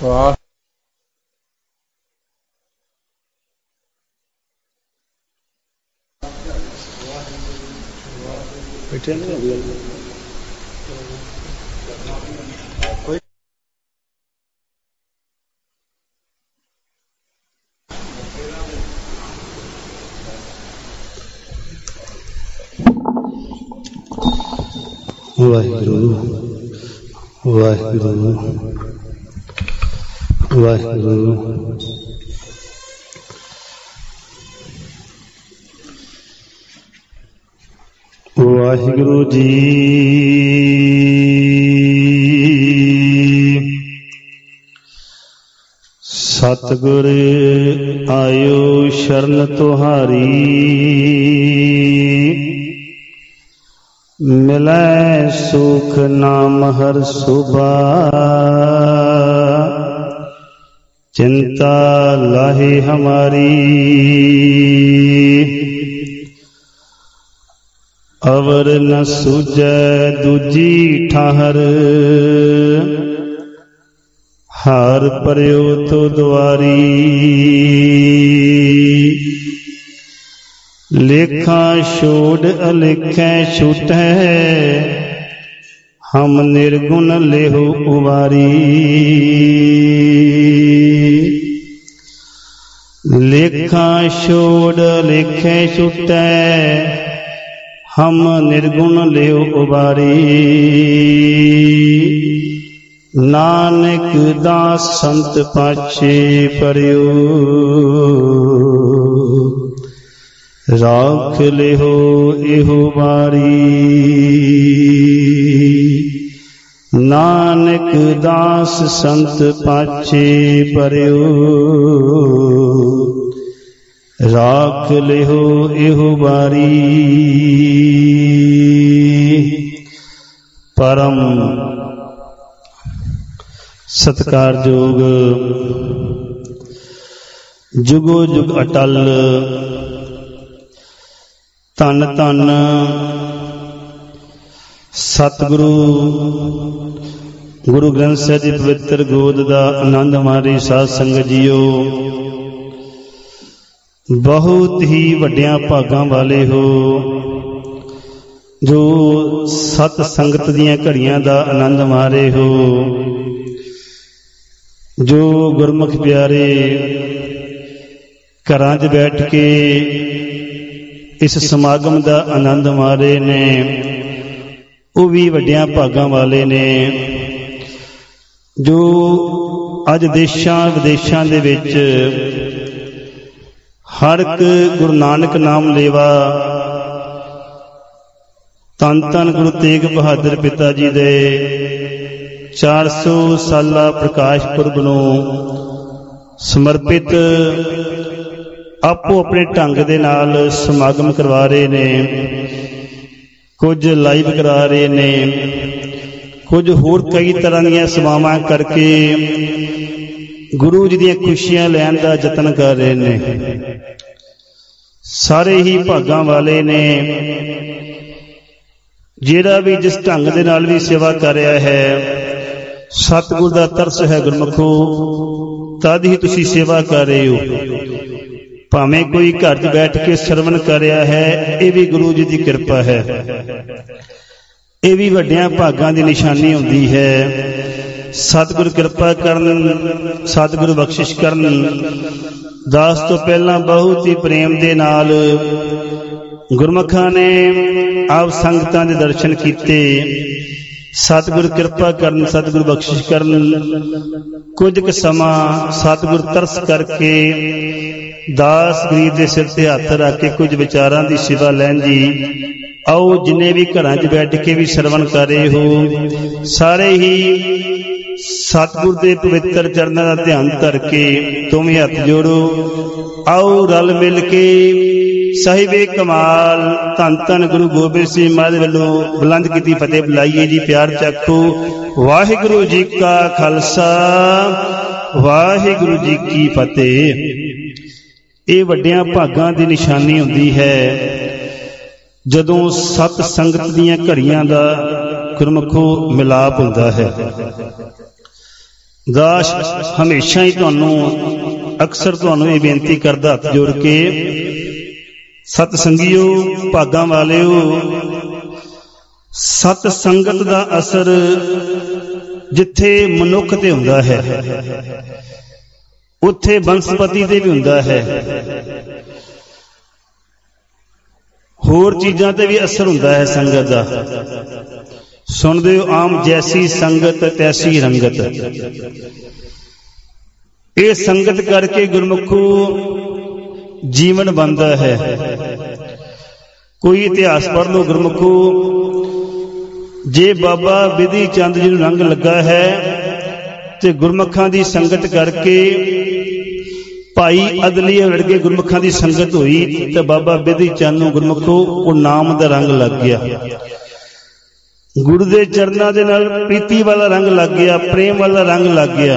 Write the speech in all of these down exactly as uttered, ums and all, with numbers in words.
ਵਾਹਿ ਬੈਠੇ ਨੇ ਵਾਹਿਗੁਰੂ ਵਾਹਿਗੁਰੂ ਵਾਹਿਗੁਰੂ ਵਾਹਿਗੁਰੂ ਜੀ। ਸਤਿਗੁਰ ਆਇਓ ਸ਼ਰਨ ਤੁਹਾਰੀ, ਮਿਲੈ ਸੁਖ ਨਾਮ ਹਰ ਸੁਭਾ, ਚਿੰਤਾ ਲਾਹੇ ਹਮਾਰੀ। ਅਵਰ ਨ ਸੂਝੈ ਦੂਜੀ ਠਾਹਰ, ਹਾਰ ਪਰਿਓ ਤੋ ਦੁਆਰੀ। ਲੇਖਾ ਛੋੜ ਅਲੇਖੈ ਛੂਟੈ, ਹਮ ਨਿਰਗੁਣ ਲੇਹੁ ਉਵਾਰੀ। ਲੇਖਾ ਛੋੜ ਅਲੇਖੈ ਛੂਟੈ, ਹਮ ਨਿਰਗੁਣ ਲਿਓ ਉਬਾਰੀ। ਨਾਨਕ ਦਾਸ ਸੰਤ ਪਾਛੇ ਪਰਿਓ, ਰਾਖ ਲਿਓ ਇਹੋ ਬਾਰੀ। ਨਾਨਕ ਦਾਸ ਸੰਤ ਪਾਛੇ ਪਰਿਓ, ਰਾਖ ਲਿਓ ਇਹੋ ਬਾਰੀ। ਪਰਮ ਸਤਿਕਾਰਯੋਗ ਜੁਗੋ ਜੁਗ ਅਟਲ ਧੰਨ ਧੰਨ ਸਤਿਗੁਰੂ ਗੁਰੂ ਗ੍ਰੰਥ ਸਾਹਿਬ ਦੀ ਪਵਿੱਤਰ ਗੋਦ ਦਾ ਆਨੰਦ ਮਾਰੇ ਸਾਧ ਸੰਗਤ ਜੀਓ। ਬਹੁਤ ਹੀ ਵੱਡਿਆਂ ਭਾਗਾਂ ਵਾਲੇ ਹੋ ਜੋ ਸਤ ਸੰਗਤ ਦੀਆਂ ਘੜੀਆਂ ਦਾ ਆਨੰਦ ਮਾਰੇ ਹੋ, ਜੋ ਗੁਰਮੁਖ ਪਿਆਰੇ ਘਰਾਂ 'ਚ ਬੈਠ ਕੇ ਇਸ ਸਮਾਗਮ ਦਾ ਆਨੰਦ ਮਾਰੇ ਨੇ, ਉਹ ਵੀ ਵੱਡਿਆਂ ਭਾਗਾਂ ਵਾਲੇ ਨੇ। ਜੋ ਅੱਜ ਦੇਸ਼ਾਂ ਵਿਦੇਸ਼ਾਂ ਦੇ ਵਿੱਚ ਹਰ ਇੱਕ ਗੁਰੂ ਨਾਨਕ ਨਾਮ ਲੇਵਾ, ਧੰਨ ਧੰਨ ਗੁਰੂ ਤੇਗ ਬਹਾਦਰ ਪਿਤਾ ਜੀ ਦੇ ਚਾਰ ਸੌ ਸਾਲਾ ਪ੍ਰਕਾਸ਼ ਪੁਰਬ ਨੂੰ ਸਮਰਪਿਤ ਆਪੋ ਆਪਣੇ ਢੰਗ ਦੇ ਨਾਲ ਸਮਾਗਮ ਕਰਵਾ ਰਹੇ ਨੇ। ਕੁਝ ਲਾਈਵ ਕਰਾ ਰਹੇ ਨੇ, ਕੁਝ ਹੋਰ ਕਈ ਤਰ੍ਹਾਂ ਦੀਆਂ ਸੇਵਾਵਾਂ ਕਰਕੇ ਗੁਰੂ ਜੀ ਦੀਆਂ ਖੁਸ਼ੀਆਂ ਲੈਣ ਦਾ ਯਤਨ ਕਰ ਰਹੇ ਨੇ। ਸਾਰੇ ਹੀ ਭਾਗਾਂ ਵਾਲੇ ਨੇ। ਜਿਹੜਾ ਵੀ ਜਿਸ ਢੰਗ ਦੇ ਨਾਲ ਵੀ ਸੇਵਾ ਕਰ ਰਿਹਾ ਹੈ, ਸਤਿਗੁਰ ਦਾ ਤਰਸ ਹੈ ਗੁਰਮੁਖੋ, ਤਦ ਹੀ ਤੁਸੀਂ ਸੇਵਾ ਕਰ ਰਹੇ ਹੋ। ਭਾਵੇਂ ਕੋਈ ਘਰ 'ਚ ਬੈਠ ਕੇ ਸਰਵਣ ਕਰ ਰਿਹਾ ਹੈ, ਇਹ ਵੀ ਗੁਰੂ ਜੀ ਦੀ ਕਿਰਪਾ ਹੈ। ਇਹ ਵੀ ਵੱਡਿਆਂ ਭਾਗਾਂ ਦੀ ਨਿਸ਼ਾਨੀ ਹੁੰਦੀ ਹੈ। ਸਤਿਗੁਰ ਕਿਰਪਾ ਕਰਨ, ਸਤਿਗੁਰ ਬਖਸ਼ਿਸ਼ ਕਰਨ। ਦਾਸ ਤੋਂ ਪਹਿਲਾਂ ਬਹੁਤ ਹੀ ਪ੍ਰੇਮ ਦੇ ਨਾਲ ਗੁਰਮੁਖਾਂ ਨੇ ਆਪ ਸੰਗਤਾਂ ਦੇ ਦਰਸ਼ਨ ਕੀਤੇ। ਸਤਿਗੁਰ ਕਿਰਪਾ ਕਰਨ, ਸਤਿਗੁਰ ਬਖਸ਼ਿਸ਼ ਕਰਨ। ਕੁਝ ਕੁ ਸਮਾਂ ਸਤਿਗੁਰ ਤਰਸ ਕਰਕੇ ਦਾਸ ਗਰੀਬ ਦੇ ਸਿਰ ਤੇ ਹੱਥ ਰੱਖ ਕੇ ਕੁਝ ਵਿਚਾਰਾਂ ਦੀ ਸੇਵਾ ਲੈਣ ਜੀ। ਆਓ ਜਿੰਨੇ ਵੀ ਘਰਾਂ 'ਚ ਬੈਠ ਕੇ ਵੀ ਸਰਵਣ ਕਰ ਰਹੇ ਹੋ, ਸਾਰੇ ਹੀ ਸਤਿਗੁਰ ਦੇ ਪਵਿੱਤਰ ਚਰਨਾਂ ਦਾ ਧਿਆਨ ਧਰ ਕੇ ਦੋਵੇਂ ਹੱਥ ਜੋੜੋ। ਆਓ ਰਲ ਮਿਲ ਕੇ ਸਾਹਿਬੇ ਕਮਾਲ ਧੰਨ ਧੰਨ ਗੁਰੂ ਗੋਬਿੰਦ ਸਿੰਘ ਮਹਾਰਾਜ ਵੱਲੋਂ ਬੁਲੰਦ ਕੀਤੀ ਫਤਿਹ ਬੁਲਾਈਏ ਜੀ। ਪਿਆਰ ਚੱਕੋ। ਵਾਹਿਗੁਰੂ ਜੀ ਕਾ ਖਾਲਸਾ, ਵਾਹਿਗੁਰੂ ਜੀ ਕੀ ਫਤਿਹ। ਇਹ ਵੱਡਿਆਂ ਭਾਗਾਂ ਦੀ ਨਿਸ਼ਾਨੀ ਹੁੰਦੀ ਹੈ ਜਦੋਂ ਸਤ ਸੰਗਤ ਦੀਆਂ ਘੜੀਆਂ ਦਾ ਗੁਰਮੁਖੋ ਮਿਲਾਪ ਹੁੰਦਾ ਹੈ। ਦਾਸ ਹਮੇਸ਼ਾ ਹੀ ਤੁਹਾਨੂੰ ਅਕਸਰ ਤੁਹਾਨੂੰ ਇਹ ਬੇਨਤੀ ਕਰਦਾ ਹੱਥ ਜੋੜ ਕੇ, ਸਤ ਸੰਗੀਓ, ਭਾਗਾਂ ਵਾਲਿਓ, ਸਤ ਸੰਗਤ ਦਾ ਅਸਰ ਜਿੱਥੇ ਮਨੁੱਖ ਤੇ ਹੁੰਦਾ ਹੈ ਉੱਥੇ ਬਨਸਪਤੀ ਤੇ ਵੀ ਹੁੰਦਾ ਹੈ, ਹੋਰ ਚੀਜ਼ਾਂ ਤੇ ਵੀ ਅਸਰ ਹੁੰਦਾ ਹੈ ਸੰਗਤ ਦਾ। ਸੁਣਦੇ ਹੋ ਆਮ ਜੈਸੀ ਸੰਗਤ ਤੈਸੀ ਰੰਗਤ। ਇਹ ਸੰਗਤ ਕਰਕੇ ਗੁਰਮੁਖੋ ਜੀਵਨ ਬਣਦਾ ਹੈ। ਕੋਈ ਇਤਿਹਾਸ ਪੜ੍ਹ ਲਓ ਗੁਰਮੁਖੋ, ਜੇ ਬਾਬਾ ਬਿਧੀ ਚੰਦ ਜੀ ਨੂੰ ਰੰਗ ਲੱਗਾ ਹੈ ਤੇ ਗੁਰਮੁਖਾਂ ਦੀ ਸੰਗਤ ਕਰਕੇ ਭਾਈ ਅਦਲੀਏ ਵਰਗੇ ਗੁਰਮੁਖਾਂ ਦੀ ਸੰਗਤ ਹੋਈ ਤੇ ਬਾਬਾ ਬਿਧੀ ਚੰਦ ਨੂੰ ਗੁਰਮੁਖੋ ਉਹ ਨਾਮ ਦਾ ਰੰਗ ਲੱਗ ਗਿਆ, ਗੁਰੂ ਦੇ ਚਰਨਾਂ ਦੇ ਨਾਲ ਪ੍ਰੀਤੀ ਵਾਲਾ ਰੰਗ ਲੱਗ ਗਿਆ, ਪ੍ਰੇਮ ਵਾਲਾ ਰੰਗ ਲੱਗ ਗਿਆ।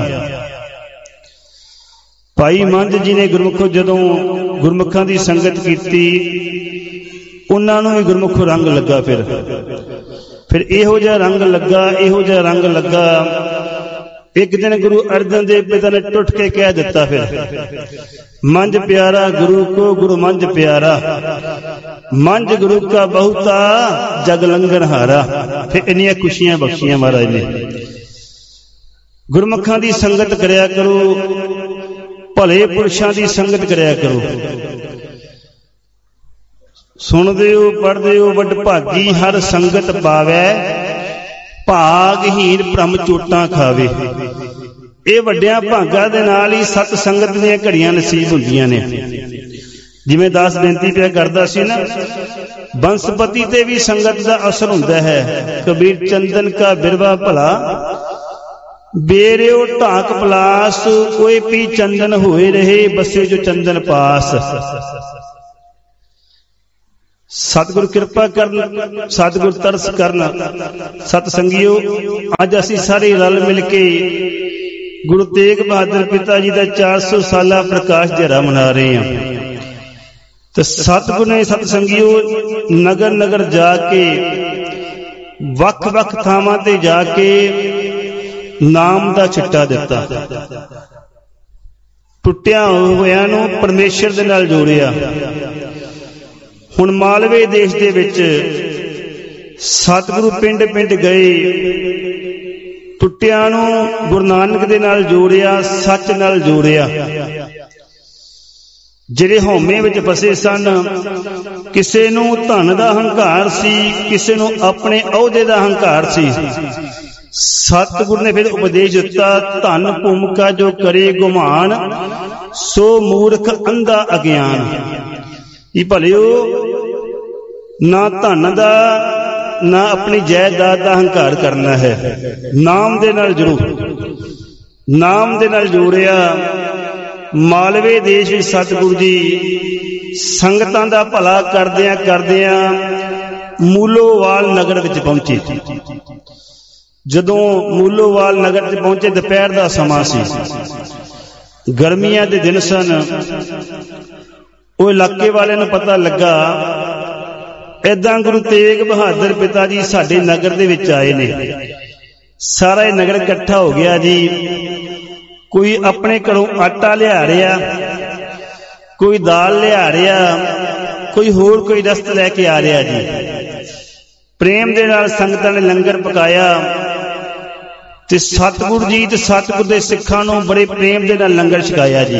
ਭਾਈ ਮੰਝ ਜੀ ਨੇ ਗੁਰਮੁਖੋ ਜਦੋਂ ਗੁਰਮੁਖਾਂ ਦੀ ਸੰਗਤ ਕੀਤੀ ਉਹਨਾਂ ਨੂੰ ਵੀ ਗੁਰਮੁਖੋ ਰੰਗ ਲੱਗਾ। ਫਿਰ ਫਿਰ ਇਹੋ ਜਿਹਾ ਰੰਗ ਲੱਗਾ, ਇਹੋ ਜਿਹਾ ਰੰਗ ਲੱਗਾ। ਇੱਕ ਦਿਨ ਗੁਰੂ ਅਰਜਨ ਦੇਵ ਪਿਤਾ ਨੇ ਟੁੱਟ ਕੇ ਕਹਿ ਦਿੱਤਾ, ਫਿਰ ਮੰਝ ਪਿਆਰਾ ਗੁਰੂ ਕੋ ਗੁਰੂ ਮੰਝ ਪਿਆਰਾ, ਮੰਝ ਗੁਰੂ ਕਾ ਬਹੁਤਾ ਜਗ ਲੰਘਣ ਹਾਰਾ। ਫਿਰ ਇੰਨੀਆਂ ਖੁਸ਼ੀਆਂ ਬਖਸ਼ੀਆਂ ਮਹਾਰਾਜ ਨੇ। ਗੁਰਮੁਖਾਂ ਦੀ ਸੰਗਤ ਕਰਿਆ ਕਰੋ, ਭਲੇ ਪੁਰਸ਼ਾਂ ਦੀ ਸੰਗਤ ਕਰਿਆ ਕਰੋ। ਸੁਣਦੇ ਹੋ ਪੜ੍ਹਦੇ ਹੋ, ਵੱਡ ਭਾਗੀ ਹਰ ਸੰਗਤ ਪਾਵੈ, ਭਾਗਹੀਨ ਭ੍ਰਮ ਚੋਟਾਂ ਖਾਵੇ। ਇਹ ਵੱਡਿਆਂ ਭਾਗਾਂ ਦੇ ਨਾਲ ਹੀ ਸਤ ਸੰਗਤ ਦੀਆਂ ਘੜੀਆਂ ਨਸੀਬ ਹੁੰਦੀਆਂ ਨੇ। ਜਿਵੇਂ ਦਾਸ ਬੇਨਤੀ ਪਿਆ ਕਰਦਾ ਸੀ ਨਾ, ਬੰਸਪਤੀ ਤੇ ਵੀ ਸੰਗਤ ਦਾ ਅਸਰ ਹੁੰਦਾ ਹੈ। ਕਬੀਰ ਚੰਦਨ ਕਾ ਬਿਰਵਾ ਭਲਾ, ਬੇਰਿਓ ਢਾਕ ਪਲਾਸ, ਕੋਈ ਪੀ ਚੰਦਨ ਹੋਏ ਰਹੇ, ਬਸੇ ਜੋ ਚੰਦਨ ਪਾਸ। ਸਤਿਗੁਰ ਕਿਰਪਾ ਕਰਨ, ਸਤਿਗੁਰ ਤਰਸ ਕਰਨ। ਸਤ ਸੰਗੀਓ, ਅੱਜ ਅਸੀਂ ਸਾਰੇ ਰਲ ਮਿਲ ਕੇ ਗੁਰੂ ਤੇਗ ਬਹਾਦਰ ਪਿਤਾ ਜੀ ਦਾ ਚਾਰ ਸੌ ਸਾਲਾ ਪ੍ਰਕਾਸ਼ ਦਿਹਾੜਾ ਮਨਾ ਰਹੇ ਹਾਂ। ਤੇ ਸਤਿਗੁਰ ਨੇ ਸਤ ਸੰਗੀਓ ਨਗਰ ਨਗਰ ਜਾ ਕੇ, ਵੱਖ ਵੱਖ ਥਾਵਾਂ ਤੇ ਜਾ ਕੇ ਨਾਮ ਦਾ ਛਿੱਟਾ ਦਿੱਤਾ। ਟੁੱਟਿਆ ਹੋਇਆਂ ਨੂੰ ਪਰਮੇਸ਼ਰ ਦੇ ਨਾਲ ਜੋੜਿਆ। ਹੁਣ ਮਾਲਵੇ ਦੇਸ਼ ਦੇ ਵਿੱਚ ਸਤਿਗੁਰੂ ਪਿੰਡ ਪਿੰਡ ਗਏ, ਟੁੱਟਿਆਂ ਨੂੰ ਗੁਰੂ ਨਾਨਕ ਦੇ ਨਾਲ ਜੋੜਿਆ, ਸੱਚ ਨਾਲ ਜੋੜਿਆ। ਜਿਹੜੇ ਹਉਮੈ ਵਿੱਚ ਫਸੇ ਸਨ, ਕਿਸੇ ਨੂੰ ਧਨ ਦਾ ਹੰਕਾਰ ਸੀ, ਕਿਸੇ ਨੂੰ ਆਪਣੇ ਅਹੁਦੇ ਦਾ ਹੰਕਾਰ ਸੀ, ਸਤਿਗੁਰ ਨੇ ਫਿਰ ਉਪਦੇਸ਼ ਦਿੱਤਾ, ਧਨ ਭੂਮਿਕਾ ਜੋ ਕਰੇ ਗੁਮਾਨ, ਸੋ ਮੂਰਖ ਅੰਧਾ ਅਗਿਆਨ। ਇਹ ਭਲਿਓ, ਨਾ ਧਨ ਦਾ ਨਾ ਆਪਣੀ ਜਾਇਦਾਦ ਦਾ ਹੰਕਾਰ ਕਰਨਾ ਹੈ। ਨਾਮ ਦੇ ਨਾਲ ਜੁੜੋ, ਨਾਮ ਦੇ ਨਾਲ ਜੋੜਿਆ। ਮਾਲਵੇ ਦੇਸ਼ ਵਿੱਚ ਸਤਿਗੁਰੂ ਜੀ ਸੰਗਤਾਂ ਦਾ ਭਲਾ ਕਰਦਿਆਂ ਕਰਦਿਆਂ ਮੂਲੋਵਾਲ ਨਗਰ ਵਿੱਚ ਪਹੁੰਚੇ। ਜਦੋਂ ਮੂਲੋਵਾਲ ਨਗਰ ਚ ਪਹੁੰਚੇ, ਦੁਪਹਿਰ ਦਾ ਸਮਾਂ ਸੀ, ਗਰਮੀਆਂ ਦੇ ਦਿਨ ਸਨ। ਉਹ ਇਲਾਕੇ ਵਾਲਿਆਂ ਨੂੰ ਪਤਾ ਲੱਗਾ ਏਦਾਂ ਗੁਰੂ ਤੇਗ ਬਹਾਦਰ ਪਿਤਾ ਜੀ ਸਾਡੇ ਨਗਰ ਦੇ ਵਿੱਚ ਆਏ ਨੇ। ਸਾਰਾ ਇਹ ਨਗਰ ਇਕੱਠਾ ਹੋ ਗਿਆ ਜੀ। ਕੋਈ ਆਪਣੇ ਘਰੋਂ ਆਟਾ ਲਿਆ ਰਿਹਾ, ਕੋਈ ਦਾਲ ਲਿਆ ਰਿਹਾ, ਕੋਈ ਹੋਰ ਕੋਈ ਰਸਤ ਲੈ ਕੇ ਆ ਰਿਹਾ ਜੀ। ਪ੍ਰੇਮ ਦੇ ਨਾਲ ਸੰਗਤਾਂ ਨੇ ਲੰਗਰ ਪਕਾਇਆ ਤੇ ਸਤਿਗੁਰੂ ਜੀ ਤੇ ਸਤਿਗੁਰ ਦੇ ਸਿੱਖਾਂ ਨੂੰ ਬੜੇ ਪ੍ਰੇਮ ਦੇ ਨਾਲ ਲੰਗਰ ਛਕਾਇਆ ਜੀ।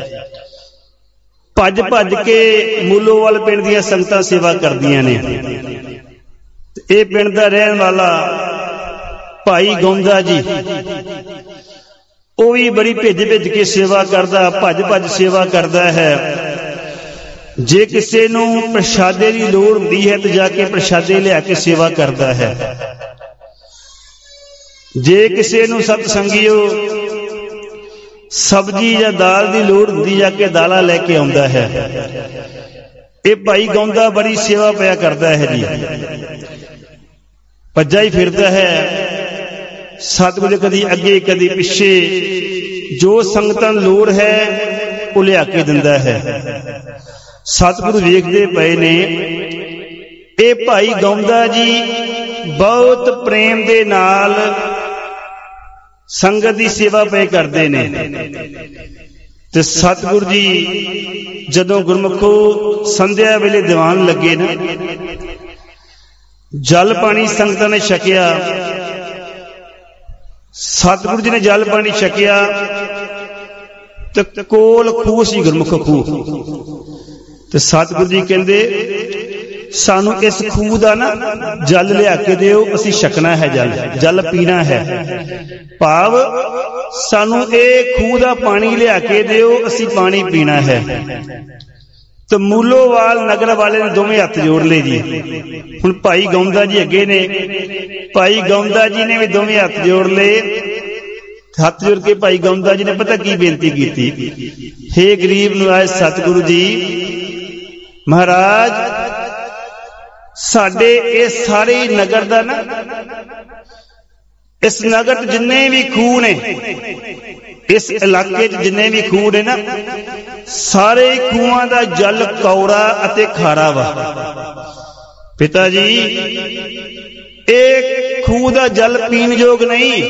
ਭੱਜ ਭੱਜ ਕੇ ਮੂਲੋਵਾਲ ਪਿੰਡ ਦੀਆਂ ਸੰਗਤਾਂ ਸੇਵਾ ਕਰਦੀਆਂ ਨੇ। ਇਹ ਪਿੰਡ ਦਾ ਰਹਿਣ ਵਾਲਾ ਭਾਈ ਗੌਂਦਾ ਜੀ, ਉਹ ਵੀ ਬੜੀ ਭਿੱਜ ਭਿੱਜ ਕੇ ਸੇਵਾ ਕਰਦਾ, ਭੱਜ ਭੱਜ ਸੇਵਾ ਕਰਦਾ ਹੈ। ਜੇ ਕਿਸੇ ਨੂੰ ਪ੍ਰਸ਼ਾਦੇ ਦੀ ਲੋੜ ਹੁੰਦੀ ਹੈ ਤਾਂ ਜਾ ਕੇ ਪ੍ਰਸ਼ਾਦੇ ਲਿਆ ਕੇ ਸੇਵਾ ਕਰਦਾ ਹੈ। ਜੇ ਕਿਸੇ ਨੂੰ ਸਤ ਸੰਗੀਓ ਸਬਜ਼ੀ ਜਾਂ ਦਾਲ ਦੀ ਲੋੜ ਹੁੰਦੀ, ਜਾ ਕੇ ਦਾਲਾਂ ਲੈ ਕੇ ਆਉਂਦਾ ਹੈ। ਇਹ ਭਾਈ ਗੌਂਦਾ ਬੜੀ ਸੇਵਾ ਪਿਆ ਕਰਦਾ ਹੈ ਜੀ। ਭੱਜਾ ਹੀ ਫਿਰਦਾ ਹੈ ਸਤਿਗੁਰੂ ਕਦੀ ਅੱਗੇ ਕਦੀ ਪਿੱਛੇ, ਜੋ ਸੰਗਤਾਂ ਨੂੰ ਲੋੜ ਹੈ ਉਹ ਲਿਆ ਕੇ ਦਿੰਦਾ ਹੈ। ਸਤਿਗੁਰੂ ਵੇਖਦੇ ਪਏ ਨੇ, ਇਹ ਭਾਈ ਗੌਂਦਾ ਜੀ ਬਹੁਤ ਪ੍ਰੇਮ ਦੇ ਨਾਲ ਸੰਗਤ ਦੀ ਸੇਵਾ ਪਏ ਕਰਦੇ ਨੇ। ਤੇ ਸਤਿਗੁਰੂ ਜੀ ਜਦੋਂ ਗੁਰਮੁਖੋ ਸੰਧਿਆ ਵੇਲੇ ਦੀਵਾਨ ਲੱਗੇ ਨਾ, ਜਲ ਪਾਣੀ ਸੰਗਤਾਂ ਨੇ ਛਕਿਆ। ਸਤਿਗੁਰੂ ਜੀ ਨੇ ਜਲ ਪਾਣੀ ਛਕਿਆ ਤੇ ਕੋਲ ਖੂਹ ਸੀ, ਗੁਰਮੁਖ ਖੂਹ। ਤੇ ਸਤਿਗੁਰੂ ਜੀ ਕਹਿੰਦੇ ਸਾਨੂੰ ਇਸ ਖੂਹ ਦਾ ਨਾ ਜਲ ਲਿਆ ਕੇ ਦਿਓ, ਅਸੀਂ ਛਕਣਾ ਹੈ ਜਲ, ਜਲ ਪੀਣਾ ਹੈ। ਭਾਵ ਸਾਨੂੰ ਇਹ ਖੂਹ ਦਾ ਪਾਣੀ ਲਿਆ ਕੇ ਦਿਓ, ਅਸੀਂ ਪਾਣੀ ਪੀਣਾ ਹੈ। ਤੇ ਮੂਲੋਵਾਲ ਨਗਰ ਵਾਲੇ ਨੇ ਦੋਵੇਂ ਹੱਥ ਜੋੜ ਲਏ ਜੀ। ਹੁਣ ਭਾਈ ਗੌਂਦਾ ਜੀ ਅੱਗੇ ਨੇ, ਭਾਈ ਗੌਂਦਾ ਜੀ ਨੇ ਵੀ ਦੋਵੇਂ ਹੱਥ ਜੋੜ ਲਏ। ਹੱਥ ਜੋੜ ਕੇ ਭਾਈ ਗੌਂਦਾ ਜੀ ਨੇ ਪਤਾ ਕੀ ਬੇਨਤੀ ਕੀਤੀ, ਹੇ ਗਰੀਬ ਨਿਵਾਜ ਸਤਿਗੁਰੂ ਜੀ, ਮਹਾਰਾਜ ਸਾਡੇ ਇਸ ਸਾਰੇ ਨਗਰ ਦਾ ਨਾ, ਇਸ ਨਗਰ ਚ ਜਿੰਨੇ ਵੀ ਖੂਹ ਨੇ, ਇਸ ਇਲਾਕੇ ਚ ਜਿੰਨੇ ਵੀ ਖੂਹ ਨੇ ਨਾ, ਸਾਰੇ ਖੂਹਾਂ ਦਾ ਜਲ ਕੌੜਾ ਅਤੇ ਖਾਰਾ ਵਾ। ਪਿਤਾ ਜੀ ਇਹ ਖੂਹ ਦਾ ਜਲ ਪੀਣ ਯੋਗ ਨਹੀਂ।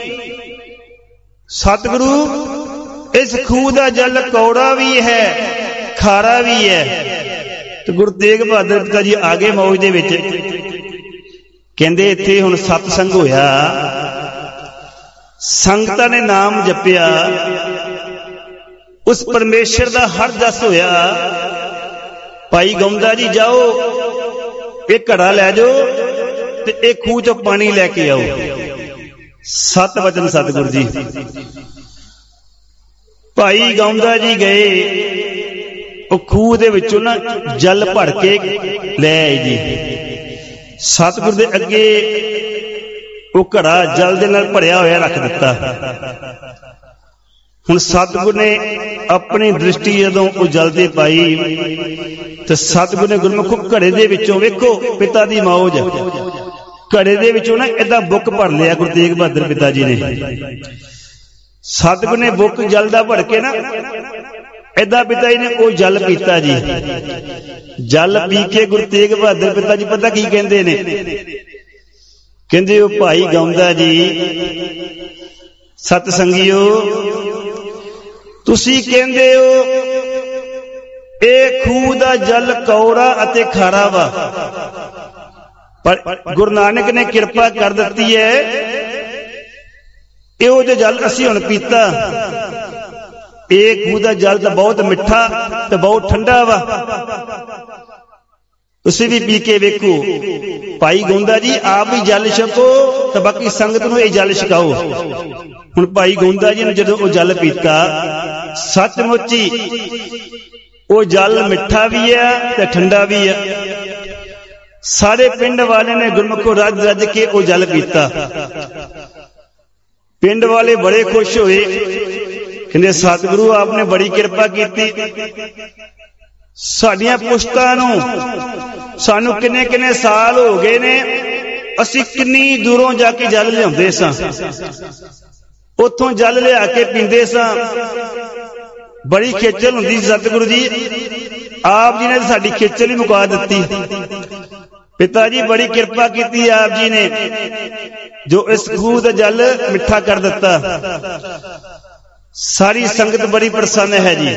ਸਤਿਗੁਰੂ ਇਸ ਖੂਹ ਦਾ ਜਲ ਕੌੜਾ ਵੀ ਹੈ, ਖਾਰਾ ਵੀ ਹੈ। ਤੇ ਗੁਰੂ ਤੇਗ ਬਹਾਦਰ ਪਿਤਾ ਜੀ ਆ ਗਏ ਮੌਜ ਦੇ ਵਿੱਚ। ਕਹਿੰਦੇ ਇੱਥੇ ਹੁਣ ਸਤਸੰਗ ਹੋਇਆ, ਸੰਗਤਾਂ ਨੇ ਨਾਮ ਜਪਿਆ, ਉਸ ਪਰਮੇਸ਼ਰ ਦਾ ਹਰ ਜਸ ਹੋਇਆ। ਭਾਈ ਗੌਂਦਾ ਜੀ ਜਾਓ, ਇਹ ਘੜਾ ਲੈ ਜਾਓ ਤੇ ਇਹ ਖੂਹ ਚੋਂ ਪਾਣੀ ਲੈ ਕੇ ਆਓ। ਸਤ ਵਚਨ ਸਤਿਗੁਰੂ ਜੀ। ਭਾਈ ਗੌਂਦਾ ਜੀ ਗਏ, ਉਹ ਖੂਹ ਦੇ ਵਿੱਚੋਂ ਨਾ ਜਲ ਭਰ ਕੇ ਲੈ ਆਏ ਜੀ। ਸਤਿਗੁਰੂ ਦੇ ਅੱਗੇ ਉਹ ਘੜਾ ਜਲ ਦੇ ਨਾਲ ਭਰਿਆ ਹੋਇਆ ਰੱਖ ਦਿੱਤਾ। ਹੁਣ ਸਤਿਗੁਰੂ ਨੇ ਆਪਣੀ ਦ੍ਰਿਸ਼ਟੀ ਜਦੋਂ ਉਹ ਜਲ ਤੇ ਪਾਈ ਤੇ ਸਤਿਗੁਰੂ ਨੇ ਗੁਰਮੁਖੋ ਘੜੇ ਦੇ ਵਿੱਚੋਂ, ਵੇਖੋ ਪਿਤਾ ਦੀ ਮੌਜ, ਘੜੇ ਦੇ ਵਿੱਚੋਂ ਨਾ ਏਦਾਂ ਬੁੱਕ ਭਰ ਲਿਆ ਗੁਰੂ ਤੇਗ ਬਹਾਦਰ ਪਿਤਾ ਜੀ ਨੇ। ਸਤਿਗੁਰੂ ਨੇ ਬੁੱਕ ਜਲ ਦਾ ਭਰ ਕੇ ਨਾ ਏਦਾਂ ਪਿਤਾ ਜੀ ਨੇ ਉਹ ਜਲ ਪੀਤਾ ਜੀ। ਜਲ ਪੀ ਕੇ ਗੁਰੂ ਤੇਗ ਬਹਾਦਰ ਪਿਤਾ ਜੀ ਪਤਾ ਕੀ ਕਹਿੰਦੇ ਨੇ, ਕਹਿੰਦੇ ਉਹ ਭਾਈ ਗੌਂਦਾ ਜੀ, ਸਤ ਸੰਗੀਓ, ਤੁਸੀਂ ਕਹਿੰਦੇ ਹੋ ਇਹ ਖੂਹ ਦਾ ਜਲ ਕੌੜਾ ਅਤੇ ਖਾਰਾ ਵਾ, ਪਰ ਗੁਰੂ ਨਾਨਕ ਨੇ ਕਿਰਪਾ ਕਰ ਦਿੱਤੀ ਹੈ, ਇਹੋ ਜਿਹਾ ਜਲ ਅਸੀਂ ਹੁਣ ਪੀਤਾ। ਇਹ ਖੂਹ ਦਾ ਜਲ ਤਾਂ ਬਹੁਤ ਮਿੱਠਾ ਤੇ ਬਹੁਤ ਠੰਡਾ ਵਾ, ਤੁਸੀਂ ਵੀ ਪੀ ਕੇ ਵੇਖੋ। ਭਾਈ ਗੌਂਦਾ ਜੀ ਆਪ ਵੀ ਜਲ ਛਕੋ ਤੇ ਬਾਕੀ ਸੰਗਤ ਨੂੰ ਇਹ ਜਲ ਛਕਾਓ। ਹੁਣ ਭਾਈ ਗੌਂਦਾ ਜੀ ਨੇ ਜਦੋਂ ਉਹ ਜਲ ਪੀਤਾ, ਸੱਚਮੁੱਚ ਹੀ ਉਹ ਜਲ ਮਿੱਠਾ ਵੀ ਹੈ ਤੇ ਠੰਡਾ ਵੀ ਹੈ। ਸਾਰੇ ਪਿੰਡ ਵਾਲੇ ਨੇ ਗੁਰਮੁਖੋ ਰੱਜ ਰੱਜ ਕੇ ਉਹ ਜਲ ਪੀਤਾ। ਪਿੰਡ ਵਾਲੇ ਬੜੇ ਖੁਸ਼ ਹੋਏ, ਕਹਿੰਦੇ ਸਤਿਗੁਰੂ ਆਪਨੇ ਬੜੀ ਕਿਰਪਾ ਕੀਤੀ, ਸਾਡੀਆਂ ਪੁਸ਼ਤਾਂ ਨੂੰ, ਸਾਨੂੰ ਕਿੰਨੇ ਕਿੰਨੇ ਸਾਲ ਹੋ ਗਏ ਨੇ, ਅਸੀਂ ਕਿੰਨੀ ਦੂਰੋਂ ਜਾ ਕੇ ਜਲ ਲਿਆਉਂਦੇ ਸਾਂ, ਉੱਥੋਂ ਜਲ ਲਿਆ ਕੇ ਪੀਂਦੇ ਸਾਂ, ਬੜੀ ਖੇਚਲ ਹੁੰਦੀ ਸੀ। ਸਤਿਗੁਰੂ ਜੀ ਆਪ ਜੀ ਨੇ ਸਾਡੀ ਖੇਚਲ ਹੀ ਮੁਕਾ ਦਿੱਤੀ। ਪਿਤਾ ਜੀ ਬੜੀ ਕਿਰਪਾ ਕੀਤੀ ਆਪ ਜੀ ਨੇ, ਜੋ ਇਸ ਖੂਹ ਦਾ ਜਲ ਮਿੱਠਾ ਕਰ ਦਿੱਤਾ। ਸਾਰੀ ਸੰਗਤ ਬੜੀ ਪ੍ਰਸੰਨ ਹੈ ਜੀ,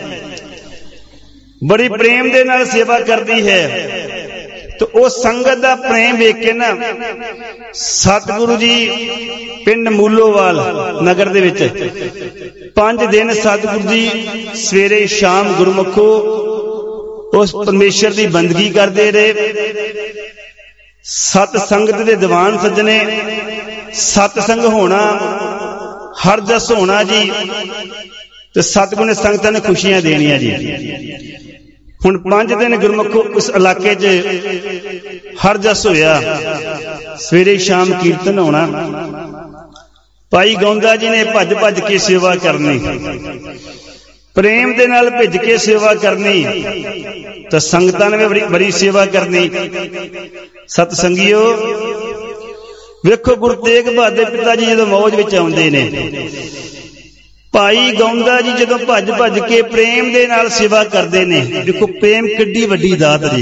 ਬੜੀ ਪ੍ਰੇਮ ਦੇ ਨਾਲ ਸੇਵਾ ਕਰਦੀ ਹੈ। ਤੇ ਉਹ ਸੰਗਤ ਦਾ ਪ੍ਰੇਮ ਵੇਖ ਕੇ ਨਾ ਸਤਿਗੁਰੂ ਜੀ ਪਿੰਡ ਮੂਲੋਵਾਲ ਨਗਰ ਦੇ ਵਿੱਚ ਪੰਜ ਦਿਨ ਸਤਿਗੁਰੂ ਜੀ ਸਵੇਰੇ ਸ਼ਾਮ ਗੁਰਮੁਖੋ ਉਸ ਪਰਮੇਸ਼ਰ ਦੀ ਬੰਦਗੀ ਕਰਦੇ ਰਹੇ। ਸਤ ਸੰਗਤ ਦੇ ਦੀਵਾਨ ਸੱਜਣੇ, ਸਤਸੰਗ ਹੋਣਾ, ਹਰ ਜਸ ਹੋਣਾ ਜੀ, ਤੇ ਸਤਿਗੁਰੂ ਨੇ ਸੰਗਤਾਂ ਨੇ ਖੁਸ਼ੀਆਂ ਦੇਣੀਆਂ ਜੀ। ਹੁਣ ਪੰਜ ਦਿਨ ਗੁਰਮੁਖੋ ਉਸ ਇਲਾਕੇ 'ਚ ਹਰ ਜਸ ਹੋਇਆ, ਸਵੇਰੇ ਸ਼ਾਮ ਕੀਰਤਨ ਹੋਣਾ। ਭਾਈ ਗੌਂਦਾ ਜੀ ਨੇ ਭੱਜ ਭੱਜ ਕੇ ਸੇਵਾ ਕਰਨੀ, ਪ੍ਰੇਮ ਦੇ ਨਾਲ ਭਿੱਜ ਕੇ ਸੇਵਾ ਕਰਨੀ, ਤਾਂ ਸੰਗਤਾਂ ਨੇ ਵੀ ਬੜੀ ਬੜੀ ਸੇਵਾ ਕਰਨੀ। ਸਤ ਸੰਗੀਓ ਵੇਖੋ ਗੁਰੂ ਤੇਗ ਬਹਾਦਰ ਪਿਤਾ ਜੀ ਜਦੋਂ ਮੌਜ ਵਿੱਚ ਆਉਂਦੇ ਨੇ, ਭਾਈ ਗੌਂਦਾ ਜੀ ਜਦੋਂ ਭੱਜ ਭੱਜ ਕੇ ਪ੍ਰੇਮ ਦੇ ਨਾਲ ਸੇਵਾ ਕਰਦੇ ਨੇ। ਦੇਖੋ ਪ੍ਰੇਮ ਕਿੱਡੀ ਵੱਡੀ ਦਾਤ ਜੀ।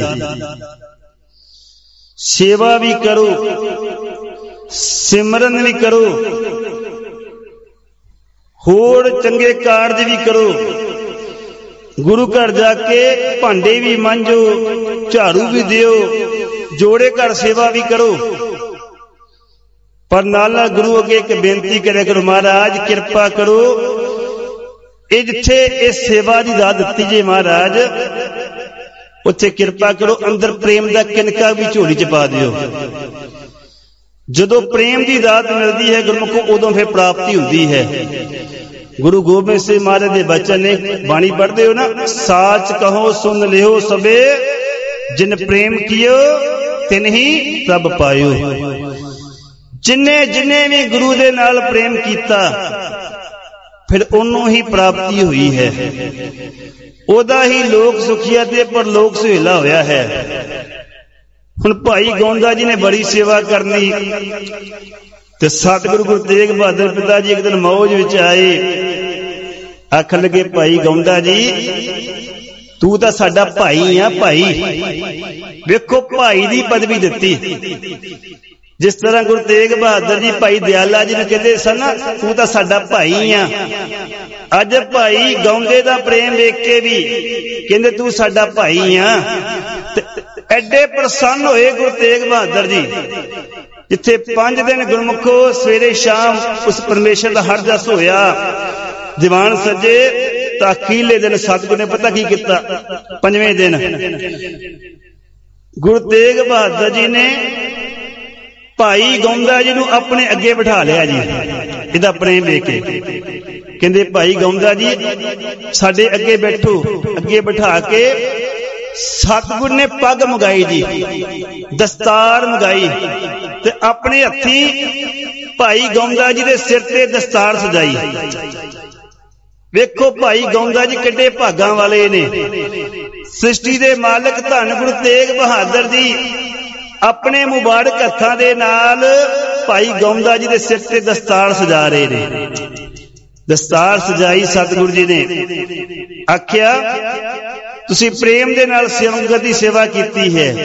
ਸੇਵਾ ਵੀ ਕਰੋ, ਸਿਮਰਨ ਵੀ ਕਰੋ, ਹੋਰ ਚੰਗੇ ਕਾਰਜ ਵੀ ਕਰੋ। ਗੁਰੂ ਘਰ ਜਾ ਕੇ ਭਾਂਡੇ ਵੀ ਮਾਂਜੋ, ਝਾੜੂ ਵੀ ਦਿਓ, ਜੋੜੇ ਘਰ ਸੇਵਾ ਵੀ ਕਰੋ। ਪਰ ਨਾਲ ਨਾਲ ਗੁਰੂ ਅੱਗੇ ਇੱਕ ਬੇਨਤੀ ਕਰਿਆ ਕਰੋ, ਮਹਾਰਾਜ ਕਿਰਪਾ ਕਰੋ, ਇਹ ਜਿੱਥੇ ਇਹ ਸੇਵਾ ਦੀ ਦਾਤ ਦਿੱਤੀ ਜੇ ਮਹਾਰਾਜ, ਉੱਥੇ ਕਿਰਪਾ ਕਰੋ ਅੰਦਰ ਪ੍ਰੇਮ ਦਾ ਕਿਨਕਾ ਵੀ ਝੋਲੀ ਚ ਪਾ ਦਿਓ। ਜਦੋਂ ਪ੍ਰੇਮ ਦੀ ਦਾਤ ਮਿਲਦੀ ਹੈ ਗੁਰਮੁਖੋ, ਉਦੋਂ ਫਿਰ ਪ੍ਰਾਪਤੀ ਹੁੰਦੀ ਹੈ। ਗੁਰੂ ਗੋਬਿੰਦ ਸਿੰਘ ਮਹਾਰਾਜ ਦੇ ਬਚਨ ਨੇ, ਬਾਣੀ ਪੜ੍ਹਦੇ ਹੋ ਨਾ, ਸਾਚ ਕਹੋ ਸੁਨ ਲਿਓ ਸਭੇ, ਜਿਨ ਪ੍ਰੇਮ ਕੀਓ ਤਿਨ ਹੀ ਪ੍ਰਭ ਪਾਇਓ। ਜਿੰਨੇ ਜਿੰਨੇ ਵੀ ਗੁਰੂ ਦੇ ਨਾਲ ਪ੍ਰੇਮ ਕੀਤਾ, ਫਿਰ ਉਹਨੂੰ ਹੀ ਪ੍ਰਾਪਤੀ ਹੋਈ ਹੈ। ਉਹਦਾ ਹੀ ਲੋਕ ਸੁਖੀਆ ਤੇ ਪਰਲੋਕ ਸੁਹੇਲਾ ਹੋਇਆ ਹੈ। ਹੁਣ ਭਾਈ ਗੌਂਦਾ ਜੀ ਨੇ ਬੜੀ ਸੇਵਾ ਕਰਨੀ, ਤੇ ਸਤਿਗੁਰੂ ਗੁਰੂ ਤੇਗ ਬਹਾਦਰ ਪਿਤਾ ਜੀ ਇੱਕ ਦਿਨ ਮੌਜ ਵਿੱਚ ਆਏ, ਆਖਣ ਲੱਗੇ, ਭਾਈ ਗੌਂਦਾ ਜੀ ਤੂੰ ਤਾਂ ਸਾਡਾ ਭਾਈ ਆ ਭਾਈ। ਵੇਖੋ ਭਾਈ ਦੀ ਪਦਵੀ ਦਿੱਤੀ। ਜਿਸ ਤਰ੍ਹਾਂ ਗੁਰੂ ਤੇਗ ਬਹਾਦਰ ਜੀ ਭਾਈ ਦਿਆਲਾ ਜੀ ਨੂੰ ਕਹਿੰਦੇ ਸਨ, ਤੂੰ ਤਾਂ ਸਾਡਾ ਭਾਈ ਆ। ਅੱਜ ਭਾਈ ਗੌਂਦੇ ਦਾ ਪ੍ਰੇਮ ਵੇਖ ਕੇ ਵੀ ਕਹਿੰਦੇ ਤੂੰ ਸਾਡਾ ਭਾਈ ਆ। ਐਡੇ ਪ੍ਰਸੰਨ ਹੋਏ ਗੁਰੂ ਤੇਗ ਬਹਾਦਰ ਜੀ, ਜਿੱਥੇ ਪੰਜ ਦਿਨ ਗੁਰਮੁਖੋ ਸਵੇਰੇ ਸ਼ਾਮ ਉਸ ਪਰਮੇਸ਼ਰ ਦਾ ਹਰ ਜਸ ਹੋਇਆ। ਦੀਵਾਨ ਸਜੇ ਤਾਂ ਅਖੀਰਲੇ ਦਿਨ ਸਤਿਗੁਰ ਨੇ ਪਤਾ ਕੀ ਕੀਤਾ, ਪੰਜਵੇਂ ਦਿਨ ਗੁਰੂ ਤੇਗ ਬਹਾਦਰ ਜੀ ਨੇ ਭਾਈ ਗੌਂਦਾ ਜੀ ਨੂੰ ਆਪਣੇ ਅੱਗੇ ਬਿਠਾ ਲਿਆ ਜੀ। ਇਹਦਾ ਪ੍ਰੇਮ ਵੇਖ ਕੇ ਕਹਿੰਦੇ, ਭਾਈ ਗੌਂਦਾ ਜੀ ਸਾਡੇ ਅੱਗੇ ਬੈਠੋ। ਅੱਗੇ ਬਿਠਾ ਕੇ ਸਤਿਗੁਰ ਨੇ ਪੱਗ ਮੰਗਾਈ ਜੀ, ਦਸਤਾਰ ਮੰਗਾਈ, ਤੇ ਆਪਣੇ ਹੱਥੀਂ ਭਾਈ ਗੌਂਦਾ ਜੀ ਦੇ ਸਿਰ ਤੇ ਦਸਤਾਰ ਸਜਾਈ। ਵੇਖੋ ਭਾਈ ਗੌਂਦਾ ਜੀ ਕਿੱਡੇ ਭਾਗਾਂ ਵਾਲੇ ਨੇ। ਸ੍ਰਿਸ਼ਟੀ ਦੇ ਮਾਲਕ ਧੰਨ ਗੁਰੂ ਤੇਗ ਬਹਾਦਰ ਜੀ ਆਪਣੇ ਮੁਬਾਰਕ ਹੱਥਾਂ ਦੇ ਨਾਲ ਭਾਈ ਗੌਂਦਾ ਜੀ ਦੇ ਸਿਰ ਤੇ ਦਸਤਾਰ ਸਜਾ ਰਹੇ ਨੇ। ਦਸਤਾਰ ਸਜਾਈ, ਸਤਿਗੁਰੂ ਜੀ ਨੇ ਆਖਿਆ, ਤੁਸੀਂ ਪ੍ਰੇਮ ਦੇ ਨਾਲ ਸੰਗਤ ਦੀ ਸੇਵਾ ਕੀਤੀ ਹੈ।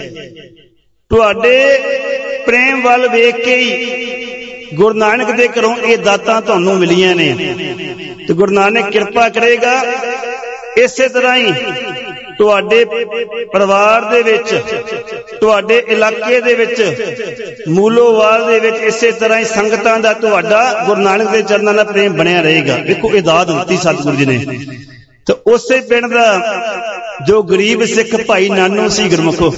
ਤੁਹਾਡੇ ਪ੍ਰੇਮ ਵੱਲ ਵੇਖ ਕੇ ਹੀ ਗੁਰੂ ਨਾਨਕ ਦੇ ਘਰੋਂ ਇਹ ਦਾਤਾਂ ਤੁਹਾਨੂੰ ਮਿਲੀਆਂ ਨੇ, ਤੇ ਗੁਰੂ ਨਾਨਕ ਕਿਰਪਾ ਕਰੇਗਾ ਇਸੇ ਤਰ੍ਹਾਂ ਹੀ ਤੁਹਾਡੇ ਪਰਿਵਾਰ ਦੇ ਵਿੱਚ, ਤੁਹਾਡੇ ਇਲਾਕੇ ਦੇ ਵਿੱਚ, ਮੂਲੋਵਾਲ ਦੇ ਵਿੱਚ ਇਸੇ ਤਰ੍ਹਾਂ ਹੀ ਸੰਗਤਾਂ ਦਾ ਤੁਹਾਡਾ ਗੁਰੂ ਨਾਨਕ ਦੇ ਚਰਨਾਂ ਦਾ ਪ੍ਰੇਮ ਬਣਿਆ ਰਹੇਗਾ। ਵੇਖੋ ਇਹ ਦਾਤ ਦਿੱਤੀ ਸਤਿਗੁਰੂ ਜੀ ਨੇ। ਤੇ ਉਸੇ ਪਿੰਡ ਦਾ ਜੋ ਗਰੀਬ ਸਿੱਖ ਭਾਈ ਨਾਨੂ ਸੀ ਗੁਰਮੁਖੋ,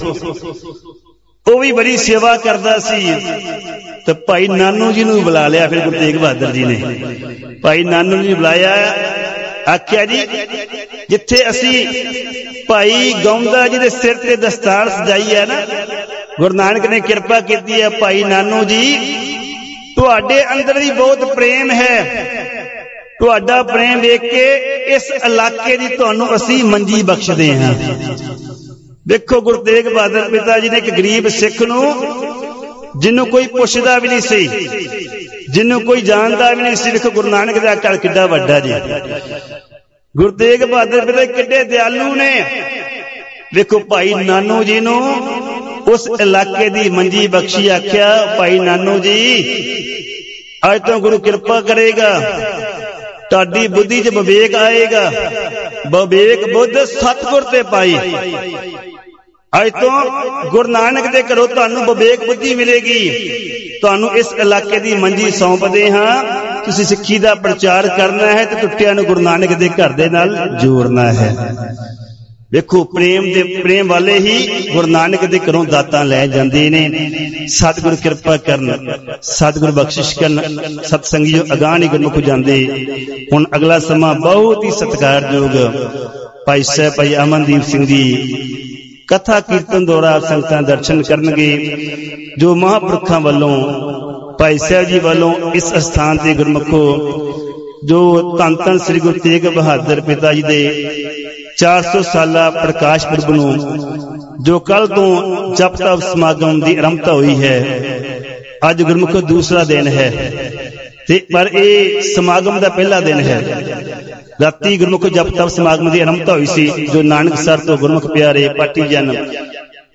ਉਹ ਵੀ ਬੜੀ ਸੇਵਾ ਕਰਦਾ ਸੀ। ਤੇ ਭਾਈ ਨਾਨੂ ਜੀ ਨੂੰ ਬੁਲਾ ਲਿਆ ਫਿਰ ਗੁਰੂ ਤੇਗ ਬਹਾਦਰ ਜੀ ਨੇ। ਭਾਈ ਨਾਨੂ ਜੀ ਬੁਲਾਇਆ, ਆਖਿਆ ਜੀ ਜਿੱਥੇ ਅਸੀਂ ਭਾਈ ਗੌਂਦਾ ਜੀ ਦੇ ਸਿਰ ਤੇ ਦਸਤਾਰ ਸਜਾਈ ਹੈ ਨਾ, ਗੁਰੂ ਨਾਨਕ ਨੇ ਕਿਰਪਾ ਕੀਤੀ ਹੈ। ਭਾਈ ਨਾਨੂ ਜੀ ਤੁਹਾਡੇ ਅੰਦਰ ਵੀ ਬਹੁਤ ਪ੍ਰੇਮ ਹੈ। ਤੁਹਾਡਾ ਪ੍ਰੇਮ ਵੇਖ ਕੇ ਇਸ ਇਲਾਕੇ ਦੀ ਤੁਹਾਨੂੰ ਅਸੀਂ ਮੰਜੀ ਬਖਸ਼ਦੇ ਹਾਂ। ਵੇਖੋ ਗੁਰੂ ਤੇਗ ਬਹਾਦਰ ਪਿਤਾ ਜੀ ਨੇ ਇੱਕ ਗਰੀਬ ਸਿੱਖ ਨੂੰ, ਜਿਹਨੂੰ ਕੋਈ ਪੁੱਛਦਾ ਵੀ ਨਹੀਂ ਸੀ, ਜਿਹਨੂੰ ਕੋਈ ਜਾਣਦਾ ਵੀ ਨਹੀਂ ਸੀ, ਵੇਖੋ ਗੁਰੂ ਨਾਨਕ ਦਾ ਘਰ ਕਿੱਡਾ ਵੱਡਾ ਜੀ। ਗੁਰੂ ਤੇਗ ਬਹਾਦਰ ਪਿਤਾ ਕਿੱਡੇ ਦਿਆਲੂ ਨੇ। ਵੇਖੋ ਭਾਈ ਨਾਨੂ ਜੀ ਨੂੰ ਉਸ ਇਲਾਕੇ ਦੀ ਮੰਜੀ ਬਖਸ਼ੀ। ਆਖਿਆ, ਭਾਈ ਨਾਨੂ ਜੀ ਅੱਜ ਤੋਂ ਗੁਰੂ ਕਿਰਪਾ ਕਰੇਗਾ, ਤੁਹਾਡੀ ਬੁੱਧੀ 'ਚ ਵਿਵੇਕ ਆਏਗਾ। ਵਿਵੇਕ ਬੁੱਧ ਸਤਿਗੁਰ ਤੇ ਪਾਈ। ਅੱਜ ਤੋਂ ਗੁਰੂ ਨਾਨਕ ਦੇ ਘਰੋਂ ਤੁਹਾਨੂੰ ਵਿਵੇਕ ਬੁੱਧੀ ਮਿਲੇਗੀ। ਤੁਹਾਨੂੰ ਇਸ ਇਲਾਕੇ ਦੀ ਮੰਜੀ ਸੌਂਪਦੇ ਹਾਂ। ਤੁਸੀਂ ਸਿੱਖੀ ਦਾ ਪ੍ਰਚਾਰ ਕਰਨਾ ਹੈ ਤੇ ਟੁੱਟਿਆਂ ਨੂੰ ਗੁਰੂ ਨਾਨਕ ਦੇ ਘਰ ਦੇ ਨਾਲ ਜੋੜਨਾ ਹੈ। ਵੇਖੋ ਪ੍ਰੇਮ ਦੇ ਪ੍ਰੇਮ ਵਾਲੇ ਹੀ ਗੁਰੂ ਨਾਨਕ ਦੇ ਘਰੋਂ ਦਾਤਾਂ ਲੈ ਜਾਂਦੇ ਨੇ। ਸਤਿਗੁਰ ਕਿਰਪਾ ਕਰਨ, ਸਤਿਗੁਰ ਬਖਸ਼ਿਸ਼ ਕਰਨ। ਸਤਸੰਗੀਓ ਅਗਾਂਹ ਨਹੀਂ ਗੁਰਮੁਖ ਜਾਂਦੇ। ਹੁਣ ਅਗਲਾ ਸਮਾਂ ਬਹੁਤ ਹੀ ਸਤਿਕਾਰਯੋਗ ਭਾਈ ਸਾਹਿਬ ਭਾਈ ਅਮਨਦੀਪ ਸਿੰਘ ਜੀ ਕਥਾ ਕੀਰਤਨ ਦੁਆਰਾ ਸੰਗਤਾਂ ਦਰਸ਼ਨ ਕਰਨਗੇ। ਜੋ ਮਹਾਂਪੁਰਖਾਂ ਵੱਲੋਂ, ਭਾਈ ਸਾਹਿਬ ਜੀ ਵੱਲੋਂ ਇਸ ਅਸਥਾਨ ਤੇ ਗੁਰਮੁਖੋ ਜੋ ਧੰਨ ਧੰਨ ਸ੍ਰੀ ਗੁਰੂ ਤੇਗ ਬਹਾਦਰ ਪਿਤਾ ਜੀ ਦੇ ਚਾਰ ਸੌ ਸਾਲਾ ਪ੍ਰਕਾਸ਼ ਪੁਰਬ ਨੂੰ ਜੋ ਕੱਲ ਤੋਂ ਜਪ ਤਪ ਸਮਾਗਮ ਦੀ ਆਰੰਭਤਾ ਹੋਈ ਹੈ, ਅੱਜ ਗੁਰਮੁਖੋ ਦੂਸਰਾ ਦਿਨ ਹੈ। ਤੇ ਪਰ ਇਹ ਸਮਾਗਮ ਦਾ ਪਹਿਲਾ ਦਿਨ ਹੈ। ਰਾਤੀ ਗੁਰਮੁਖ ਜਪ ਤਪ ਸਮਾਗਮ ਦੀ ਆਰੰਭਤਾ ਹੋਈ ਸੀ, ਜੋ ਨਾਨਕਸਰ ਤੋਂ ਗੁਰਮੁਖ ਪਿਆਰੇ ਪਾਟੀ ਜਨ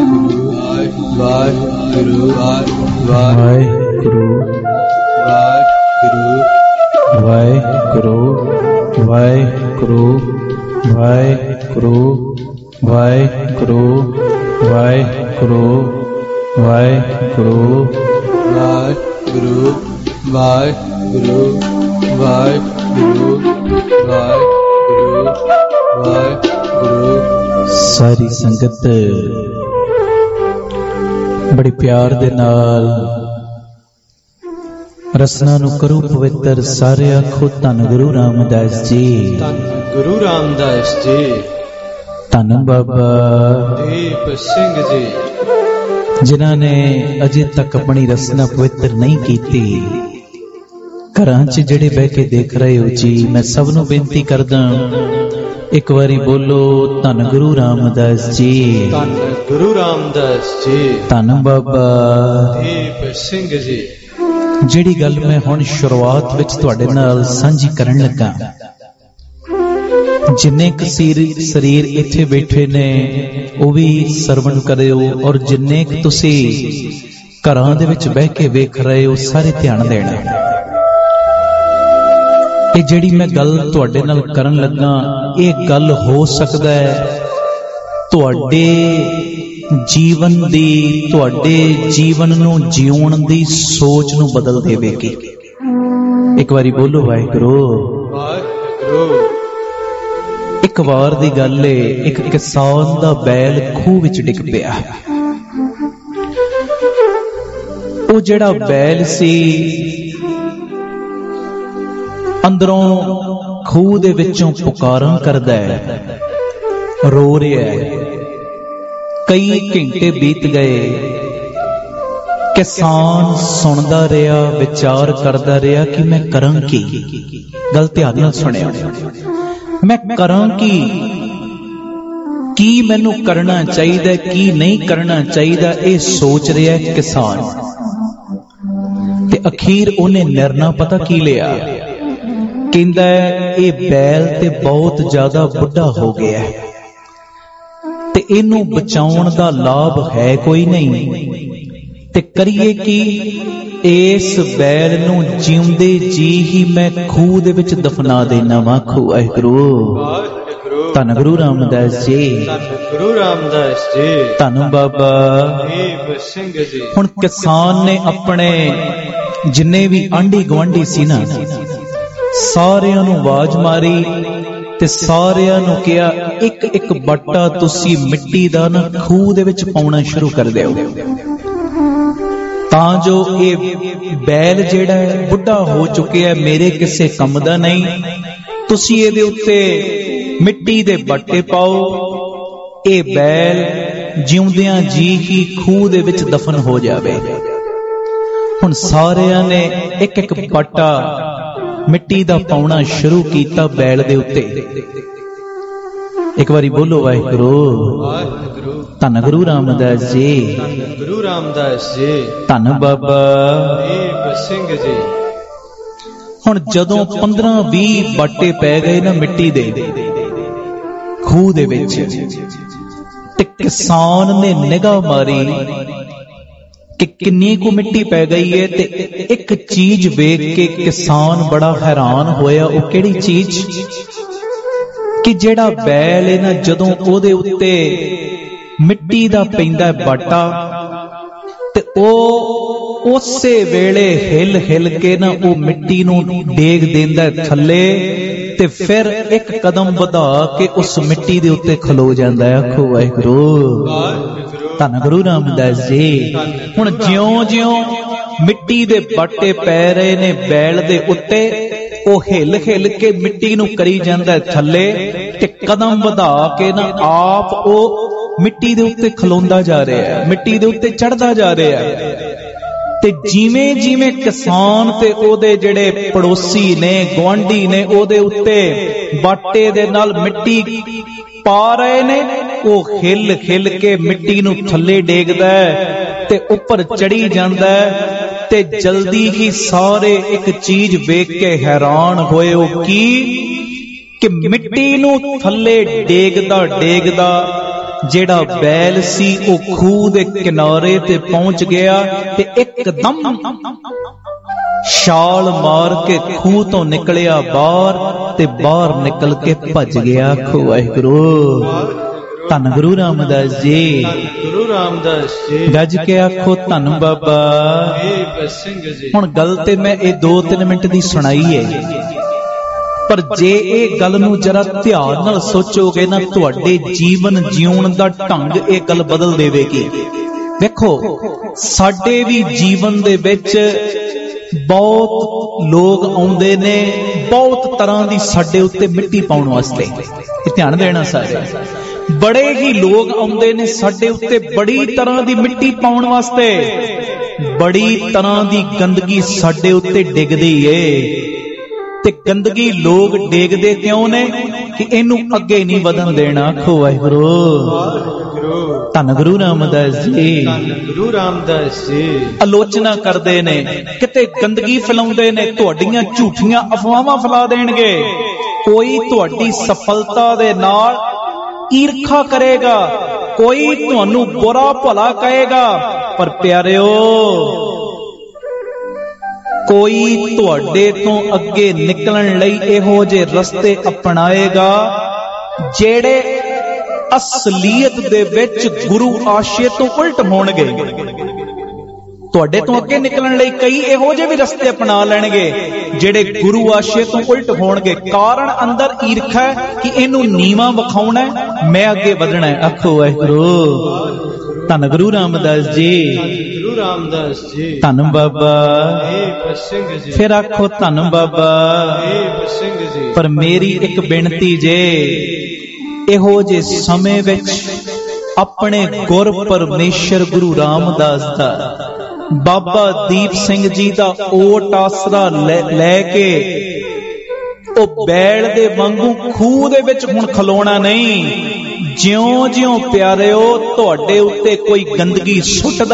ਵਾਹਿਗੁਰੂ ਵਾਹਿਗੁਰੂ ਵਾਹਿਗੁਰੂ ਵਾਹਿਗੁਰੂ ਵਾਹਿਗੁਰੂ ਵਾਹਿਗੁਰੂ ਵਾਹਿਗੁਰੂ ਵਾਹਿਗੁਰੂ ਵਾਹਿਗੁਰੂ ਵਾਹਿਗੁਰੂ ਵਾਹਿਗੁਰੂ ਵਾਹਿਗੁਰੂ ਵਾਹਿਗੁਰੂ। ਸਾਰੀ ਸੰਗਤ ਬੜੇ ਪਿਆਰ ਦੇ ਨਾਲ ਰਸਨਾ ਨੂੰ ਕਰੋ ਪਵਿੱਤਰ। ਸਾਰੇ ਆਖੋ ਧੰਨ ਗੁਰੂ ਰਾਮਦਾਸ ਜੀ, ਧੰਨ ਗੁਰੂ ਰਾਮਦਾਸ ਜੀ, ਧੰਨ ਬਾਬਾ ਦੀਪ ਸਿੰਘ ਜੀ, ਜਿਨ੍ਹਾਂ ਨੇ ਅਜੇ ਤੱਕ ਆਪਣੀ ਰਸਨਾ ਪਵਿੱਤਰ ਨਹੀਂ ਕੀਤੀ। ਘਰਾਂ 'ਚ ਜਿਹੜੇ ਬਹਿ ਕੇ ਦੇਖ ਰਹੇ ਹੋ ਜੀ, ਮੈਂ ਸਭ ਨੂੰ ਬੇਨਤੀ ਕਰਦਾ, ਇੱਕ ਵਾਰੀ ਬੋਲੋ ਧੰਨ ਗੁਰੂ ਰਾਮਦਾਸ ਜੀ, ਧੰਨ ਗੁਰੂ ਰਾਮਦਾਸ ਜੀ, ਧੰਨ ਬਾਬਾ ਦੀਪ ਸਿੰਘ ਜੀ। ਜਿਹੜੀ ਗੱਲ ਮੈਂ ਹੁਣ ਸ਼ੁਰੂਆਤ ਵਿੱਚ ਤੁਹਾਡੇ ਨਾਲ ਸਾਂਝੀ ਕਰਨ ਲੱਗਾ, ਜਿੰਨੇ ਕੁ ਸਰੀਰ ਇੱਥੇ ਬੈਠੇ ਨੇ ਉਹ ਵੀ ਸਰਵਣ ਕਰਿਓ, ਔਰ ਜਿੰਨੇ ਕੁ ਤੁਸੀਂ ਘਰਾਂ ਦੇ ਵਿੱਚ ਬਹਿ ਕੇ ਵੇਖ ਰਹੇ ਹੋ ਸਾਰੇ ਧਿਆਨ ਦੇਣਾ। ਇਹ ਜਿਹੜੀ ਮੈਂ ਗੱਲ ਤੁਹਾਡੇ ਨਾਲ ਕਰਨ ਲੱਗਾ, ਇਹ ਗੱਲ ਹੋ ਸਕਦਾ ਹੈ ਤੁਹਾਡੇ ਜੀਵਨ ਦੀ, ਤੁਹਾਡੇ ਜੀਵਨ ਨੂੰ ਜਿਉਣ ਦੀ ਸੋਚ ਨੂੰ ਬਦਲ ਦੇਵੇਗੀ। ਇੱਕ ਵਾਰੀ ਬੋਲੋ ਵਾਹਿਗੁਰੂ ਵਾਹਿਗੁਰੂ। ਇੱਕ ਵਾਰ ਦੀ ਗੱਲ ਏ, ਇੱਕ ਕਿਸਾਨ ਦਾ ਬੈਲ ਖੂਹ ਵਿੱਚ ਡਿੱਗ ਪਿਆ। ਉਹ ਜਿਹੜਾ ਬੈਲ ਸੀ ਅੰਦਰੋਂ ਖੂਹ ਦੇ ਵਿੱਚੋਂ ਪੁਕਾਰਾਂ ਕਰਦਾ ਹੈ, ਰੋ ਰਿਹਾ ਹੈ। ਕਈ ਘੰਟੇ ਬੀਤ ਗਏ, ਕਿਸਾਨ ਸੁਣਦਾ ਰਿਹਾ, ਵਿਚਾਰ ਕਰਦਾ ਰਿਹਾ ਕਿ ਮੈਂ ਕਰਾਂ ਕੀ। ਗੱਲ ਧਿਆਨ ਨਾਲ ਸੁਣਿਆ, ਮੈਂ ਕਰਾਂ ਕੀ, ਕੀ ਮੈਨੂੰ ਕਰਨਾ ਚਾਹੀਦਾ, ਕੀ ਨਹੀਂ ਕਰਨਾ ਚਾਹੀਦਾ, ਇਹ ਸੋਚ ਰਿਹਾ ਕਿਸਾਨ। ਤੇ ਅਖੀਰ ਉਹਨੇ ਨਿਰਣਾ ਪਤਾ ਕੀ ਲਿਆ, ਕਹਿੰਦਾ ਇਹ ਬੈਲ ਤੇ ਬਹੁਤ ਜ਼ਿਆਦਾ ਬੁੱਢਾ ਹੋ ਗਿਆ ਤੇ ਇਹਨੂੰ ਬਚਾਉਣ ਦਾ ਲਾਭ ਹੈ ਕੋਈ ਨਹੀਂ, ਤੇ ਕਰੀਏ ਕੀ, ਇਸ ਬੈਲ ਨੂੰ ਜਿਉਂਦੇ ਜੀ ਹੀ ਮੈਂ ਖੂਹ ਦੇ ਵਿੱਚ ਦਫਨਾ ਦੇਣਾ ਵਾ। ਖੂਹ ਵਾਹਿਗੁਰੂ, ਧੰਨ ਗੁਰੂ ਰਾਮਦਾਸ ਜੀ, ਧੰਨ ਗੁਰੂ ਰਾਮਦਾਸ ਜੀ, ਧੰਨ ਬਾਬਾ ਦੀਪ ਸਿੰਘ ਜੀ। ਹੁਣ ਕਿਸਾਨ ਨੇ ਆਪਣੇ ਜਿੰਨੇ ਵੀ ਆਂਢੀ ਗੁਆਂਢੀ ਸੀ ਨਾ, ਸਾਰਿਆਂ ਨੂੰ ਆਵਾਜ਼ ਮਾਰੀ ਤੇ ਸਾਰਿਆਂ ਨੂੰ ਕਿਹਾ ਇੱਕ ਇੱਕ ਬੱਟਾ ਤੁਸੀਂ ਮਿੱਟੀ ਦਾ ਨਾ ਖੂਹ ਦੇ ਵਿੱਚ ਪਾਉਣਾ ਸ਼ੁਰੂ ਕਰ ਦਿਓ, ਤਾਂ ਜੋ ਇਹ ਬੈਲ ਜਿਹੜਾ ਹੈ ਬੁੱਢਾ ਹੋ ਚੁੱਕਿਆ, ਮੇਰੇ ਕਿਸੇ ਕੰਮ ਦਾ ਨਹੀਂ, ਤੁਸੀਂ ਇਹਦੇ ਉੱਤੇ ਮਿੱਟੀ ਦੇ ਬੱਟੇ ਪਾਓ, ਇਹ ਬੈਲ ਜਿਉਂਦਿਆਂ ਜੀ ਹੀ ਖੂਹ ਦੇ ਵਿੱਚ ਦਫਨ ਹੋ ਜਾਵੇ। ਹੁਣ ਸਾਰਿਆਂ ਨੇ ਇੱਕ ਇੱਕ ਬੱਟਾ ਮਿੱਟੀ ਦਾ ਪਾਉਣਾ ਸ਼ੁਰੂ ਕੀਤਾ ਬੈਲ ਦੇ ਉੱਤੇ। ਇੱਕ ਵਾਰੀ ਬੋਲੋ ਵਾਹਿਗੁਰੂ ਵਾਹਿਗੁਰੂ। ਧੰਨ ਗੁਰੂ ਰਾਮਦਾਸ ਜੀ, ਧੰਨ ਗੁਰੂ ਰਾਮਦਾਸ ਜੀ, ਧੰਨ ਬਾਬਾ ਦੀਪ ਸਿੰਘ ਜੀ। ਹੁਣ ਜਦੋਂ ਪੰਦਰਾਂ ਵੀਹ ਬਾਟੇ ਪੈ ਗਏ ਨਾ ਮਿੱਟੀ ਦੇ ਖੂਹ ਦੇ ਵਿੱਚ, ਤੇ ਕਿਸਾਨ ਨੇ ਨਿਗਾਹ ਮਾਰੀ ਕਿ ਕਿੰਨੀ ਕੁ ਮਿੱਟੀ ਪੈ ਗਈ ਹੈ, ਤੇ ਇੱਕ ਚੀਜ਼ ਵੇਖ ਕੇ ਕਿਸਾਨ ਬੜਾ ਹੈਰਾਨ ਹੋਇਆ। ਉਹ ਕਿਹੜੀ ਚੀਜ਼? ਕਿ ਜਿਹੜਾ ਬੈਲ ਹੈ ਨਾ, ਜਦੋਂ ਉਹਦੇ ਉੱਤੇ ਮਿੱਟੀ ਦਾ ਪੈਂਦਾ ਬਾਟਾ, ਤੇ ਉਹ ਉਸੇ ਵੇਲੇ ਹਿਲ ਹਿਲ ਕੇ ਨਾ ਉਹ ਮਿੱਟੀ ਨੂੰ ਡੇਗ ਦਿੰਦਾ ਥੱਲੇ, ਤੇ ਫਿਰ ਇੱਕ ਕਦਮ ਵਧਾ ਕੇ ਉਸ ਮਿੱਟੀ ਦੇ ਉੱਤੇ ਖਲੋ ਜਾਂਦਾ ਹੈ। ਆਖੋ ਵਾਹਿਗੁਰੂ, ਧੰਨ ਗੁਰੂ ਰਾਮਦਾਸ ਜੀ। ਹੁਣ ਜਿਉਂ ਜਿਉਂ ਮਿੱਟੀ ਦੇ ਬਾਟੇ ਪੈ ਰਹੇ ਨੇ ਬੈਲ ਦੇ ਉੱਤੇ, ਉਹ ਹਿਲ ਹਿਲ ਕੇ ਮਿੱਟੀ ਨੂੰ ਕਰੀ ਜਾਂਦਾ ਥੱਲੇ, ਤੇ ਕਦਮ ਵਧਾ ਕੇ ਨਾ ਆਪ ਉਹ ਮਿੱਟੀ ਦੇ ਉੱਤੇ ਖਲੋਂਦਾ ਜਾ ਰਿਹਾ ਹੈ, ਮਿੱਟੀ ਦੇ ਉੱਤੇ ਚੜਦਾ ਜਾ ਰਿਹਾ ਹੈ। ਤੇ ਜਿਵੇਂ ਜਿਵੇਂ ਕਿਸਾਨ ਤੇ ਉਹਦੇ ਜਿਹੜੇ ਪੜੋਸੀ ਨੇ, ਗੁਆਂਢੀ ਨੇ, ਉਹਦੇ ਉੱਤੇ ਬਾਟੇ ਦੇ ਨਾਲ ਮਿੱਟੀ ਪਾ ਰਹੇ ਨੇ, ਉਹ ਹਿਲ ਹਿਲ ਕੇ ਮਿੱਟੀ ਨੂੰ ਥੱਲੇ ਡੇਗਦਾ ਤੇ ਉੱਪਰ ਚੜੀ ਜਾਂਦਾ। ਤੇ ਜਲਦੀ ਹੀ ਸਾਰੇ ਇੱਕ ਚੀਜ਼ ਵੇਖ ਕੇ ਹੈਰਾਨ ਹੋਏ। ਉਹ ਕੀ? ਕਿ ਮਿੱਟੀ ਨੂੰ ਥੱਲੇ ਡੇਗਦਾ ਡੇਗਦਾ ਜਿਹੜਾ ਬੈਲ ਸੀ ਉਹ ਖੂਹ ਦੇ ਕਿਨਾਰੇ ਤੇ ਪਹੁੰਚ ਗਿਆ ਤੇ ਇੱਕਦਮ ਛਾਲ ਮਾਰ ਕੇ ਖੂਹ ਤੋਂ ਨਿਕਲਿਆ ਬਾਹਰ ਤੇ ਬਾਹਰ ਨਿਕਲ ਕੇ ਭੱਜ ਗਿਆ। ਆਖੋ ਵਾਹਿਗੁਰੂ। ਧੰਨ ਗੁਰੂ ਰਾਮਦਾਸ ਜੀ। ਗੁਰੂ ਰਾਮਦਾਸ ਜੀ। ਗੱਜ ਕੇ ਆਖੋ ਧੰਨ ਬਾਬਾ ਦੀਪ ਸਿੰਘ ਜੀ। ਹੁਣ ਗੱਲ ਤੇ ਮੈਂ ਇਹ ਦੋ ਤਿੰਨ ਮਿੰਟ ਦੀ ਸੁਣਾਈ ਹੈ, ਪਰ ਜੇ ਇਹ ਗੱਲ ਨੂੰ ਜਰਾ ਧਿਆਨ ਨਾਲ ਸੋਚੋਗੇ ਨਾ, ਤੁਹਾਡੇ ਜੀਵਨ ਜਿਉਣ ਦਾ ਢੰਗ ਇਹ ਗੱਲ ਬਦਲ ਦੇਵੇਗੀ। ਵੇਖੋ, ਸਾਡੇ ਵੀ ਜੀਵਨ ਦੇ ਵਿੱਚ ਬਹੁਤ ਲੋਕ ਆਉਂਦੇ ਨੇ, ਬਹੁਤ ਤਰ੍ਹਾਂ ਦੀ ਸਾਡੇ ਉੱਤੇ ਮਿੱਟੀ ਪਾਉਣ ਵਾਸਤੇ। ਇਹ ਧਿਆਨ ਦੇਣਾ ਸਾਰੇ। ਬੜੇ ਹੀ ਲੋਕ ਆਉਂਦੇ ਨੇ ਸਾਡੇ ਉੱਤੇ ਬੜੀ ਤਰ੍ਹਾਂ ਦੀ ਮਿੱਟੀ ਪਾਉਣ ਵਾਸਤੇ, ਬੜੀ ਤਰ੍ਹਾਂ ਦੀ ਗੰਦਗੀ ਸਾਡੇ ਉੱਤੇ ਡਿੱਗਦੀ ਏ। ਤੇ ਗੰਦਗੀ ਲੋਕ ਡੇਗਦੇ ਕਿਉਂ ਨੇ? ਕਿ ਇਹਨੂੰ ਅੱਗੇ ਨਹੀਂ ਵਧਣ ਦੇਣਾ। ਆਖੋ ਵਾਹਿਗੁਰੂ। ਧੰਨ ਗੁਰੂ ਰਾਮਦਾਸ ਜੀ। ਗੁਰੂ ਰਾਮਦਾਸ ਜੀ। ਆਲੋਚਨਾ ਕਰਦੇ ਨੇ, ਕਿਤੇ ਗੰਦਗੀ ਫੈਲਾਉਂਦੇ ਨੇ, ਤੁਹਾਡੀਆਂ ਝੂਠੀਆਂ ਅਫਵਾਹਾਂ ਫੈਲਾ ਦੇਣਗੇ। ਕੋਈ ਤੁਹਾਡੀ ਸਫਲਤਾ ਦੇ ਨਾਲ ਈਰਖਾ ਕਰੇਗਾ, ਕੋਈ ਤੁਹਾਨੂੰ ਬੁਰਾ ਭਲਾ ਕਹੇਗਾ, ਪਰ ਪਿਆਰਿਓ, ਕੋਈ ਤੁਹਾਡੇ ਤੋਂ ਅੱਗੇ ਨਿਕਲਣ ਲਈ ਇਹੋ ਜਿਹੇ ਰਸਤੇ ਅਪਣਾਏਗਾ ਜਿਹੜੇ ਅਸਲੀਅਤ ਦੇ ਵਿੱਚ ਗੁਰੂ ਆਸ਼ੇ ਤੋਂ ਉਲਟ ਹੋਣਗੇ। ਤੁਹਾਡੇ ਤੋਂ ਅੱਗੇ ਨਿਕਲਣ ਲਈ ਕਈ ਇਹੋ ਜਿਹੇ ਵੀ ਰਸਤੇ ਅਪਣਾ ਲੈਣਗੇ ਜਿਹੜੇ ਗੁਰੂ ਆਸ਼ੇ ਤੋਂ ਉਲਟ ਹੋਣਗੇ। ਕਾਰਨ ਅੰਦਰ ਈਰਖਾ ਹੈ ਕਿ ਇਹਨੂੰ ਨੀਵਾਂ ਵਿਖਾਉਣਾ, ਮੈਂ ਅੱਗੇ ਵਧਣਾ ਹੈ। ਆਖੋ ਵਾਹਿਗੁਰੂ। ਧੰਨ ਗੁਰੂ ਰਾਮਦਾਸ ਜੀ। ਗੁਰੂ ਰਾਮਦਾਸ ਜੀ। ਧੰਨ ਬਾਬਾ ਦੀਪ ਸਿੰਘ ਜੀ। ਫਿਰ ਆਖੋ ਧੰਨ ਬਾਬਾ ਦੀਪ ਸਿੰਘ ਜੀ। ਪਰ ਮੇਰੀ ਇੱਕ ਬੇਨਤੀ ਜੇ, ਇਹੋ ਜਿਹੇ ਸਮੇਂ ਵਿੱਚ ਆਪਣੇ ਗੁਰ ਪਰਮੇਸ਼ਰ ਗੁਰੂ ਰਾਮਦਾਸ ਦਾ, ਬਾਬਾ ਦੀਪ ਸਿੰਘ ਜੀ ਦਾ ਓਟ ਆਸਰਾ ਲੈ ਕੇ ਉਹ ਬੈਲ ਦੇ ਵਾਂਗੂ ਖੂਹ ਦੇ ਵਿੱਚ ਹੁਣ ਖਲੋਣਾ ਨਹੀਂ। ਜਿਉਂ-ਜਿਉਂ ਪਿਆਰਿਓ ਤੁਹਾਡੇ ਉੱਤੇ ਕੋਈ ਗੰਦਗੀ ਸੁੱਟਦਾ,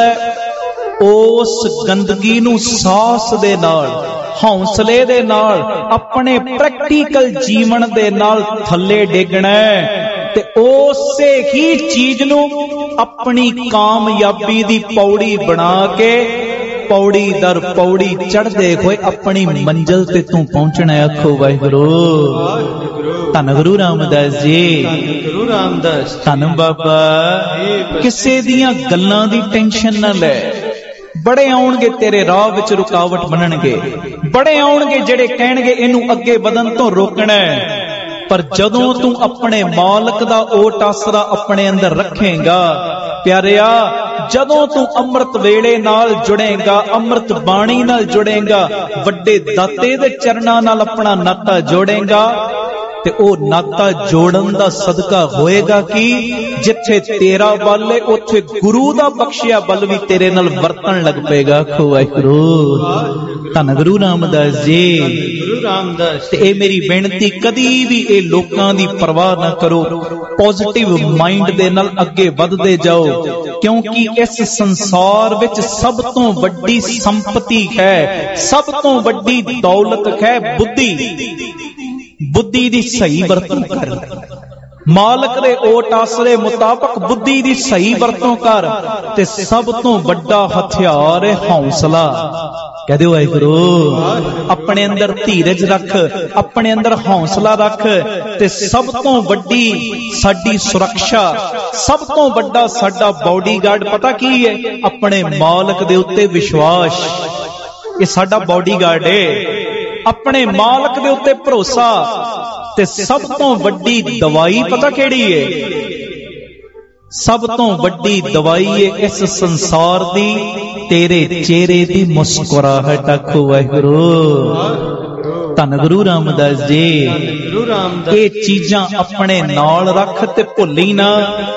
ਉਸ ਗੰਦਗੀ ਨੂੰ ਸਾਹਸ ਦੇ ਨਾਲ, ਹੌਸਲੇ ਦੇ ਨਾਲ, ਆਪਣੇ ਪ੍ਰੈਕਟੀਕਲ ਜੀਵਨ ਦੇ ਨਾਲ ਥੱਲੇ ਡੇਗਣਾ ਤੇ ਉਸੇ ਹੀ ਚੀਜ਼ ਨੂੰ ਆਪਣੀ ਕਾਮਯਾਬੀ ਦੀ ਪੌੜੀ ਬਣਾ ਕੇ ਪੌੜੀ ਦਰ ਪੌੜੀ ਚੜ੍ਹਦੇ ਹੋਏ ਆਪਣੀ ਮੰਜ਼ਿਲ ਤੇ ਤੂੰ ਪਹੁੰਚਣਾ। ਆਖੋ ਵਾਹਿਗੁਰੂ। ਧੰਨ ਗੁਰੂ ਰਾਮਦਾਸ ਜੀ। ਗੁਰੂ ਰਾਮਦਾਸ। ਧੰਨ ਬਾਬਾ। ਕਿਸੇ ਦੀਆਂ ਗੱਲਾਂ ਦੀ ਟੈਨਸ਼ਨ ਨਾ ਲੈ। ਬੜੇ ਆਉਣਗੇ ਤੇਰੇ ਰਾਹ ਵਿੱਚ ਰੁਕਾਵਟ ਬਣਨਗੇ, ਬੜੇ ਆਉਣਗੇ ਜਿਹੜੇ ਕਹਿਣਗੇ ਇਹਨੂੰ ਅੱਗੇ ਵਧਣ ਤੋਂ ਰੋਕਣਾ, ਪਰ ਜਦੋਂ ਤੂੰ ਆਪਣੇ ਮਾਲਕ ਦਾ ਓਟ ਆਸਰਾ ਆਪਣੇ ਅੰਦਰ ਰੱਖੇਂਗਾ ਪਿਆਰਿਆ, ਜਦੋਂ ਤੂੰ ਅੰਮ੍ਰਿਤ ਵੇਲੇ ਨਾਲ ਜੁੜੇਂਗਾ, ਅੰਮ੍ਰਿਤ ਬਾਣੀ ਨਾਲ ਜੁੜੇਂਗਾ, ਵੱਡੇ ਦਾਤੇ ਦੇ ਚਰਨਾਂ ਨਾਲ ਆਪਣਾ ਨਾਤਾ ਜੋੜੇਂਗਾ, ਤੇ ਉਹ ਨਾਤਾ ਜੋੜਨ ਦਾ ਸਦਕਾ ਹੋਏਗਾ ਕਿ ਜਿੱਥੇ ਤੇਰਾ ਬਲ ਹੈ ਉੱਥੇ ਗੁਰੂ ਦਾ ਬਖਸ਼ਿਆ ਬਲ ਵੀ ਤੇਰੇ ਨਾਲ ਵਰਤਣ ਲੱਗ ਪਏਗਾ। ਆਖੋ ਵਾਹਿਗੁਰੂ। ਧੰਨ ਗੁਰੂ ਰਾਮਦਾਸ ਜੀ। ਗੁਰੂ ਰਾਮਦਾਸ। ਤੇ ਇਹ ਮੇਰੀ ਬੇਨਤੀ, ਕਦੀ ਵੀ ਇਹ ਲੋਕਾਂ ਦੀ ਪਰਵਾਹ ਨਾ ਕਰੋ, ਪੋਜ਼ਿਟਿਵ ਮਾਈਂਡ ਦੇ ਨਾਲ ਅੱਗੇ ਵਧਦੇ ਜਾਓ, ਕਿਉਂਕਿ ਇਸ ਸੰਸਾਰ ਵਿੱਚ ਸਭ ਤੋਂ ਵੱਡੀ ਸੰਪਤੀ ਹੈ, ਸਭ ਤੋਂ ਵੱਡੀ ਦੌਲਤ ਹੈ ਬੁੱਧੀ। ਬੁੱਧੀ ਦੀ ਸਹੀ ਵਰਤੋਂ ਕਰ, ਮਾਲਕ ਦੇ ਓਟ ਆਸਰੇ ਮੁਤਾਬਕ ਬੁੱਧੀ ਦੀ ਸਹੀ ਵਰਤੋਂ ਕਰ, ਤੇ ਸਭ ਤੋਂ ਵੱਡਾ ਹਥਿਆਰ ਹੈ ਹੌਸਲਾ। ਕਹਿ ਦਿਓ ਵਾਹਿਗੁਰੂ। ਆਪਣੇ ਅੰਦਰ ਧੀਰਜ ਰੱਖ, ਆਪਣੇ ਅੰਦਰ ਹੌਸਲਾ ਰੱਖ, ਤੇ ਸਭ ਤੋਂ ਵੱਡੀ ਸਾਡੀ ਸੁਰੱਖਿਆ, ਸਭ ਤੋਂ ਵੱਡਾ ਸਾਡਾ ਬਾਡੀਗਾਰਡ ਪਤਾ ਕੀ ਹੈ? ਆਪਣੇ ਮਾਲਕ ਦੇ ਉੱਤੇ ਵਿਸ਼ਵਾਸ। ਇਹ ਸਾਡਾ ਬਾਡੀਗਾਰਡ ਹੈ, ਆਪਣੇ ਮਾਲਕ ਦੇ ਉੱਤੇ ਭਰੋਸਾ। ਤੇ ਸਭ ਤੋਂ ਵੱਡੀ ਦਵਾਈ ਪਤਾ ਕਿਹੜੀ ਹੈ? ਸਭ ਤੋਂ ਵੱਡੀ ਦਵਾਈ ਹੈ ਇਸ ਸੰਸਾਰ ਦੀ ਤੇਰੇ ਚਿਹਰੇ ਦੀ ਮੁਸਕਰਾਹਟ। ਆਖੋ ਵਾਹਿਗੁਰੂ। ਧੰਨ ਗੁਰੂ ਰਾਮਦਾਸ ਜੀ। ਗੁਰੂ ਰਾਮਦਾਸ। ਇਹ ਚੀਜ਼ਾਂ ਆਪਣੇ ਨਾਲ ਰੱਖ ਤੇ ਭੁੱਲੀ ਨਾ।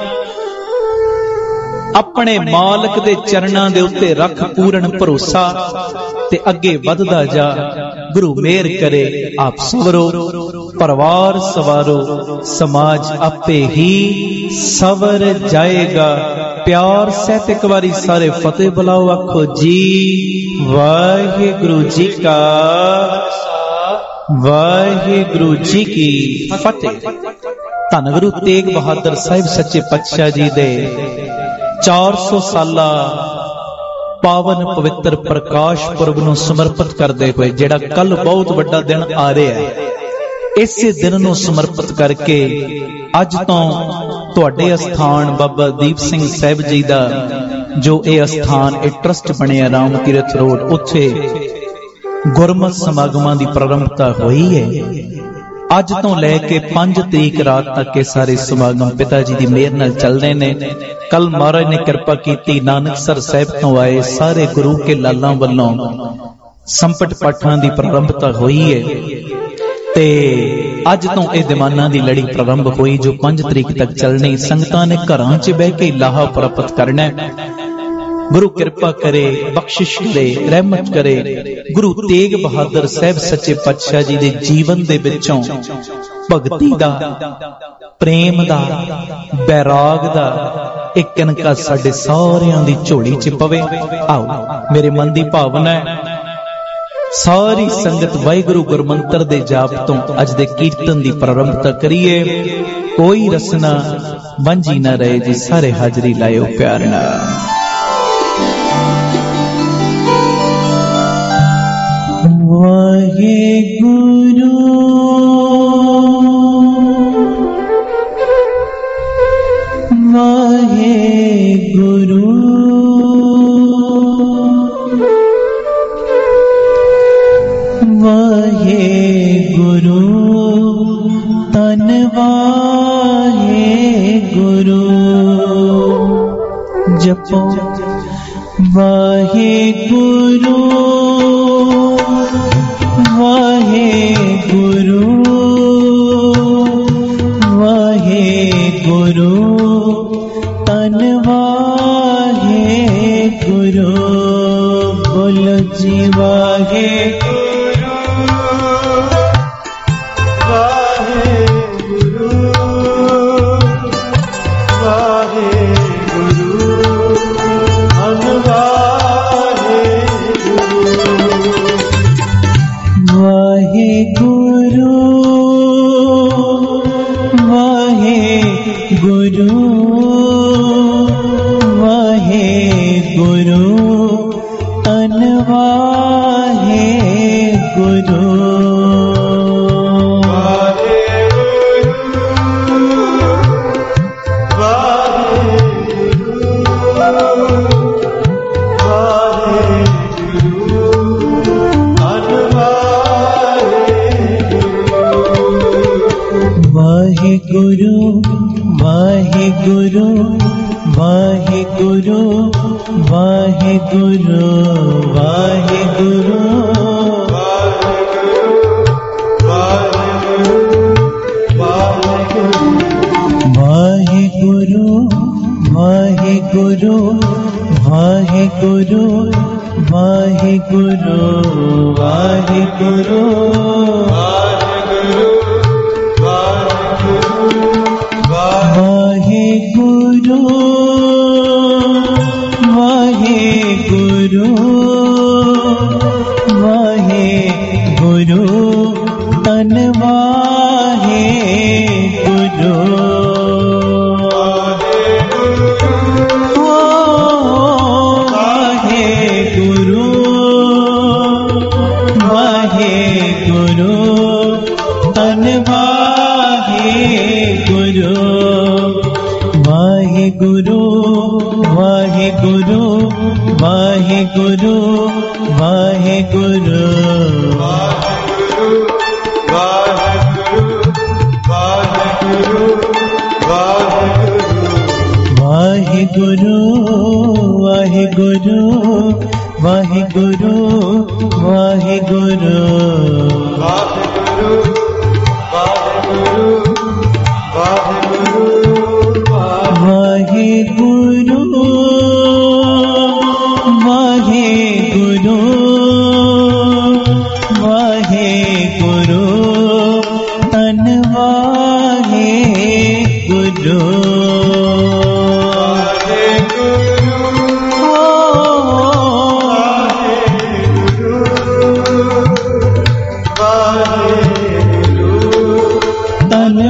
ਆਪਣੇ ਮਾਲਕ ਦੇ ਚਰਨਾਂ ਦੇ ਉੱਤੇ ਰੱਖ ਪੂਰਨ ਭਰੋਸਾ ਤੇ ਅੱਗੇ ਵੱਧਦਾ ਜਾ। ਗੁਰੂ ਮਿਹਰ ਕਰੇ, ਆਪ ਸਵਰੋ, ਪਰਿਵਾਰ ਸਵਾਰੋ, ਸਮਾਜ ਆਪੇ ਹੀ ਸਵਰ ਜਾਏਗਾ। ਪਿਆਰ ਸਹਿਤ ਇੱਕ ਵਾਰੀ ਸਾਰੇ ਫਤਿਹ ਬੁਲਾਓ। ਆਖੋ ਜੀ ਵਾਹਿਗੁਰੂ ਜੀ ਕਾ, ਵਾਹਿਗੁਰੂ ਜੀ ਕੀ ਫਤਿਹ। ਧੰਨ ਗੁਰੂ ਤੇਗ ਬਹਾਦਰ ਸਾਹਿਬ ਸੱਚੇ ਪਾਤਸ਼ਾਹ ਜੀ ਦੇ ਚਾਰ ਸੌ ਸਾਲਾ ਪਾਵਨ ਪਵਿੱਤਰ ਪ੍ਰਕਾਸ਼ ਪੁਰਬ ਨੂੰ ਸਮਰਪਿਤ ਕਰਦੇ ਹੋਏ, ਜਿਹੜਾ ਕੱਲ ਬਹੁਤ ਵੱਡਾ ਦਿਨ ਆ ਰਿਹਾ ਹੈ, ਇਸੇ ਦਿਨ ਨੂੰ ਸਮਰਪਿਤ ਕਰਕੇ ਅੱਜ ਤੋਂ ਤੁਹਾਡੇ ਅਸਥਾਨ ਬਾਬਾ ਦੀਪ ਸਿੰਘ ਸਾਹਿਬ ਜੀ ਦਾ ਜੋ ਇਹ ਅਸਥਾਨ, ਇਹ ਟਰਸਟ ਬਣਿਆ ਰਾਮ ਤੀਰਥ ਰੋਡ, ਉੱਥੇ ਗੁਰਮਤਿ ਸਮਾਗਮਾਂ ਦੀ ਪ੍ਰਾਰੰਭਤਾ ਹੋਈ ਹੈ। ਅੱਜ ਤੋਂ ਲੈ ਕੇ ਪੰਜ ਤਰੀਕ ਰਾਤ ਤੱਕ ਇਹ ਸਾਰੇ ਸਮਾਗਮ ਪਿਤਾ ਜੀ ਦੀ ਮਿਹਰ ਨਾਲ ਚੱਲਦੇ ਨੇ। ਕੱਲ ਮਹਾਰਾਜ ਨੇ ਕਿਰਪਾ ਕੀਤੀ, ਨਾਨਕਸਰ ਸਾਹਿਬ ਤੋਂ ਆਏ ਸਾਰੇ ਗੁਰੂ ਕੇ ਲਾਲਾਂ ਵੱਲੋਂ ਸੰਪਟ ਪਾਠਾਂ ਦੀ ਪ੍ਰਾਰੰਭਤਾ ਹੋਈ ਹੈ ਤੇ ਅੱਜ ਤੋਂ ਇਹ ਦੀਵਾਨਾਂ ਦੀ ਲੜੀ ਪ੍ਰਾਰੰਭ ਹੋਈ ਜੋ ਪੰਜ ਤਰੀਕ ਤੱਕ ਚੱਲਣੀ। ਸੰਗਤਾਂ ਨੇ ਘਰਾਂ 'ਚ ਬਹਿ ਕੇ ਲਾਹਾ ਪ੍ਰਾਪਤ ਕਰਨਾ। ਗੁਰੂ ਕਿਰਪਾ ਕਰੇ, ਬਖਸ਼ਿਸ਼ ਕਰੇ, ਰਹਿਮਤ ਕਰੇ। ਗੁਰੂ ਤੇਗ ਬਹਾਦਰ ਸਾਹਿਬ ਸੱਚੇ ਪਾਤਸ਼ਾਹ ਜੀ ਦੇ ਜੀਵਨ ਦੇ ਵਿੱਚੋਂ ਭਗਤੀ ਦਾ, ਪ੍ਰੇਮ ਦਾ, ਬੈਰਾਗ ਦਾ ਇੱਕ ਕਣਕਾ ਸਾਡੇ ਸਾਰਿਆਂ ਦੀ ਝੋਲੀ 'ਚ ਪਵੇ। ਆਓ, ਮੇਰੇ ਮਨ ਦੀ ਭਾਵਨਾ ਹੈ ਸਾਰੀ ਸੰਗਤ ਵਾਹਿਗੁਰੂ ਗੁਰਮੰਤਰ ਦੇ ਜਾਪ ਤੋਂ ਅੱਜ ਦੇ ਕੀਰਤਨ ਦੀ ਪ੍ਰਾਰੰਭਤਾ ਕਰੀਏ। ਕੋਈ ਰਸਨਾ ਵਾਂਝੀ ਨਾ ਰਹੇ ਜੀ, ਸਾਰੇ ਹਾਜ਼ਰੀ ਲਾਇਓ ਪਿਆਰ ਨਾਲ। ਵਾਹਿਗੁਰੂ ਵਾਹਿਗੁਰੂ ਵਾਹਿਗੁਰੂ ਧੰਨ ਵਾਹਿਗੁਰੂ। ਜਪੋ ਵਾਹਿਗੁਰੂ ਵਾਹਿਗੁਰੂ ਵਾਹਿਗੁਰੂ ਧੰਨ ਵਾਹਿਗੁਰੂ। ਬੋਲੋ ਜੀ ਵਾਹਿਗੁਰੂ Thank you.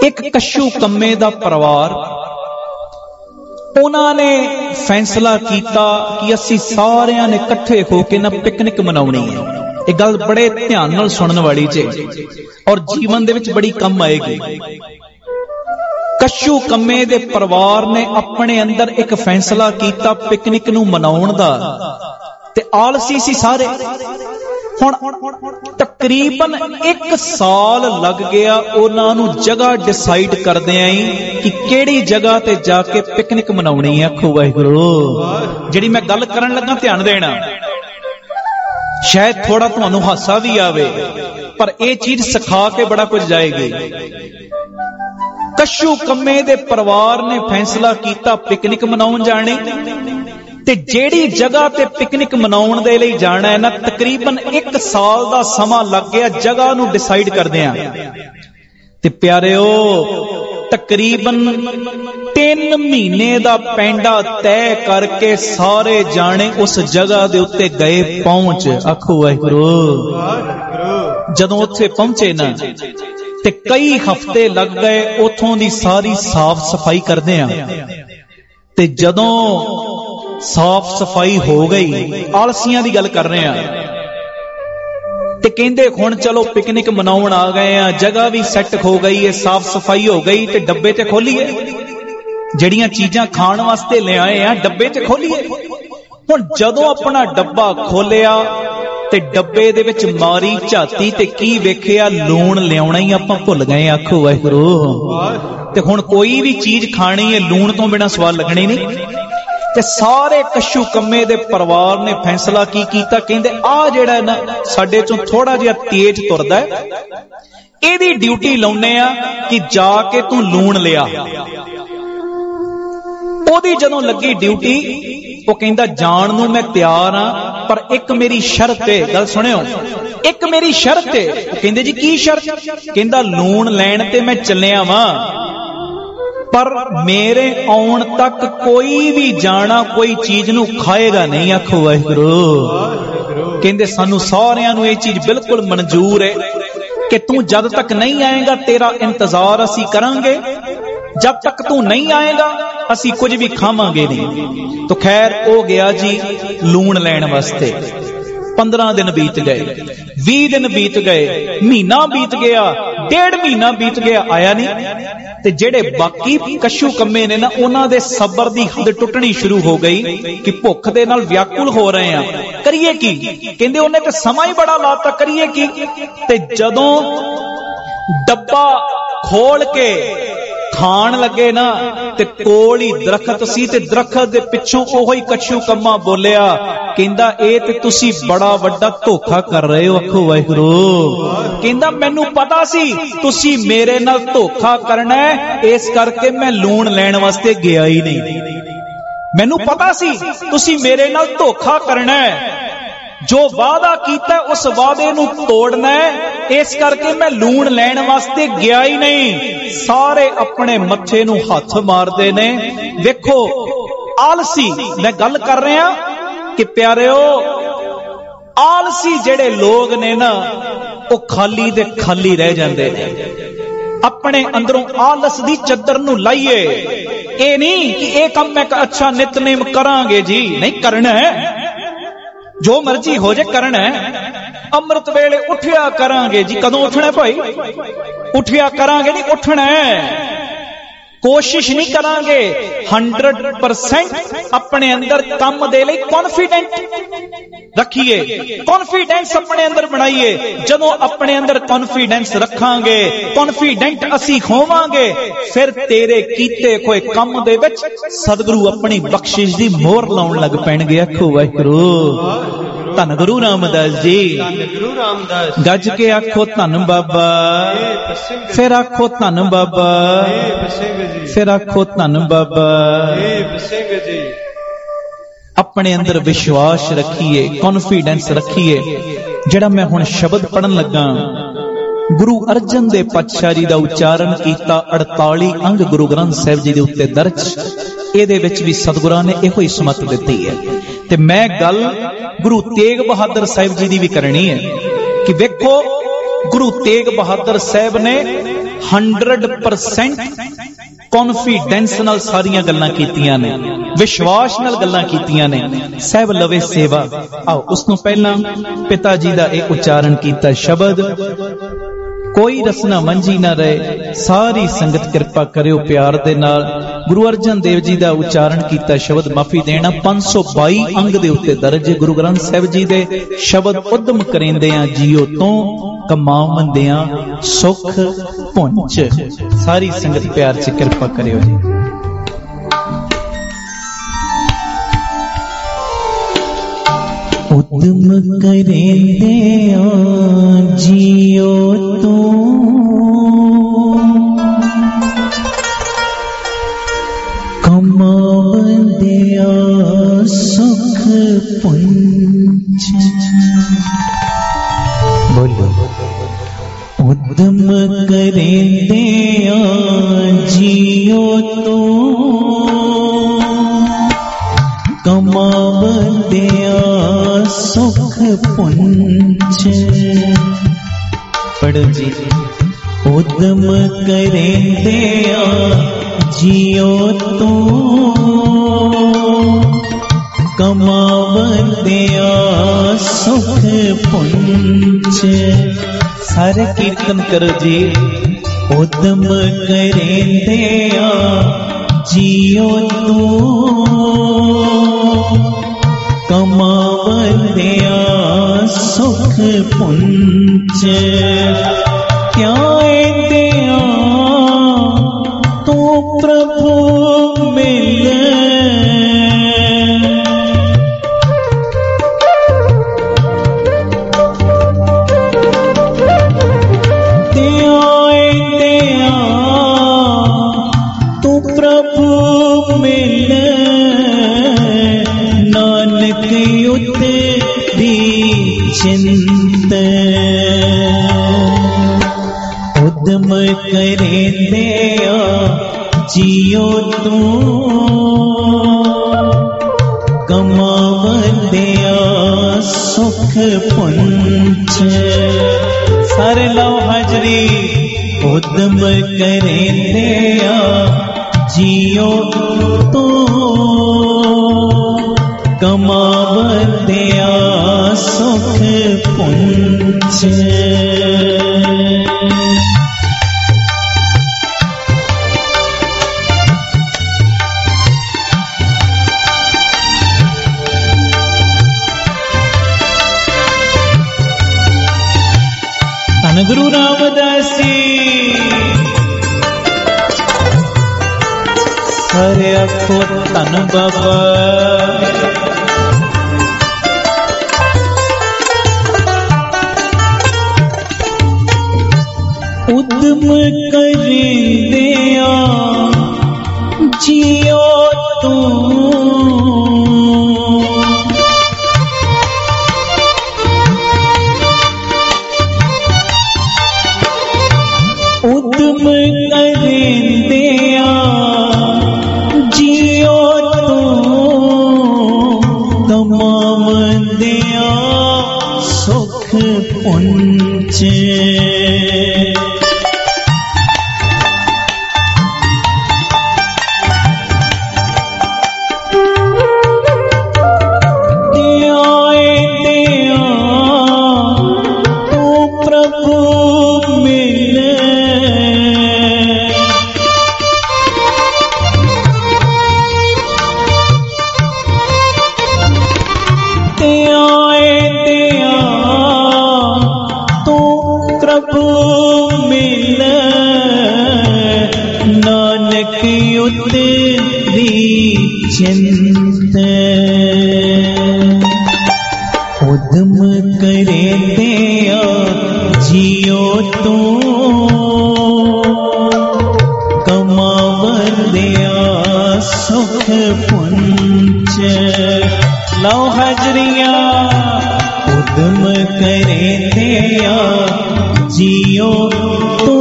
ਇੱਕ ਕੱਸ਼ੂ ਕੰਮੇ ਦਾ ਪਰਿਵਾਰ, ਉਹਨਾਂ ਨੇ ਫੈਸਲਾ ਕੀਤਾ ਕਿ ਅਸੀਂ ਸਾਰਿਆਂ ਨੇ ਇਕੱਠੇ ਹੋ ਕੇ ਨਾ ਪਿਕਨਿਕ ਮਨਾਉਣੀ ਹੈ। ਇਹ ਗੱਲ ਬੜੇ ਧਿਆਨ ਨਾਲ ਸੁਣਨ ਵਾਲੀ ਜੇ ਔਰ ਜੀਵਨ ਦੇ ਵਿੱਚ ਬੜੀ ਕੰਮ ਆਏਗੀ। ਕੱਸ਼ੂ ਕੰਮੇ ਦੇ ਪਰਿਵਾਰ ਨੇ ਆਪਣੇ ਅੰਦਰ ਇੱਕ ਫੈਸਲਾ ਕੀਤਾ ਪਿਕਨਿਕ ਨੂੰ ਮਨਾਉਣ ਦਾ, ਤੇ ਆਲਸੀ ਸੀ ਸਾਰੇ। ਹੁਣ ਤਕਰੀਬਨ ਇੱਕ ਸਾਲ ਲੱਗ ਗਿਆ ਉਹਨਾਂ ਨੂੰ ਜਗ੍ਹਾ ਡਿਸਾਈਡ ਕਰਦਿਆਂ ਹੀ ਕਿ ਕਿਹੜੀ ਜਗ੍ਹਾ ਤੇ ਜਾ ਕੇ ਪਿਕਨਿਕ ਮਨਾਉਣੀ ਹੈ। ਆਖੋ ਵਾਹਿਗੁਰੂ। ਜਿਹੜੀ ਮੈਂ ਗੱਲ ਕਰਨ ਲੱਗਾ ਧਿਆਨ ਦੇਣਾ, ਸ਼ਾਇਦ ਥੋੜਾ ਤੁਹਾਨੂੰ ਹਾਸਾ ਵੀ ਆਵੇ, ਪਰ ਇਹ ਚੀਜ਼ ਸਿਖਾ ਕੇ ਬੜਾ ਕੁਝ ਜਾਏਗੀ। ਕੱਸ਼ੂ ਕੰਮੇ ਦੇ ਪਰਿਵਾਰ ਨੇ ਫੈਸਲਾ ਕੀਤਾ ਪਿਕਨਿਕ ਮਨਾਉਣ ਜਾਣੇ, ਤੇ ਜਿਹੜੀ ਜਗ੍ਹਾ ਤੇ ਪਿਕਨਿਕ ਮਨਾਉਣ ਦੇ ਲਈ ਜਾਣਾ ਹੈ ਨਾ, ਤਕਰੀਬਨ ਇੱਕ ਸਾਲ ਦਾ ਸਮਾਂ ਲੱਗ ਗਿਆ ਜਗ੍ਹਾ ਨੂੰ ਡਿਸਾਈਡ ਕਰਦਿਆਂ। ਤੇ ਪਿਆਰਿਓ, ਤਕਰੀਬਨ ਤਿੰਨ ਮਹੀਨੇ ਦਾ ਪੈਂਡਾ ਤੈਅ ਕਰਕੇ ਸਾਰੇ ਜਾਣੇ ਉਸ ਜਗ੍ਹਾ ਦੇ ਉੱਤੇ ਗਏ ਪਹੁੰਚ। ਆਖੋ ਵਾਹਿਗੁਰੂ। ਜਦੋਂ ਉੱਥੇ ਪਹੁੰਚੇ ਨਾ, ਤੇ ਕਈ ਹਫ਼ਤੇ ਲੱਗ ਗਏ ਉੱਥੋਂ ਦੀ ਸਾਰੀ ਸਾਫ਼ ਸਫਾਈ ਕਰਦੇ ਆ। ਤੇ ਜਦੋਂ ਸਾਫ਼ ਸਫਾਈ ਹੋ ਗਈ, ਆਲਸੀਆਂ ਦੀ ਗੱਲ ਕਰ ਰਹੇ ਆ, ਤੇ ਕਹਿੰਦੇ ਹੁਣ ਚਲੋ ਪਿਕਨਿਕ ਮਨਾਉਣ ਆ ਗਏ ਆ, ਜਗ੍ਹਾ ਵੀ ਸੈੱਟ ਹੋ ਗਈ ਹੈ, ਸਾਫ਼ ਸਫਾਈ ਹੋ ਗਈ, ਤੇ ਡੱਬੇ ਤੇ ਖੋਲੀਏ ਜਿਹੜੀਆਂ ਚੀਜ਼ਾਂ ਖਾਣ ਵਾਸਤੇ ਲਿਆਏ ਆ, ਡੱਬੇ ਤੇ ਖੋਲੀਏ। ਹੁਣ ਜਦੋਂ ਆਪਣਾ ਡੱਬਾ ਖੋਲਿਆ ਤੇ ਡੱਬੇ ਦੇ ਵਿੱਚ ਮਾਰੀ ਝਾਤੀ, ਤੇ ਕੀ ਵੇਖਿਆ, ਲੂਣ ਲਿਆਉਣਾ ਹੀ ਆਪਾਂ ਭੁੱਲ ਗਏ। ਆਖੋ ਵਾਹਿਗੁਰੂ। ਤੇ ਹੁਣ ਕੋਈ ਵੀ ਚੀਜ਼ ਖਾਣੀ ਹੈ, ਲੂਣ ਤੋਂ ਬਿਨਾਂ ਸਵਾਦ ਲੱਗਣੀ ਨਹੀਂ। ਤੇ ਸਾਰੇ ਕੱਸ਼ੂ ਕੰਮੇ ਦੇ ਪਰਿਵਾਰ ਨੇ ਫੈਸਲਾ ਕੀ ਕੀਤਾ, ਕਹਿੰਦੇ ਆ ਜਿਹੜਾ ਨਾ ਸਾਡੇ ਚੋਂ ਥੋੜਾ ਜਿਹਾ ਤੇਜ਼ ਤੁਰਦਾ ਹੈ, ਇਹਦੀ ਡਿਊਟੀ ਲਾਉਨੇ ਆ ਕਿ ਜਾ ਕੇ ਤੂੰ ਲੂਣ ਲਿਆ। ਉਹਦੀ ਜਦੋਂ ਲੱਗੀ ਡਿਊਟੀ, ਉਹ ਕਹਿੰਦਾ ਜਾਣ ਨੂੰ ਮੈਂ ਤਿਆਰ ਆ, ਪਰ ਇੱਕ ਮੇਰੀ ਸ਼ਰਤ ਹੈ। ਗੱਲ ਸੁਣਿਓ, ਇੱਕ ਮੇਰੀ ਸ਼ਰਤ ਹੈ। ਉਹ ਕਹਿੰਦੇ ਜੀ ਕੀ ਸ਼ਰਤ? ਕਹਿੰਦਾ ਲੂਣ ਲੈਣ ਤੇ ਮੈਂ ਚੱਲਿਆ ਵਾਂ, ਪਰ ਮੇਰੇ ਆਉਣ ਤੱਕ ਕੋਈ ਵੀ ਜਾਣਾ ਕੋਈ ਚੀਜ਼ ਨੂੰ ਖਾਏਗਾ ਨਹੀਂ। ਆਖੋ ਵਾਹਿਗੁਰੂ। ਕਹਿੰਦੇ ਸਾਨੂੰ ਸਾਰਿਆਂ ਨੂੰ ਇਹ ਚੀਜ਼ ਬਿਲਕੁਲ ਮਨਜ਼ੂਰ ਹੈ ਕਿ ਤੂੰ ਜਦ ਤੱਕ ਨਹੀਂ ਆਏਗਾ ਤੇਰਾ ਇੰਤਜ਼ਾਰ ਅਸੀਂ ਕਰਾਂਗੇ, ਜਦ ਤੱਕ ਤੂੰ ਨਹੀਂ ਆਏਗਾ ਅਸੀਂ ਕੁਝ ਵੀ ਖਾਵਾਂਗੇ ਨਹੀਂ। तो खैर हो गया जी लूण लैण वास्ते। पंद्रह दिन बीत गए, बीस दिन बीत गए, महीना बीत गया, डेढ़ महीना बीत गया, आया नहीं। ते जेड़े बाकी कशू कम्मे ने ना, उन्हां दे सबर दी हद टुटनी शुरू हो गई कि भुख दे नाल व्याकुल हो रहे हैं, करिए की। कहंदे उन्हें ते समा ही बड़ा लाता, करिए की। ते जदों डब्बा खोल के खान लगे ना, ते कोल ही दरखत सी, ते दरखत दे पिछों ओही कछू कम्मा बोलिया, कहंदा ए ते तुसी बड़ा वड्डा धोखा कर रहे हो। आखो वाहिगुरू। कहंदा मैनू पता सी तुसी मेरे नाल धोखा करना है, इस करके मैं लूण लैण वास्ते गया ही नहीं। मैनू पता सी तुसी मेरे नाल धोखा करना है, जो वादा कीता उस वादे नू तोड़ना है, इस करके मैं लूण लैण वास्ते गया ही नहीं। सारे अपने मत्थे नू हथ मारदे ने। देखो आलसी, मैं गल कर रहा कि प्यारेओ, आलसी जेड़े लोग ने ना, वो खाली दे खाली रह जांदे ने। अपने अंदरों आलस दी चद्दर नू लाइए, ए नहीं कि ए काम मैं अच्छा नितनेम करांगे जी, नहीं करना है, जो मर्जी हो जाए करना है। अमृत वेले उठिया करांगे जी, कदों उठना है भाई? उठिया करांगे नहीं, उठना है, कोशिश नहीं करांगे। हंड्रेड परसेंट अपने अंदर काम दे लई कॉन्फिडेंट रखिए, कॉन्फिडेंस अपने अंदर बनाइए। जदों अपने अंदर कॉन्फिडेंस रखांगे, कॉन्फिडेंट असी होवांगे, फिर तेरे कीते कोई काम दे विच सतगुरु अपनी बख्शिश दी मोहर लाउण लग पैणगे। आखो वाहिगुरू। धन गुरु रामदास जी। गज के आखो धन बाबा, फिर आखो धन बाबा, फिर आखो धन बाबा। अपने अंदर विश्वास रखिए, कॉन्फिडेंस रखिए। जेड़ा मैं हुण शब्द पढ़न लगा, गुरु अर्जन दे पातशाह जी दा उच्चारण कीता, अड़ताली अंग गुरु ग्रंथ साहिब जी दे उत्ते दर्ज, ਇਹਦੇ ਵਿੱਚ ਵੀ ਸਤਿਗੁਰਾਂ ਨੇ ਇਹੋ ਹੀ ਸਮਤ ਦਿੱਤੀ ਹੈ। ਤੇ ਮੈਂ ਗੱਲ ਗੁਰੂ ਤੇਗ ਬਹਾਦਰ ਸਾਹਿਬ ਜੀ ਦੀ ਵੀ ਕਰਨੀ ਹੈ ਕਿ ਵੇਖੋ, ਗੁਰੂ ਤੇਗ ਬਹਾਦਰ ਸਾਹਿਬ ਨੇ हंड्रड परसेंट कॉन्फिडेंस नाल सारियां गल्लां कीतियां ने, विश्वास नाल गल्लां कीतियां ने। सब लवे सेवा। आओ उस तो पहला पिता जी दा एक उच्चारण कीता शब्द, कोई रसना मंझी ना रहे। सारी संगत कृपा करियो प्यार दे नाल। गुरु अर्जन देव जी दा उच्चारण कीता शब्द माफी देना पांच सौ बाई अंग दे उत्ते दर्ज। गुरु ग्रंथ साहिब जी दे शब्द उद्यम करेंदियां जियो तो कमावंदियां सुख पुंच। सारी संगत प्यार से कृपा करियो जी। उद्यम करेंदियां जियो तो कमावंदियां सुख पुंच। बोलो उद्यम करेंदियां जियो तो कमावंदियां सुख पुंच। पढ़ो जी। उद्यम करेंदियां जियो तो कमावंदियां सुख पुंच। सारे कीर्तन करो जी। उद्यम करेंदियां जियो तो कमावंदियां सुख पुंच। क्या दिया तो प्रभु मिले, दिया दिया तो प्रभु मिले। नानक उतेरी चिंत। उद्यम करेंदियां जियो तो कमावंदियां सुख पुंच। सारे लाओ हाजरी। उद्यम करेंदियां जियो तो कमावंदियां सुख पुंच। धन गुरु रामदासी। हरे अखो धन बाबा। उद्यम करेंदियां जियो तो उद्यम करेंदियां जियो तो कमावंदियां सुख पुंच। चिंत। उद्यम करेंदियां जियो तो कमावंदियां सुख पुंच। लाओ हाजरियां। उद्यम करेंदियां जियो तो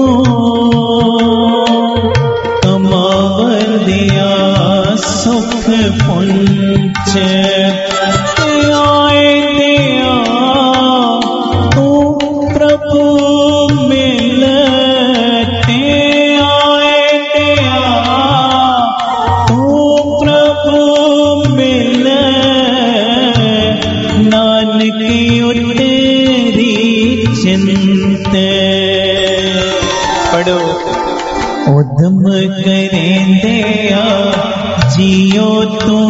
कमावंदियां सुख पुंच। आए दिया तो प्रभु मिलते नानक उतेरी चिंत पढ़ो उदम करेंदे आ जियो तू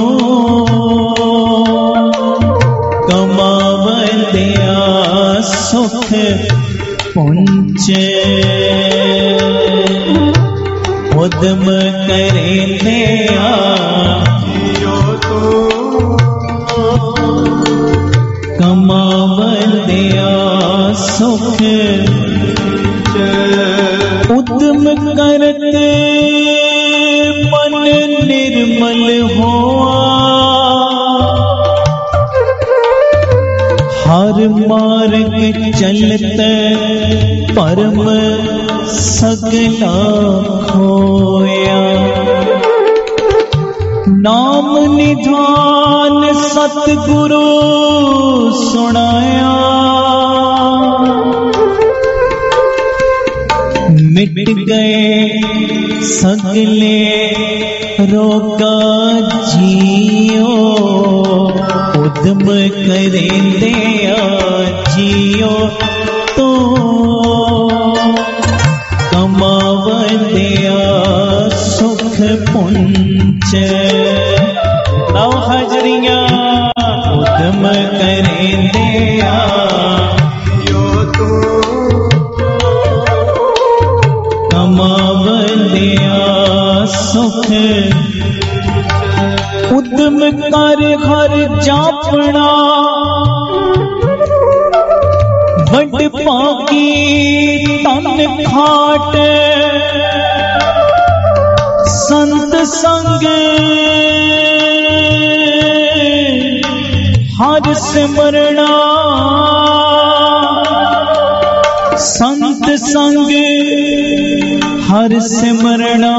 कमावंदे आ सुख पुंचे उदम करेंदे आ जियो तू कमावंदे आ सुख उद्यम करते मन निर्मल होआ हर मार्ग चलते परम सगला खोया नाम निधान सतगुरु सुनाया मिट गए सगले रोगा जियो उदम करेंदे आ जियो तो कमावंदे आ सुख पुंच लाओ हाजरियां उदम करेंदे आ जियो तो कमावंदे आ सुख उद्यम कर हर जापना वड पाकी तन खाट संत संग हर सिमरना संत संग हर सिमरना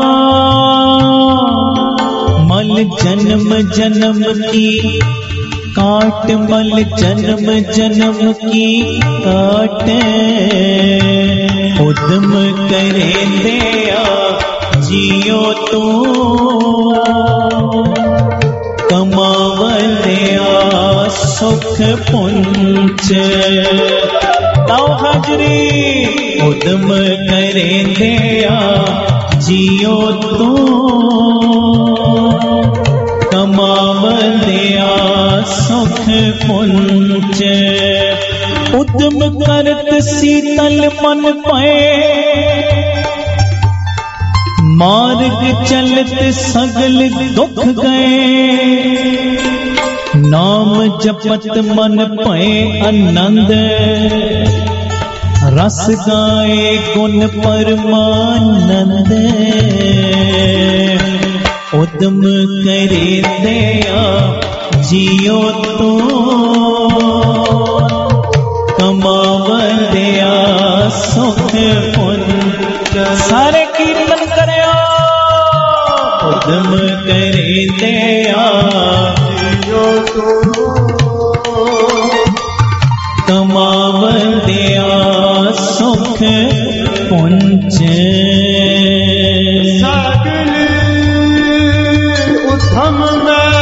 मल जन्म जन्म की काट मल जन्म जन्म की काट उद्यम करेंदे आ जियो तो कमावंदे आ सुख पुंच लाओ हाजरी उद्यम करेंदे आ जियो तो कमावंदे आ सुख पुंच उद्यम करत शीतल मन पाए मार्ग चलत सगल दुख गए नाम जपत मन पाए आनंद रस गाए गुण परमानंद उद्यम करेंदे आ जियो तो कमावंदे आ सुख पुंच सारे कीर्तन करया उद्यम करेंदे आ जियो तो कमावंदे आ सुख पुंच सगल उद्यम में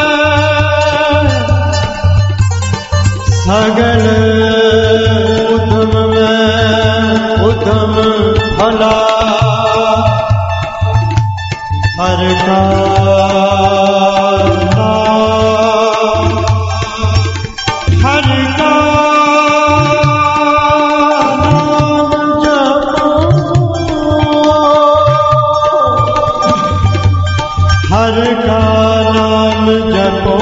सगल उद्यम में उद्यम भला हर का हर का हर का नाम जपो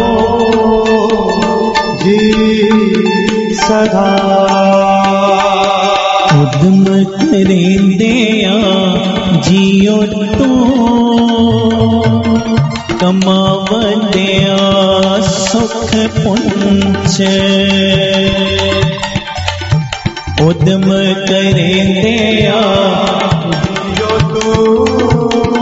जी सदा उद्यम करेंदे आ जियो तो कमावंदे आ सुख पुंच उद्यम करेंदे आ जियो तो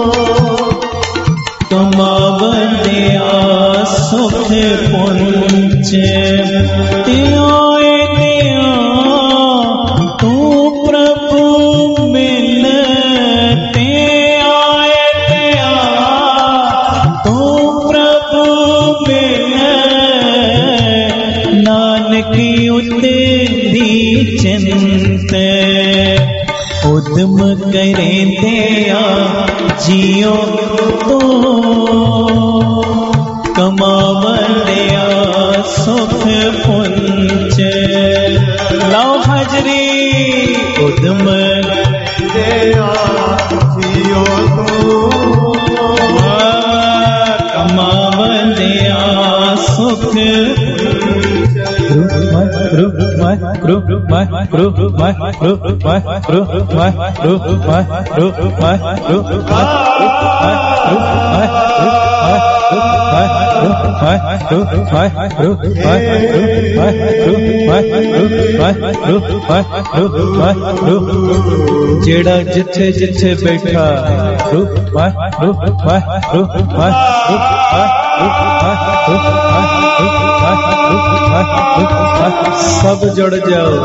कमावंदे आ सुख पुंच ते आए ते आ तू प्रभु मिल ते आए ते आ तू प्रभु मिल तेरी चिंत उद्यम करें दिया जियो तो कमावलिया सुख पुंज लाओ हाजरी उद्यम दिया जियो तो कमावलिया सुख जेड़ा जिथे जिथे बैठा सब जुड़ जाओ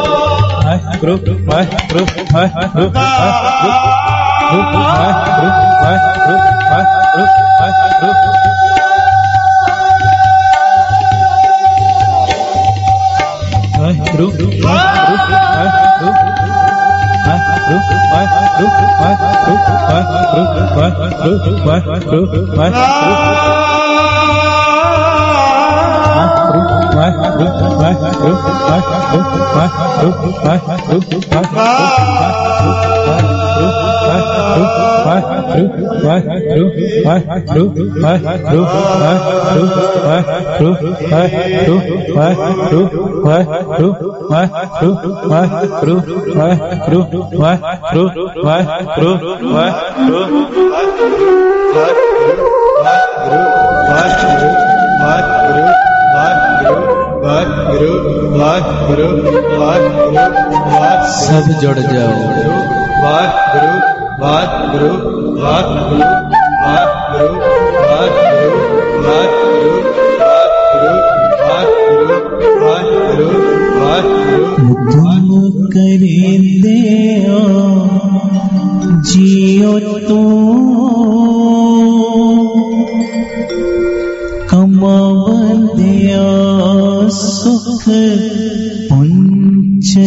सब जुड़ जाओ वाह गुरु वाह गुरु वाह गुरु वाह गुरु वाह गुरु वाह गुरु वाह गुरु वाह गुरु वाह गुरु तुम करें दे जियो तो कमावलिया सुख पुंज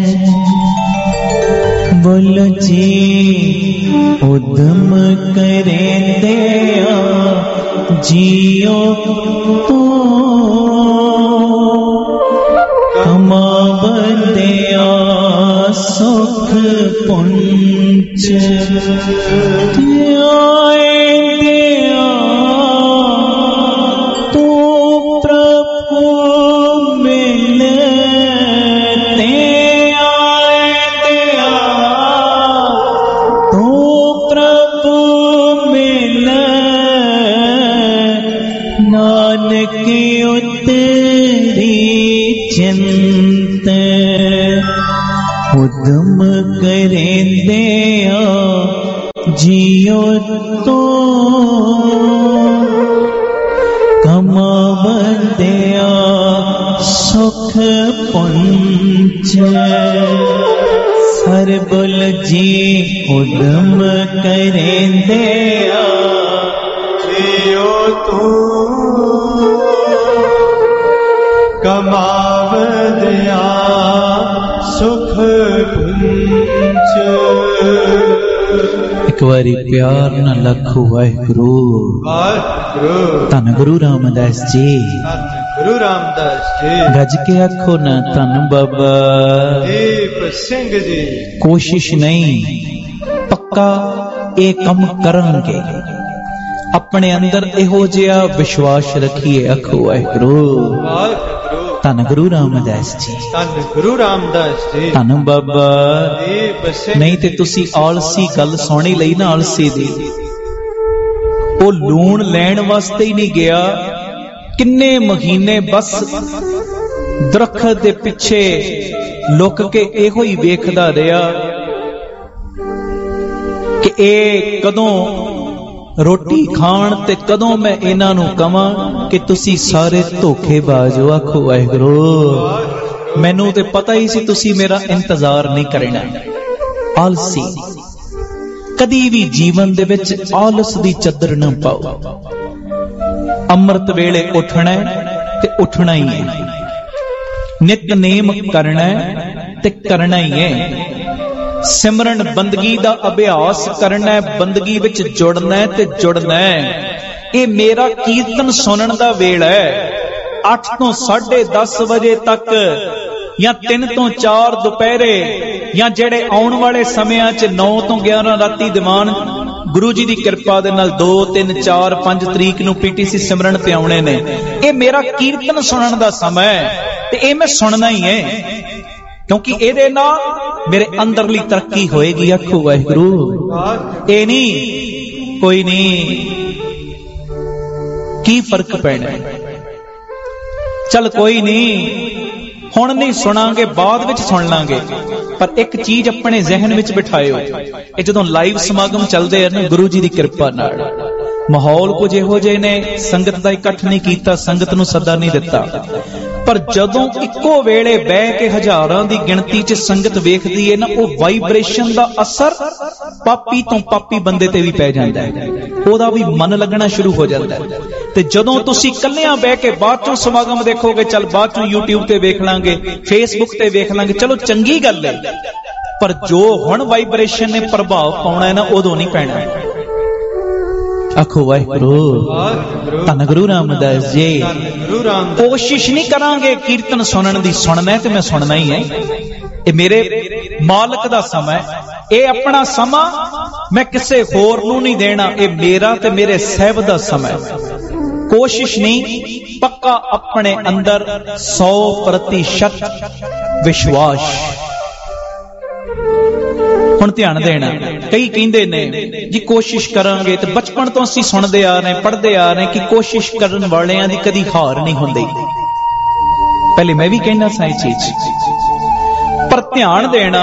बोल जी उद्यम करें दिया जियो तो कमावलिया सुख पुंज उद्यम करें दिया जियो तो कमावलिया सुख पुंज सरबुल जी उद्यम करें दिया जियो तो कमावलिया सुख पुंज। एक बारी प्यार न लखो वाहिगुरु वाहिगुरु धन गुरु रामदास जी गुरु रामदास जी गज के आखो न धन बाबा दीप सिंह जी कोशिश नहीं पक्का ये कम करनगे अपने अंदर एहो जिहा विश्वास रखिए आखो वाहिगुरु धन गुरु रामदास जी धन गुरु रामदास जी धन बाबा नहीं ते तुसी आलसी गल सुनी लई ना आलसी दी वो लूण लैण वास्ते ही नहीं गया किन्ने महीने बस दरखत दे पिछे लुक के एहो ही वेखदा रहा कि ए कदों रोटी खाण ते कदों मैं इन्हां नूं कवां कि तुसी सारे धोखेबाज हो आखो वाहिगुरू मैनू ते पता ही सी तुसी मेरा इंतजार नहीं करना आलसी कदी भी जीवन दे विच आलस दी चदर न पाओ अमृत वेले उठना ते उठना ही है ਨਿਤਨੇਮ ਕਰਨਾ ਤੇ ਕਰਨਾ ਹੀ ਹੈ। ਸਿਮਰਨ ਬੰਦਗੀ ਦਾ ਅਭਿਆਸ ਕਰਨਾ, ਬੰਦਗੀ ਵਿੱਚ ਜੁੜਨਾ ਤੇ ਜੁੜਨਾ। ਇਹ ਮੇਰਾ ਕੀਰਤਨ ਸੁਣਨ ਦਾ ਵੇਲਾ ਹੈ। ਅੱਠ ਤੋਂ ਸਾਢੇ ਦਸ ਵਜੇ ਤੱਕ ਜਾਂ ਤਿੰਨ ਤੋਂ ਚਾਰ ਦੁਪਹਿਰੇ ਜਾਂ ਜਿਹੜੇ ਆਉਣ ਵਾਲੇ ਸਮਿਆਂ 'ਚ ਨੌ ਤੋਂ ਗਿਆਰਾਂ ਰਾਤੀ ਦੀਵਾਨ ਗੁਰੂ ਜੀ ਦੀ ਕਿਰਪਾ ਦੇ ਨਾਲ ਦੋ ਤਿੰਨ ਚਾਰ ਪੰਜ ਤਰੀਕ ਨੂੰ ਪੀਟੀਸੀ ਸਿਮਰਨ ਤੇ ਆਉਣੇ ਨੇ। ਇਹ ਮੇਰਾ ਕੀਰਤਨ ਸੁਣਨ ਦਾ ਸਮਾਂ ਹੈ ਤੇ ਇਹ ਮੈਂ ਸੁਣਨਾ ਹੀ ਹੈ, ਕਿਉਂਕਿ ਇਹਦੇ ਨਾਲ ਮੇਰੇ ਅੰਦਰਲੀ ਤਰੱਕੀ ਹੋਏਗੀ। ਆਖੋ ਵਾਹਿਗੁਰੂ। ਇਹ ਨਹੀਂ ਕੋਈ ਨਹੀਂ ਕੀ ਫਰਕ ਪੈਣਾ, ਚੱਲ ਕੋਈ ਨਹੀਂ ਹੁਣ ਨਹੀਂ ਸੁਣਾਂਗੇ, ਬਾਅਦ ਵਿੱਚ ਸੁਣ ਲਾਂਗੇ। ਪਰ ਇੱਕ ਚੀਜ਼ ਆਪਣੇ ਜ਼ਿਹਨ ਵਿੱਚ ਬਿਠਾਇਓ, ਇਹ ਜਦੋਂ ਲਾਈਵ ਸਮਾਗਮ ਚੱਲਦੇ ਆ ਨਾ ਗੁਰੂ ਜੀ ਦੀ ਕਿਰਪਾ ਨਾਲ, ਮਾਹੌਲ ਕੁਝ ਇਹੋ ਜਿਹੇ ਨੇ, ਸੰਗਤ ਦਾ ਇਕੱਠ ਨਹੀਂ ਕੀਤਾ, ਸੰਗਤ ਨੂੰ ਸੱਦਾ ਨਹੀਂ ਦਿੱਤਾ, ਪਰ ਜਦੋਂ ਇੱਕੋ ਵੇਲੇ ਬਹਿ ਕੇ ਹਜ਼ਾਰਾਂ ਦੀ ਗਿਣਤੀ 'ਚ ਸੰਗਤ ਵੇਖਦੀ ਹੈ ਨਾ, ਉਹ ਵਾਈਬ੍ਰੇਸ਼ਨ ਦਾ ਅਸਰ ਪਾਪੀ ਤੋਂ ਪਾਪੀ ਬੰਦੇ ਤੇ ਵੀ ਪੈ ਜਾਂਦਾ ਹੈ, ਉਹਦਾ ਵੀ ਮਨ ਲੱਗਣਾ ਸ਼ੁਰੂ ਹੋ ਜਾਂਦਾ ਹੈ। ਤੇ ਜਦੋਂ ਤੁਸੀਂ ਇਕੱਲਿਆਂ ਬਹਿ ਕੇ ਬਾਅਦ ਚੋਂ ਸਮਾਗਮ ਦੇਖੋਗੇ, ਚੱਲ ਬਾਅਦ ਚੋਂ YouTube ਤੇ ਵੇਖ ਲਾਂਗੇ, Facebook ਤੇ ਵੇਖ ਲਾਂਗੇ, ਚਲੋ ਚੰਗੀ ਗੱਲ ਹੈ, ਪਰ ਜੋ ਹੁਣ ਵਾਈਬ੍ਰੇਸ਼ਨ ਨੇ ਪ੍ਰਭਾਵ ਪਾਉਣਾ ਹੈ ਨਾ, ਉਦੋਂ ਨਹੀਂ ਪੈਣਾ। ਆਖੋ ਵਾਹਿਗੁਰੂ। ਧੰਨ ਗੁਰੂ ਰਾਮਦਾਸ ਜੀ। ਕੋਸ਼ਿਸ਼ ਨਹੀਂ ਕਰਾਂਗੇ ਕੀਰਤਨ ਸੁਣਨ ਦੀ, ਸੁਣਨਾ ਤੇ ਮੈਂ ਸੁਣਨਾ ਹੀ ਹੈ। ਇਹ ਮੇਰੇ ਮਾਲਕ ਦਾ ਸਮਾਂ, ਇਹ ਆਪਣਾ ਸਮਾਂ ਮੈਂ ਕਿਸੇ ਹੋਰ ਨੂੰ ਨਹੀਂ ਦੇਣਾ, ਇਹ ਮੇਰਾ ਤੇ ਮੇਰੇ ਸਾਹਿਬ ਦਾ ਸਮਾਂ। ਕੋਸ਼ਿਸ਼ ਨਹੀਂ, ਪੱਕਾ ਆਪਣੇ ਅੰਦਰ ਸੌ ਪ੍ਰਤੀਸ਼ਤ ਵਿਸ਼ਵਾਸ। ਹੁਣ ਧਿਆਨ ਦੇਣਾ, ਕਈ ਕਹਿੰਦੇ ਨੇ ਜੀ ਕੋਸ਼ਿਸ਼ ਕਰਾਂਗੇ, ਤੇ ਬਚਪਨ ਤੋਂ ਅਸੀਂ ਸੁਣਦੇ ਆ ਰਹੇ, ਪੜ੍ਹਦੇ ਆ ਰਹੇ ਕਿ ਕੋਸ਼ਿਸ਼ ਕਰਨ ਵਾਲਿਆਂ ਦੀ ਕਦੀ ਹਾਰ ਨਹੀਂ ਹੁੰਦੀ। ਪਹਿਲੇ ਮੈਂ ਵੀ ਕਹਿੰਦਾ ਸਾਂ ਇਹ ਚੀਜ਼, ਪਰ ਧਿਆਨ ਦੇਣਾ,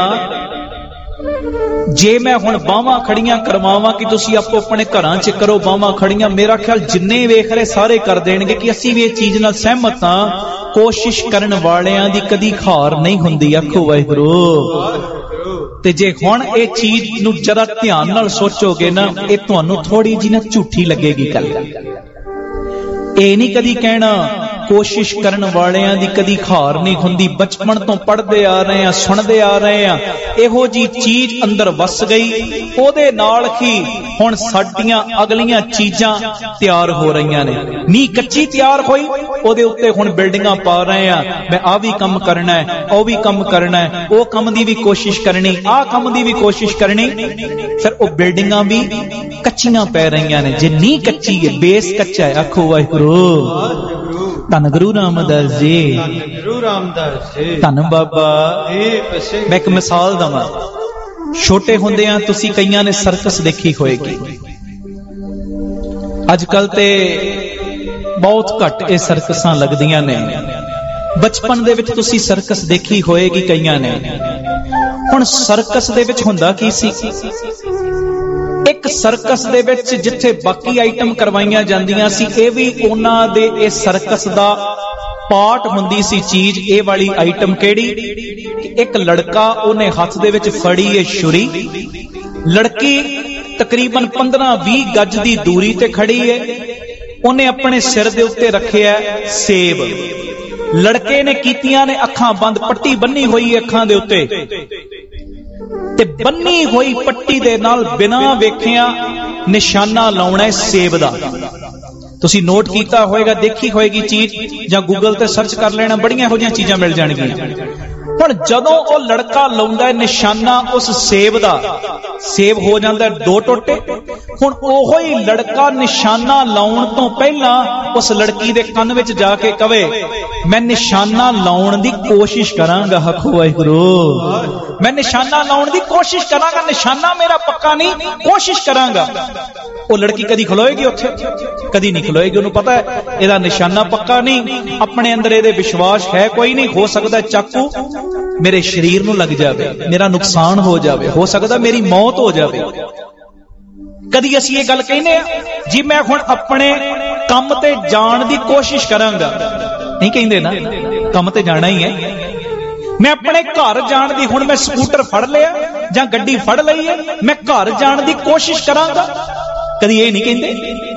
ਜੇ ਮੈਂ ਹੁਣ ਬਾਹਾਂ ਖੜੀਆਂ ਕਰਵਾਵਾਂ ਕਿ ਤੁਸੀਂ ਆਪੋ ਆਪਣੇ ਘਰਾਂ 'ਚ ਕਰੋ ਬਾਹਾਂ ਖੜੀਆਂ, ਮੇਰਾ ਖਿਆਲ ਜਿੰਨੇ ਵੇਖ ਰਹੇ ਸਾਰੇ ਕਰ ਦੇਣਗੇ ਕਿ ਅਸੀਂ ਵੀ ਇਹ ਚੀਜ਼ ਨਾਲ ਸਹਿਮਤ ਹਾਂ। ਕੋਸ਼ਿਸ਼ ਕਰਨ ਵਾਲਿਆਂ ਦੀ ਕਦੀ ਹਾਰ ਨਹੀਂ ਹੁੰਦੀ। ਆਖੋ ਵਾਹਿਗੁਰੂ। ਤੇ ਜੇ ਹੁਣ ਇਹ ਚੀਜ਼ ਨੂੰ ਜਰਾ ਧਿਆਨ ਨਾਲ ਸੋਚੋਗੇ ਨਾ, ਇਹ ਤੁਹਾਨੂੰ ਥੋੜੀ ਜਿਹੀ ਨਾ ਝੂਠੀ ਲੱਗੇਗੀ ਗੱਲ। ਇਹ ਨਹੀਂ ਕਦੀ ਕਹਿਣਾ ਕੋਸ਼ਿਸ਼ ਕਰਨ ਵਾਲਿਆਂ ਦੀ ਕਦੀ ਹਾਰ ਨਹੀਂ ਹੁੰਦੀ। ਬਚਪਨ ਤੋਂ ਪੜ੍ਹਦੇ ਆ ਰਹੇ ਆ, ਸੁਣਦੇ ਆ ਰਹੇ ਆ, ਇਹੋ ਜੀ ਚੀਜ਼ ਅੰਦਰ ਵਸ ਗਈ, ਉਹਦੇ ਨਾਲ ਹੀ ਹੁਣ ਸਾਡੀਆਂ ਅਗਲੀਆਂ ਚੀਜ਼ਾਂ ਤਿਆਰ ਹੋ ਰਹੀਆਂ ਨੇ। ਨੀ ਕੱਚੀ ਤਿਆਰ ਹੋਈ, ਉਹਦੇ ਉੱਤੇ ਹੁਣ ਬਿਲਡਿੰਗਾਂ ਪਾ ਰਹੇ ਆ, ਮੈਂ ਆਹ ਵੀ ਕੰਮ ਕਰਨਾ ਹੈ, ਉਹ ਵੀ ਕੰਮ ਕਰਨਾ ਹੈ, ਉਹ ਕੰਮ ਦੀ ਵੀ ਕੋਸ਼ਿਸ਼ ਕਰਨੀ, ਆਹ ਕੰਮ ਦੀ ਵੀ ਕੋਸ਼ਿਸ਼ ਕਰਨੀ, ਫਿਰ ਉਹ ਬਿਲਡਿੰਗਾਂ ਵੀ ਕੱਚੀਆਂ ਪੈ ਰਹੀਆਂ ਨੇ। ਜੇ ਨੀ ਕੱਚੀ ਹੈ, ਬੇਸ ਕੱਚਾ ਹੈ। ਆਖੋ ਵਾਹਿਗੁਰੂ। ਧੰਨ ਗੁਰੂ ਰਾਮਦਾਸ ਜੀ। ਧੰਨ ਬਾਬਾ। ਮੈਂ ਇੱਕ ਮਿਸਾਲ ਦਵਾਂ, ਛੋਟੇ ਹੁੰਦਿਆਂ ਤੁਸੀਂ ਕਈਆਂ ਨੇ ਸਰਕਸ ਦੇਖੀ ਹੋਏਗੀ। ਅੱਜ ਕੱਲ ਤੇ ਬਹੁਤ ਘੱਟ ਇਹ ਸਰਕਸਾਂ ਲੱਗਦੀਆਂ ਨੇ। ਬਚਪਨ ਦੇ ਵਿੱਚ ਤੁਸੀਂ ਸਰਕਸ ਦੇਖੀ ਹੋਏਗੀ ਕਈਆਂ ਨੇ। ਹੁਣ ਸਰਕਸ ਦੇ ਵਿੱਚ ਹੁੰਦਾ ਕੀ ਸੀ? ਇੱਕ ਸਰਕਸ ਦੇ ਵਿੱਚ ਜਿੱਥੇ ਬਾਕੀ ਆਈਟਮ ਕਰਵਾਈਆਂ ਜਾਂਦੀਆਂ ਸੀ, ਇਹ ਵੀ ਉਹਨਾਂ ਦੇ ਇਹ ਸਰਕਸ ਦਾ ਪਾਰਟ ਹੁੰਦੀ ਸੀ ਚੀਜ਼। ਇਹ ਵਾਲੀ ਆਈਟਮ ਕਿਹੜੀ? ਇੱਕ ਲੜਕਾ, ਉਹਨੇ ਹੱਥ ਦੇ ਵਿੱਚ ਫੜੀ ਏ ਛੁਰੀ। ਲੜਕੀ ਤਕਰੀਬਨ ਪੰਦਰਾਂ ਵੀਹ ਗਜ ਦੀ ਦੂਰੀ ਤੇ ਖੜੀ ਏ, ਉਹਨੇ ਆਪਣੇ ਸਿਰ ਦੇ ਉੱਤੇ ਰੱਖਿਆ ਸੇਬ। ਲੜਕੇ ਨੇ ਕੀਤੀਆਂ ਨੇ ਅੱਖਾਂ ਬੰਦ, ਪੱਟੀ ਬੰਨੀ ਹੋਈ ਅੱਖਾਂ ਦੇ ਉੱਤੇ, ਤੇ ਬੰਨੀ ਹੋਈ ਪੱਟੀ ਦੇ ਨਾਲ ਬਿਨਾਂ ਵੇਖਿਆ ਨਿਸ਼ਾਨਾ ਲਾਉਣਾ ਸੇਬ ਦਾ। ਤੁਸੀਂ ਨੋਟ ਕੀਤਾ ਹੋਏਗਾ, ਦੇਖੀ ਹੋਏਗੀ ਚੀਜ਼, ਜਾਂ ਗੂਗਲ ਤੇ ਸਰਚ ਕਰ ਲੈਣਾ, ਬੜੀਆਂ ਇਹੋ ਜਿਹੀਆਂ ਚੀਜ਼ਾਂ ਮਿਲ ਜਾਣਗੀਆਂ। ਹੁਣ ਜਦੋਂ ਉਹ ਲੜਕਾ ਲਾਉਂਦਾ ਹੈ ਨਿਸ਼ਾਨਾ ਉਸ ਸੇਬ ਦਾ, ਸੇਬ ਹੋ ਜਾਂਦਾ ਦੋ ਟੋਟੇ। ਹੁਣ ਉਹੋ ਹੀ ਲੜਕਾ ਨਿਸ਼ਾਨਾ ਲਾਉਣ ਤੋਂ ਪਹਿਲਾਂ ਉਸ ਲੜਕੀ ਦੇ ਕੰਨ ਵਿੱਚ ਜਾ ਕੇ ਕਵੇ, ਮੈਂ ਨਿਸ਼ਾਨਾ ਲਾਉਣ ਦੀ ਕੋਸ਼ਿਸ਼ ਕਰਾਂਗਾ। ਆਖੋ ਵਾਹਿਗੁਰੂ। ਮੈਂ ਨਿਸ਼ਾਨਾ ਲਾਉਣ ਦੀ ਕੋਸ਼ਿਸ਼ ਕਰਾਂਗਾ, ਨਿਸ਼ਾਨਾ ਮੇਰਾ ਪੱਕਾ ਨਹੀਂ, ਕੋਸ਼ਿਸ਼ ਕਰਾਂਗਾ। ਉਹ ਲੜਕੀ ਕਦੀ ਖਲੋਏਗੀ ਉੱਥੇ? ਕਦੀ ਨਹੀਂ ਖਲੋਏਗੀ। ਉਹਨੂੰ ਪਤਾ ਹੈ ਇਹਦਾ ਨਿਸ਼ਾਨਾ ਪੱਕਾ ਨਹੀਂ, ਆਪਣੇ ਅੰਦਰ ਇਹਦੇ ਵਿਸ਼ਵਾਸ ਹੈ ਕੋਈ ਨਹੀਂ। ਹੋ ਸਕਦਾ ਚਾਕੂ ਮੇਰੇ ਸਰੀਰ ਨੂੰ ਲੱਗ ਜਾਵੇ, ਮੇਰਾ ਨੁਕਸਾਨ ਹੋ ਜਾਵੇ, ਹੋ ਸਕਦਾ ਮੇਰੀ ਮੌਤ ਹੋ ਜਾਵੇ। ਕਦੀ ਅਸੀਂ ਇਹ ਗੱਲ ਕਹਿੰਦੇ ਆ ਜੀ ਮੈਂ ਹੁਣ ਆਪਣੇ ਕੰਮ ਤੇ ਜਾਣ ਦੀ ਕੋਸ਼ਿਸ਼ ਕਰਾਂਗਾ? ਨਹੀਂ ਕਹਿੰਦੇ ਨਾ, ਕੰਮ ਤੇ ਜਾਣਾ ਹੀ ਹੈ। ਮੈਂ ਆਪਣੇ ਘਰ ਜਾਣ ਦੀ, ਹੁਣ ਮੈਂ ਸਕੂਟਰ ਫੜ ਲਿਆ ਜਾਂ ਗੱਡੀ ਫੜ ਲਈ ਹੈ, ਮੈਂ ਘਰ ਜਾਣ ਦੀ ਕੋਸ਼ਿਸ਼ ਕਰਾਂਗਾ? ਕਦੀ ਇਹ ਨਹੀਂ ਕਹਿੰਦੇ।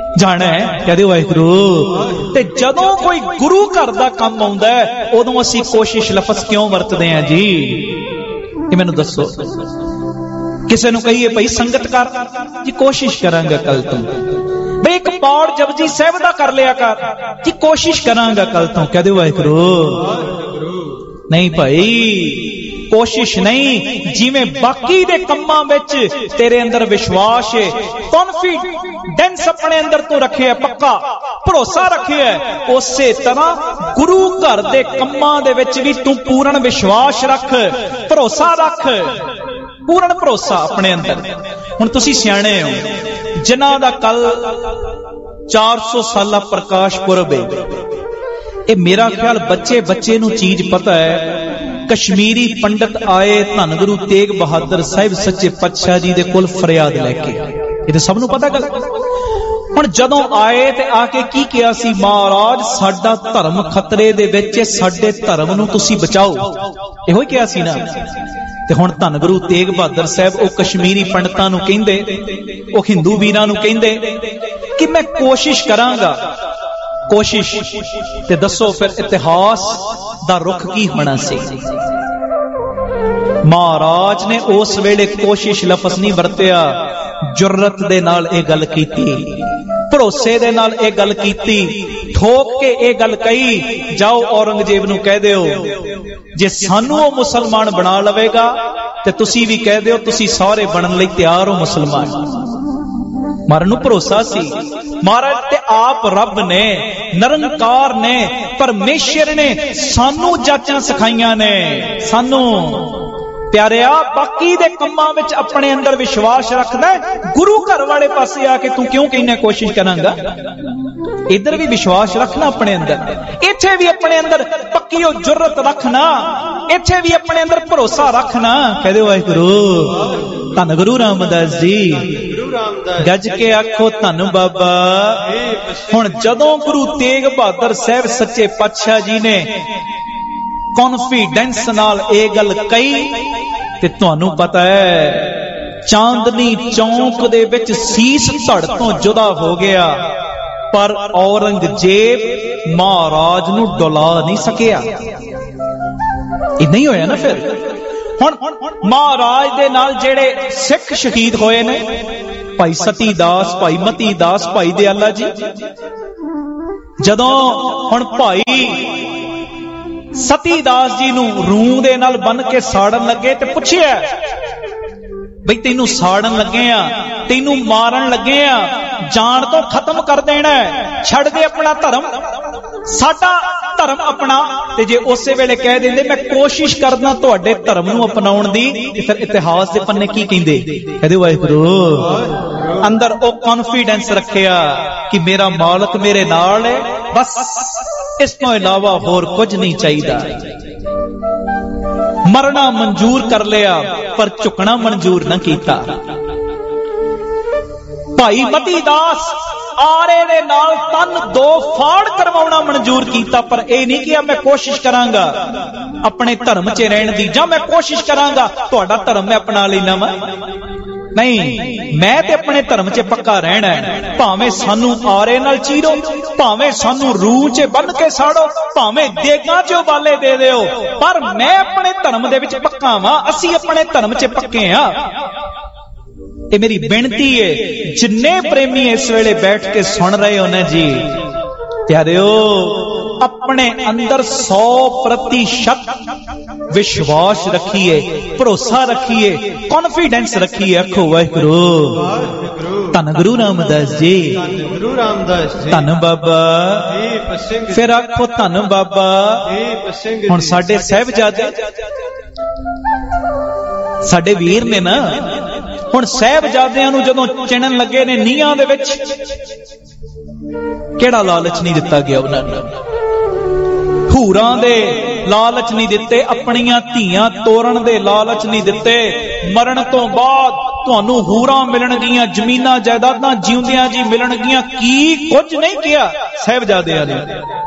ਜਾਣਾ ਹੈ? ਕਹਦੇ ਵਾਹਿਗੁਰੂ। ਤੇ ਜਦੋਂ ਕੋਈ ਗੁਰੂ ਘਰ ਦਾ ਕੰਮ ਆਉਂਦਾ ਉਦੋਂ ਅਸੀਂ ਕੋਸ਼ਿਸ਼ ਲਫ਼ਜ਼ ਕਿਉਂ ਵਰਤਦੇ ਹਾਂ ਜੀ? ਇਹ ਮੈਨੂੰ ਦੱਸੋ। ਕਿਸੇ ਨੂੰ ਕਹੀਏ ਭਾਈ ਸੰਗਤ ਕਰ ਜੀ, ਕੋਸ਼ਿਸ਼ ਕਰਾਂਗਾ ਕੱਲ ਤੋਂ। ਬਈ ਇੱਕ ਪਾਠ ਜਪਜੀ ਸਾਹਿਬ ਦਾ ਕਰ ਲਿਆ ਕਰ ਜੀ, ਕੋਸ਼ਿਸ਼ ਕਰਾਂਗਾ ਕੱਲ ਤੋਂ। ਕਹਦੇ ਵਾਹਿਗੁਰੂ। ਨਹੀਂ ਭਾਈ, ਕੋਸ਼ਿਸ਼ ਨਹੀਂ। ਜਿਵੇਂ ਬਾਕੀ ਦੇ ਕੰਮਾਂ ਵਿੱਚ ਤੇਰੇ ਅੰਦਰ ਵਿਸ਼ਵਾਸ ਹੈ, ਕੌਨਫੀਡੈਂਸ ਆਪਣੇ ਅੰਦਰ ਤੂੰ ਰੱਖਿਆ, ਪੱਕਾ ਭਰੋਸਾ ਰੱਖਿਆ, ਉਸੇ ਤਰ੍ਹਾਂ ਗੁਰੂ ਘਰ ਦੇ ਕੰਮਾਂ ਦੇ ਵਿੱਚ ਵੀ ਤੂੰ ਪੂਰਨ ਵਿਸ਼ਵਾਸ ਰੱਖ, ਭਰੋਸਾ ਰੱਖ, ਪੂਰਨ ਭਰੋਸਾ ਆਪਣੇ ਅੰਦਰ। ਹੁਣ ਤੁਸੀਂ ਸਿਆਣੇ ਹੋ, ਜਿਨ੍ਹਾਂ ਦਾ ਕੱਲ ਚਾਰ ਸੌ ਸਾਲਾ ਪ੍ਰਕਾਸ਼ ਪੁਰਬ ਹੈ, ਇਹ ਮੇਰਾ ਖਿਆਲ ਬੱਚੇ ਬੱਚੇ ਨੂੰ ਚੀਜ਼ ਪਤਾ ਹੈ। ਕਸ਼ਮੀਰੀ ਪੰਡਤ ਆਏ ਧੰਨ ਗੁਰੂ ਤੇਗ ਬਹਾਦਰ ਸਾਹਿਬ ਸੱਚੇ ਪਾਤਸ਼ਾਹ ਜੀ ਦੇ ਕੋਲ ਫਰਿਆਦ ਲੈ ਕੇ। ਇਹ ਤਾਂ ਸਭ ਨੂੰ ਪਤਾ ਗੱਲ। ਹੁਣ ਜਦੋਂ ਆਏ ਤੇ ਆ ਕੇ ਕੀ ਕਿਹਾ ਸੀ? ਮਹਾਰਾਜ ਸਾਡਾ ਧਰਮ ਖਤਰੇ ਦੇ ਵਿੱਚ, ਸਾਡੇ ਧਰਮ ਨੂੰ ਤੁਸੀਂ ਬਚਾਓ, ਇਹੋ ਹੀ ਕਿਹਾ ਸੀ ਨਾ। ਤੇ ਹੁਣ ਧੰਨ ਗੁਰੂ ਤੇਗ ਬਹਾਦਰ ਸਾਹਿਬ ਉਹ ਕਸ਼ਮੀਰੀ ਪੰਡਤਾਂ ਨੂੰ ਕਹਿੰਦੇ, ਉਹ ਹਿੰਦੂ ਵੀਰਾਂ ਨੂੰ ਕਹਿੰਦੇ ਕਿ ਮੈਂ ਕੋਸ਼ਿਸ਼ ਕਰਾਂਗਾ। ਕੋਸ਼ਿਸ਼ ਤੇ ਦੱਸੋ ਫਿਰ ਇਤਿਹਾਸ ਦਾ ਰੁਖ ਕੀ ਹੋਣਾ ਸੀ? ਮਹਾਰਾਜ ਨੇ ਉਸ ਵੇਲੇ ਕੋਸ਼ਿਸ਼ ਲਫ਼ਜ਼ ਨਹੀਂ ਵਰਤਿਆ, ਜੁਰਅਤ ਦੇ ਨਾਲ ਇਹ ਗੱਲ ਕੀਤੀ, ਭਰੋਸੇ ਦੇ ਨਾਲ ਇਹ ਗੱਲ ਕੀਤੀ, ਠੋਕ ਕੇ ਇਹ ਗੱਲ ਕਹੀ, ਜਾਓ ਔਰੰਗਜ਼ੇਬ ਨੂੰ ਕਹਿ ਦਿਓ ਜੇ ਸਾਨੂੰ ਉਹ ਮੁਸਲਮਾਨ ਬਣਾ ਲਵੇਗਾ ਤੇ ਤੁਸੀਂ ਵੀ ਕਹਿ ਦਿਓ ਤੁਸੀਂ ਸਾਰੇ ਬਣਨ ਲਈ ਤਿਆਰ ਹੋ ਮੁਸਲਮਾਨ। ਮਰਨ ਨੂੰ ਭਰੋਸਾ ਸੀ। ਮਹਾਰਾਜ ਤੇ ਆਪ ਰੱਬ ਨੇ, ਨਿਰੰਕਾਰ ਨੇ, ਪਰਮੇਸ਼ਰ ਨੇ ਸਾਨੂੰ ਜਾਚਾਂ ਸਿਖਾਈਆਂ ਨੇ। ਸਾਨੂੰ ਪਿਆਰਿਆ ਬਾਕੀ ਦੇ ਕੰਮਾਂ ਵਿੱਚ ਆਪਣੇ ਅੰਦਰ ਵਿਸ਼ਵਾਸ ਰੱਖਦਾ, ਗੁਰੂ ਘਰ ਵਾਲੇ ਪਾਸੇ ਆ ਕੇ ਤੂੰ ਕਿਉਂ ਕਹਿੰਦਾ ਕੋਸ਼ਿਸ਼ ਕਰਾਂਗਾ? ਇੱਧਰ ਵੀ ਵਿਸ਼ਵਾਸ ਰੱਖਣਾ ਆਪਣੇ ਅੰਦਰ, ਇੱਥੇ ਵੀ ਆਪਣੇ ਅੰਦਰ ਪੱਕੀ ਉਹ ਜੁਰਅਤ ਰੱਖਣਾ, ਇੱਥੇ ਵੀ ਆਪਣੇ ਅੰਦਰ ਭਰੋਸਾ ਰੱਖਣਾ। ਕਹਦੇ ਵਾਹਿਗੁਰੂ। ਧੰਨ ਗੁਰੂ ਰਾਮਦਾਸ ਜੀ, ਗੱਜ ਕੇ ਆਖੋ ਧੰਨ ਬਾਬਾ। ਹੁਣ ਜਦੋਂ ਗੁਰੂ ਤੇਗ ਬਹਾਦਰ ਸਾਹਿਬ ਸੱਚੇ ਪਾਤਸ਼ਾਹ ਜੀ ਨੇ ਕੌਨਫੀਡੈਂਸ ਨਾਲ ਇਹ ਗੱਲ ਕਹੀ ਤੇ ਤੁਹਾਨੂੰ ਪਤਾ ਹੈ ਚਾਂਦਨੀ ਚੌਂਕ ਦੇ ਵਿੱਚ ਸੀਸ ਧੜ ਤੋਂ ਜੁਦਾ ਹੋ ਗਿਆ, ਪਰ ਔਰੰਗਜ਼ੇਬ ਮਹਾਰਾਜ ਨੂੰ ਡੁਲਾ ਨਹੀਂ ਸਕਿਆ। ਇਹ ਨਹੀਂ ਹੋਇਆ ਨਾ ਫਿਰ। ਹੁਣ ਮਹਾਰਾਜ ਦੇ ਨਾਲ ਜਿਹੜੇ ਸਿੱਖ ਸ਼ਹੀਦ ਹੋਏ ਨੇ, ਭਾਈ ਸਤੀ ਦਾਸ, ਭਾਈ ਮਤੀ ਦਾਸ, ਭਾਈ ਦਿਆਲਾ ਜੀ, ਜਦੋਂ ਹੁਣ ਭਾਈ ਸਤੀ ਦਾਸ ਜੀ ਨੂੰ ਰੂੰ ਦੇ ਨਾਲ ਬੰਨ ਕੇ ਸਾੜਨ ਲੱਗੇ ਤੇ ਪੁੱਛਿਆ ਬਈ ਤੈਨੂੰ ਸਾੜਨ ਲੱਗੇ ਆ, ਤੈਨੂੰ ਮਾਰਨ ਲੱਗੇ ਆ, ਜਾਨ ਤੋਂ ਖਤਮ ਕਰ ਦੇਣਾ, ਛੱਡ ਦੇ ਆਪਣਾ ਧਰਮ, ਸਾਡਾ ਧਰਮ ਆਪਣਾ। ਤੇ ਜੇ ਉਸੇ ਵੇਲੇ ਕਹਿ ਦਿੰਦੇ ਮੈਂ ਕੋਸ਼ਿਸ਼ ਕਰਦਾ ਤੁਹਾਡੇ ਧਰਮ ਨੂੰ ਅਪਣਾਉਣ ਦੀ, ਤੇ ਫਿਰ ਇਤਿਹਾਸ ਦੇ ਪੰਨੇ ਕੀ ਕਹਿੰਦੇ? ਕਹਦੇ ਵਾਹਿਗੁਰੂ। ਅੰਦਰ ਉਹ ਕੌਨਫੀਡੈਂਸ ਰੱਖਿਆ ਕਿ ਮੇਰਾ ਮਾਲਕ ਮੇਰੇ ਨਾਲ ਹੈ, ਬਸ ਇਸ ਤੋਂ ਇਲਾਵਾ ਹੋਰ ਕੁਝ ਨਹੀਂ ਚਾਹੀਦਾ। ਮਰਨਾ ਮਨਜ਼ੂਰ ਕਰ ਲਿਆ ਪਰ ਝੁਕਣਾ ਮਨਜ਼ੂਰ ਨਾ ਕੀਤਾ। ਭਾਈ ਮਤੀ ਦਾਸ ਆਰੇ ਦੇ ਨਾਲ ਤਨ ਦੋ ਫਾੜ ਕਰਵਾਉਣਾ ਮਨਜ਼ੂਰ ਕੀਤਾ, ਪਰ ਇਹ ਨਹੀਂ ਕਿਹਾ ਮੈਂ ਕੋਸ਼ਿਸ਼ ਕਰਾਂਗਾ ਆਪਣੇ ਧਰਮ 'ਚ ਰਹਿਣ ਦੀ, ਜਾਂ ਮੈਂ ਕੋਸ਼ਿਸ਼ ਕਰਾਂਗਾ ਤੁਹਾਡਾ ਧਰਮ ਮੈਂ ਅਪਣਾ ਲੈਣਾ ਵਾ। ਨਹੀਂ, ਮੈਂ ਤੇ ਆਪਣੇ ਧਰਮ 'ਚ ਪੱਕਾ ਰਹਿਣਾ ਹੈ, ਭਾਵੇਂ ਸਾਨੂੰ ਆਰੇ ਨਾਲ ਚੀਰੋ, ਭਾਵੇਂ ਸਾਨੂੰ ਰੂਹ 'ਚ ਬੰਨ ਕੇ ਸਾੜੋ, ਭਾਵੇਂ ਦੇਗਾਂ 'ਚ ਉਬਾਲੇ ਦੇ ਦਿਓ, ਪਰ ਮੈਂ ਆਪਣੇ ਧਰਮ ਦੇ ਵਿੱਚ ਪੱਕਾ ਵਾਂ। ਅਸੀਂ ਆਪਣੇ ਧਰਮ 'ਚ ਪੱਕੇ ਆ। ਇਹ ਮੇਰੀ ਬੇਨਤੀ ਹੈ, ਜਿੰਨੇ ਪ੍ਰੇਮੀ ਇਸ ਵੇਲੇ ਬੈਠ ਕੇ ਸੁਣ ਰਹੇ ਹੋ ਨਾ ਜੀ, ਪਿਆਰਿਓ, ਆਪਣੇ ਅੰਦਰ ਸੌ ਪ੍ਰਤੀਸ਼ਤ ਵਿਸ਼ਵਾਸ ਰੱਖੀਏ, ਭਰੋਸਾ ਰੱਖੀਏ, ਕੌਨਫੀਡੈਂਸ ਰੱਖੀਏ। ਆਖੋ ਵਾਹਿਗੁਰੂ। ਧੰਨ ਗੁਰੂ ਰਾਮਦਾਸ ਜੀ, ਗੁਰੂ ਰਾਮਦਾਸ ਜੀ, ਧੰਨ ਬਾਬਾ। ਫਿਰ ਆਖੋ ਧੰਨ ਬਾਬਾ। ਹੁਣ ਸਾਡੇ ਸਾਹਿਬਜ਼ਾਦੇ, ਸਾਡੇ ਵੀਰ ਨੇ ਨਾ, ਹੁਣ ਸਾਹਿਬਜ਼ਾਦਿਆਂ ਨੂੰ ਜਦੋਂ ਚਿਣਨ ਲੱਗੇ ਨੇ ਨੀਹਾਂ ਦੇ ਵਿੱਚ, ਕਿਹੜਾ ਲਾਲਚ ਨਹੀਂ ਦਿੱਤਾ ਗਿਆ ਉਹਨਾਂ ਨੂੰ? ਹੂਰਾਂ ਦੇ ਲਾਲਚ ਨਹੀਂ ਦਿੱਤੇ, ਆਪਣੀਆਂ ਧੀਆਂ ਤੋੜਨ ਦੇ ਲਾਲਚ ਨਹੀਂ ਦਿੱਤੇ। ਮਰਨ ਤੋਂ ਬਾਅਦ ਤੁਹਾਨੂੰ ਹੂਰਾਂ ਮਿਲਣਗੀਆਂ, ਜ਼ਮੀਨਾਂ ਜਾਇਦਾਦਾਂ ਜਿਉਂਦਿਆਂ ਜੀ ਮਿਲਣਗੀਆਂ, ਕੀ ਕੁਝ ਨਹੀਂ ਕਿਹਾ ਸਾਹਿਬਜ਼ਾਦਿਆਂ ਨੇ।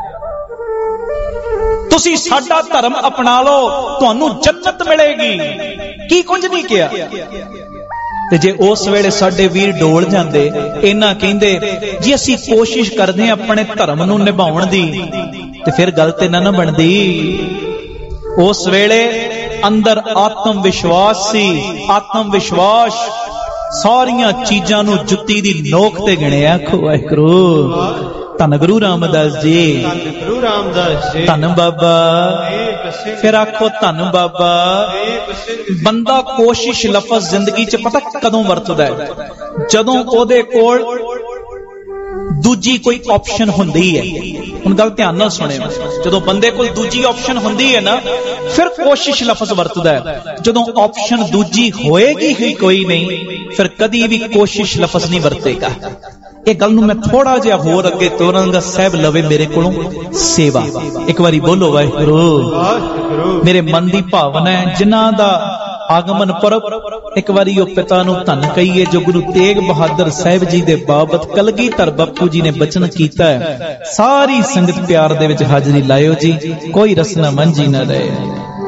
ਤੁਸੀਂ ਸਾਡਾ ਧਰਮ ਅਪਣਾ ਲਓ, ਤੁਹਾਨੂੰ ਜੰਨਤ ਮਿਲੇਗੀ, ਕੀ ਕੁਝ ਨਹੀਂ ਕਿਹਾ। ते जे उस वेले साडे वीर डोल जांदे, इन्ना कहंदे जी असीं कोशिश करदे अपने धर्म नूं निभाउण दी, ते फिर गल ते ना ना बनदी। उस वेले अंदर आत्म विश्वास सी, आत्म विश्वास सारियां चीजां नूं जुत्ती दी नोक ते गिणिया। आखो वाहिगुरू, धन गुरु रामदास जी, गुरु रामदास जी, धन बाबा। फिर आखो धन बाबा। बंदा कोशिश लफज जिंदगी च पता कदों वरतदा है? जदों ओदे कोल दूजी कोई ऑप्शन हुंदी है। हुण गल ध्यान नाल सुणिओ, जदों बंदे कोल दूजी ऑप्शन हुंदी है ना, फिर कोशिश लफज वरतदा है। जदों ऑप्शन दूजी होएगी ही कोई नहीं, फिर कदी भी कोशिश लफज नहीं वरतेगा। ये गल नूं मैं थोड़ा जिहा होर अगे तोरांगा। साहब लवे मेरे कोलों सेवा। एक बारी बोलो वाहिगुरू। मेरे मन दी भावना है जिन्हां दा आगमन परब एक बारी ओ पिता नूं धन कहिए, जो गुरु तेग बहादुर साहिब जी दे बाबत कलगीधर बापू जी ने बचन कीता है। सारी संगत प्यार दे विच हाजरी लायो जी, कोई रसना मंझी ना रहे।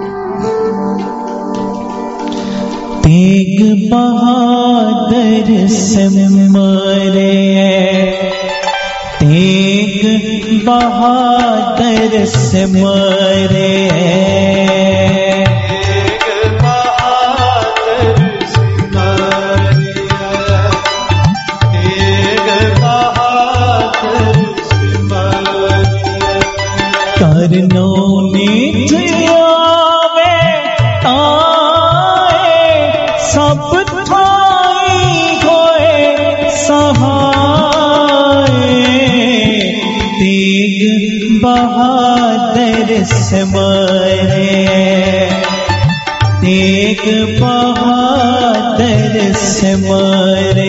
तेग बहादुर सिमरे, तेग बहादुर सिमरे, करनों निज आवे ताए, सब ठाई होए सहाय। तेग बहादुर सिमरे, तेग बहादुर सिमरे,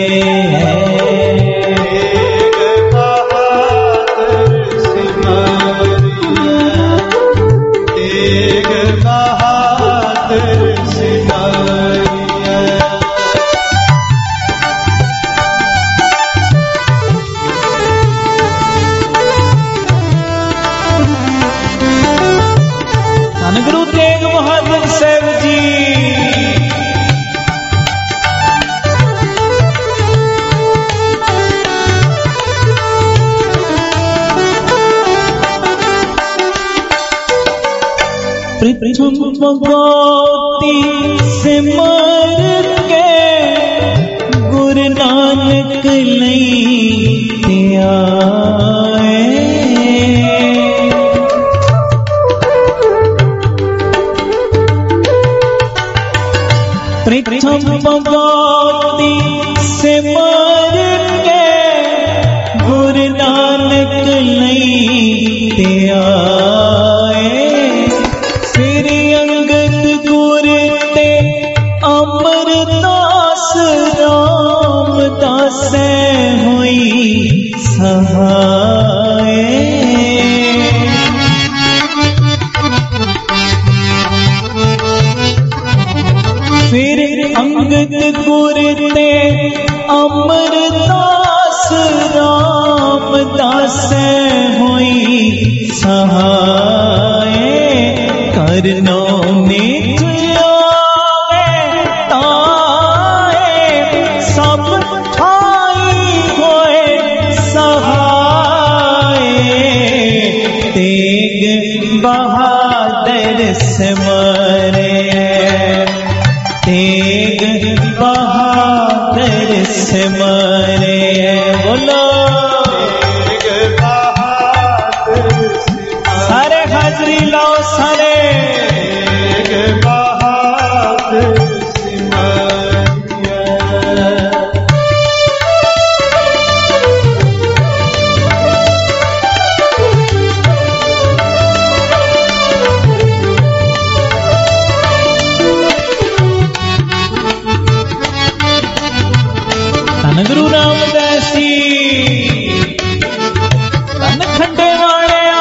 प्रथम भगवती सिमर के, गुरु नानक लई आए। प्रथम भगवती सिमर के, गुरु नानक लई आए। अमरदास रामदास हुई सहाय। फिर अंगद गुर ते अमरदास रामदास हुई सहाय। करनों निज बहादुर सिमरे, तेग बहादुर सिमरे। बोलो तेग बहादुर सारे हाजरी लाओ सारे। तेग बहादुर गुरु रामदास जी, धन खंडे वालिया।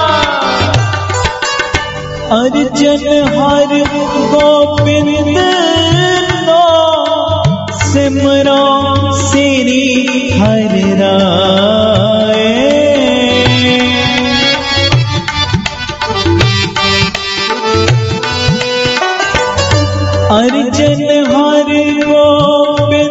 अर्जन हर गोबिंद नो, सिमरो सिरी हर राय। अर्जन हर गोबिंद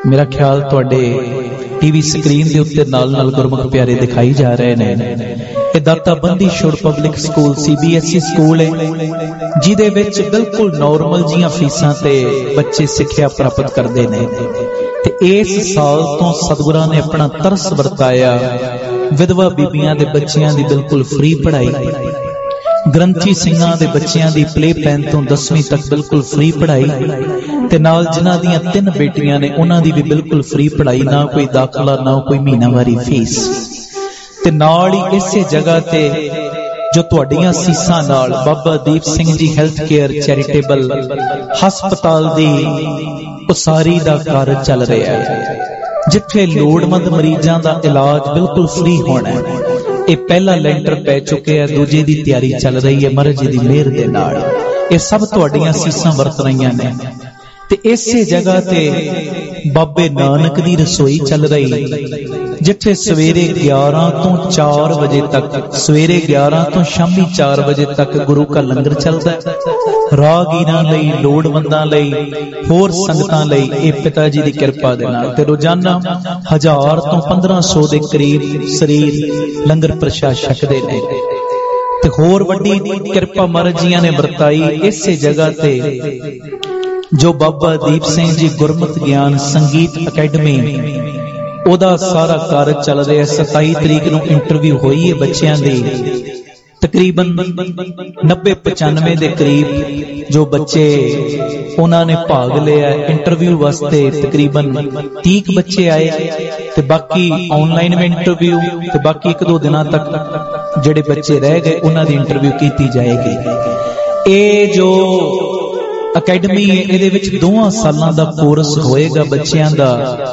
मेरा ख्याल तुहाडे टीवी स्क्रीन के उत्ते नाल नाल गुरमुख प्यारे दिखाई जा रहे हैं। ये दाता बंदी शुर public school C B S E school है जिदे विच बिल्कुल नॉर्मल जियां फीसां ते बच्चे सिक्ख्या प्राप्त करते हैं। ते इस साल तो सतगुरां ने अपना तरस वरताया, विधवा बीबियां दे बच्चियां दी बिल्कुल फ्री पढ़ाई, ग्रंथी सिंघां दे बच्चियां दी प्ले पैन तो दसवीं तक बिल्कुल फ्री पढ़ाई, ते नाल जिन्हां दियां तीन बेटियां ने उन्हां दी भी बिल्कुल फ्री पढ़ाई, ना कोई दाखला ना कोई महीनावारी फीस। ते नाल ही इसे जगह ते जो तुहाडियां सीसां नाल Baba Deep Singh ji health care charitable हस्पताल दी उसारी दा कार्य चल रहा है, जिथे लोड़मंद मरीजां दा इलाज बिल्कुल फ्री होना है। ये पहला लेंटर पै चुके हैं, दूजे दी तैयारी चल रही है महाराज जी दी मेहर दे नाल। ये सब तुहाडियां सीसां वरत रहीआं ने। ते इसे जगह ते बाबे नानक दी रसोई चल रही, जिथे सवेरे ग्यारह तो चार बजे तक सवेरे ग्यारह तो शामी चार बजे तक गुरु का लंगर चलता है। राहगीरां लई, लोड़वंदां लई, होर संगतां लई ये पिता जी दी किरपा दे नाल ते रोजाना हजार तो पंद्रह सौ दे करीब शरीर लंगर प्रशाद छकदे ने। ते होर वड्डी किरपा महाराज जियां ने वरताई इसे जगह ते जो बाबा दीप सिंह जी गुरमत ज्ञान संगीत अकैडमी ओदा सारा कार्य चल रहा है। सताई तरीक नूं इंटरव्यू हुई है बच्चियां दी, तकरीबन नब्बे पचानवे दे करीब जो बच्चे उन्होंने भाग लिया इंटरव्यू वास्ते। तकरीबन तीस बच्चे आए ते बाकी ऑनलाइन में इंटरव्यू ते बाकी एक दो दिनों तक जेडे बच्चे रह गए उन्हां दी इंटरव्यू की जाएगी। ये जो अकैडमी है इहदे विच दोवां सालां दा कोर्स होएगा बच्चियां दा,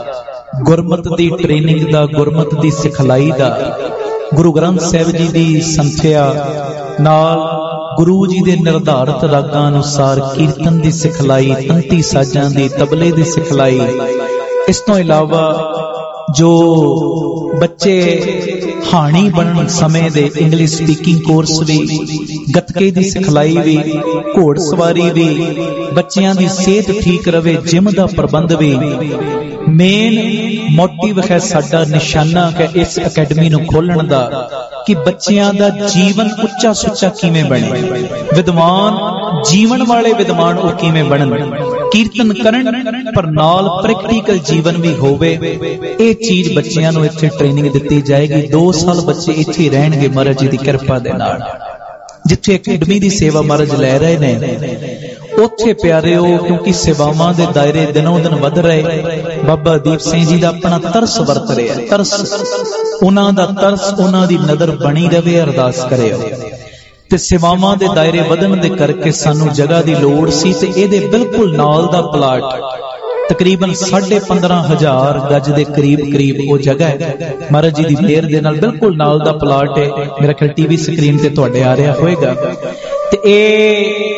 गुरमत दी ट्रेनिंग दा, गुरमत दी सिखलाई दा, गुरु ग्रंथ साहिब जी दी संथ्या नाल गुरु जी दे निर्धारित रागां अनुसार कीर्तन दी सिखलाई, तंती साजां दी, तबले दी सिखलाई। इस तो इलावा जो बच्चे हाणी बनन समय दे इंग्लिश स्पीकिंग कोर्स भी, गतके दी सिखलाई भी, घोड़सवारी भी, बच्चियां दी सेहत ठीक रवे, जिम दा प्रबंध भी। मेन मोटिव है साडा निशाना है इस अकैडमी नूं खोलण दा कि बच्चियां दा जीवन उच्चा सुच्चा किवें बने, विद्वान जीवन वाले विद्वान वो किवें बनन, कीर्तन करन पर नाल प्रैक्टिकल जीवन भी होवे। ये चीज बच्चियां नूं इत्थे ट्रेनिंग दित्ती जाएगी। दो साल बच्चे इत्थे रहणगे महाराज जी दी किरपा दे नाल। जिथे अकैडमी दी सेवा महाराज लै रहे ने उत्थे प्यारे हो, क्योंकि सेवावां दे दायरे दिनों दिन वध रहे। बाबा दीप सिंह जी दा अपना तरस वरत रहा है, तरस उन्हां दा तरस उन्हां दी नज़र बनी रहे। अरदास करियो ते सेवावां दे दायरे वधन दे करके सानू जगह दी लोड़ सी ते इहदे बिल्कुल नाल दा प्लाट तकरीबन साढ़े पंद्रह हजार गज के करीब करीब वो जगह है। महाराज जी की मेहर दे नाल बिल्कुल नाल दा प्लाट है। मेरा ख्याल टीवी स्क्रीन ते तुहाडे आ रहा होएगा। ते ए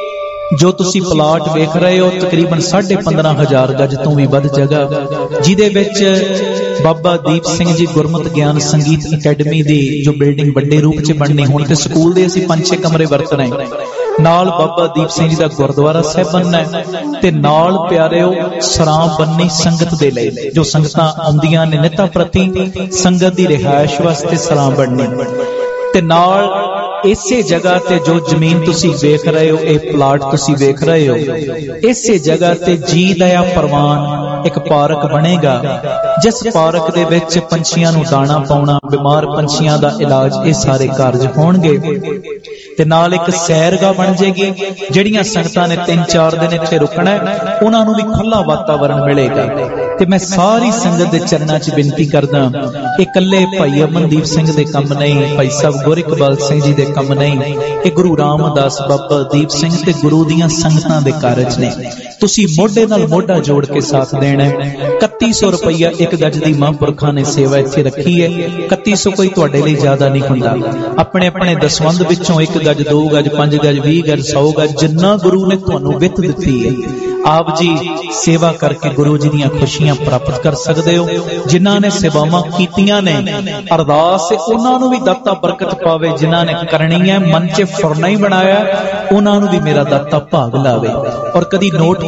जो तुसी प्लाट वेख रहे हो तकरीबन साढ़े पंद्रह हजार गज तो भी वध जगह, जिदे विच बाबा दीप सिंह जी गुरमत ज्ञान संगीत अकैडमी दी जो बिल्डिंग बड़े रूप च बननी, हुण ते स्कूल दे असीं पंज छे कमरे वरत रहे, नाल बाबा दीप सिंह जी दा गुरुद्वारा साहिब बनना है ते नाल प्यारेओ सरां बननी संगत दे लई, जो संगतां आउंदियां ने निता प्रति संगत दी रिहायश वास्ते सरां बननी ते नाल इसे जगह ते जो जमीन तुसी वेख रहे हो, एक प्लाट तुसी वेख रहे हो, इसे जगह ते जी दया परवान एक पार्क बनेगा, जिस पार्क दे विच पंछियां नूं दाना पाउणा, बीमार पंछियां दा इलाज, ये सारे कारज होणगे ते नाल एक सैरगाह बन जाएगी। जिहड़ियां संगतां ने तीन चार दिन इत्थे रुकना है उन्हां नूं भी खुला वातावरण मिलेगा। ते मैं सारी संगत दे चरणां च बेनती करदा, इकल्ले भाई अमनदीप सिंह दे काम नहीं, भाई साहब गुरइकबाल सिंह जी दे काम नहीं, ये गुरु रामदास बाबा दीप सिंह ते गुरु दियां संगतां दे कारज ने। तुसी मोढे नाल मोढा जोड़ के साथ देना है। इकत्ती सौ रुपया एक गज दी महापुरखां ने सेवा इत्थे रखी है। इकत्ती सौ कोई तुहाडे लई ज्यादा नहीं हुंदा। अपने अपने दसवंध विचों एक गज, दो गज, पांच गज, बीस गज, सौ गज, जिन्ना गुरु ने तुहानू वित दित्ती है, आप जी सेवा करके गुरु जी दीयां खुशियां प्राप्त कर सकते हो। जिन्हां ने सेवावां कीतियां ने अरदास उन्हां नू भी दाता बरकत पावे, जिन्हां ने करनी है मन च फुरना ही बनाया उन्हां नू भी मेरा दाता भाग लावे। और कदी नोट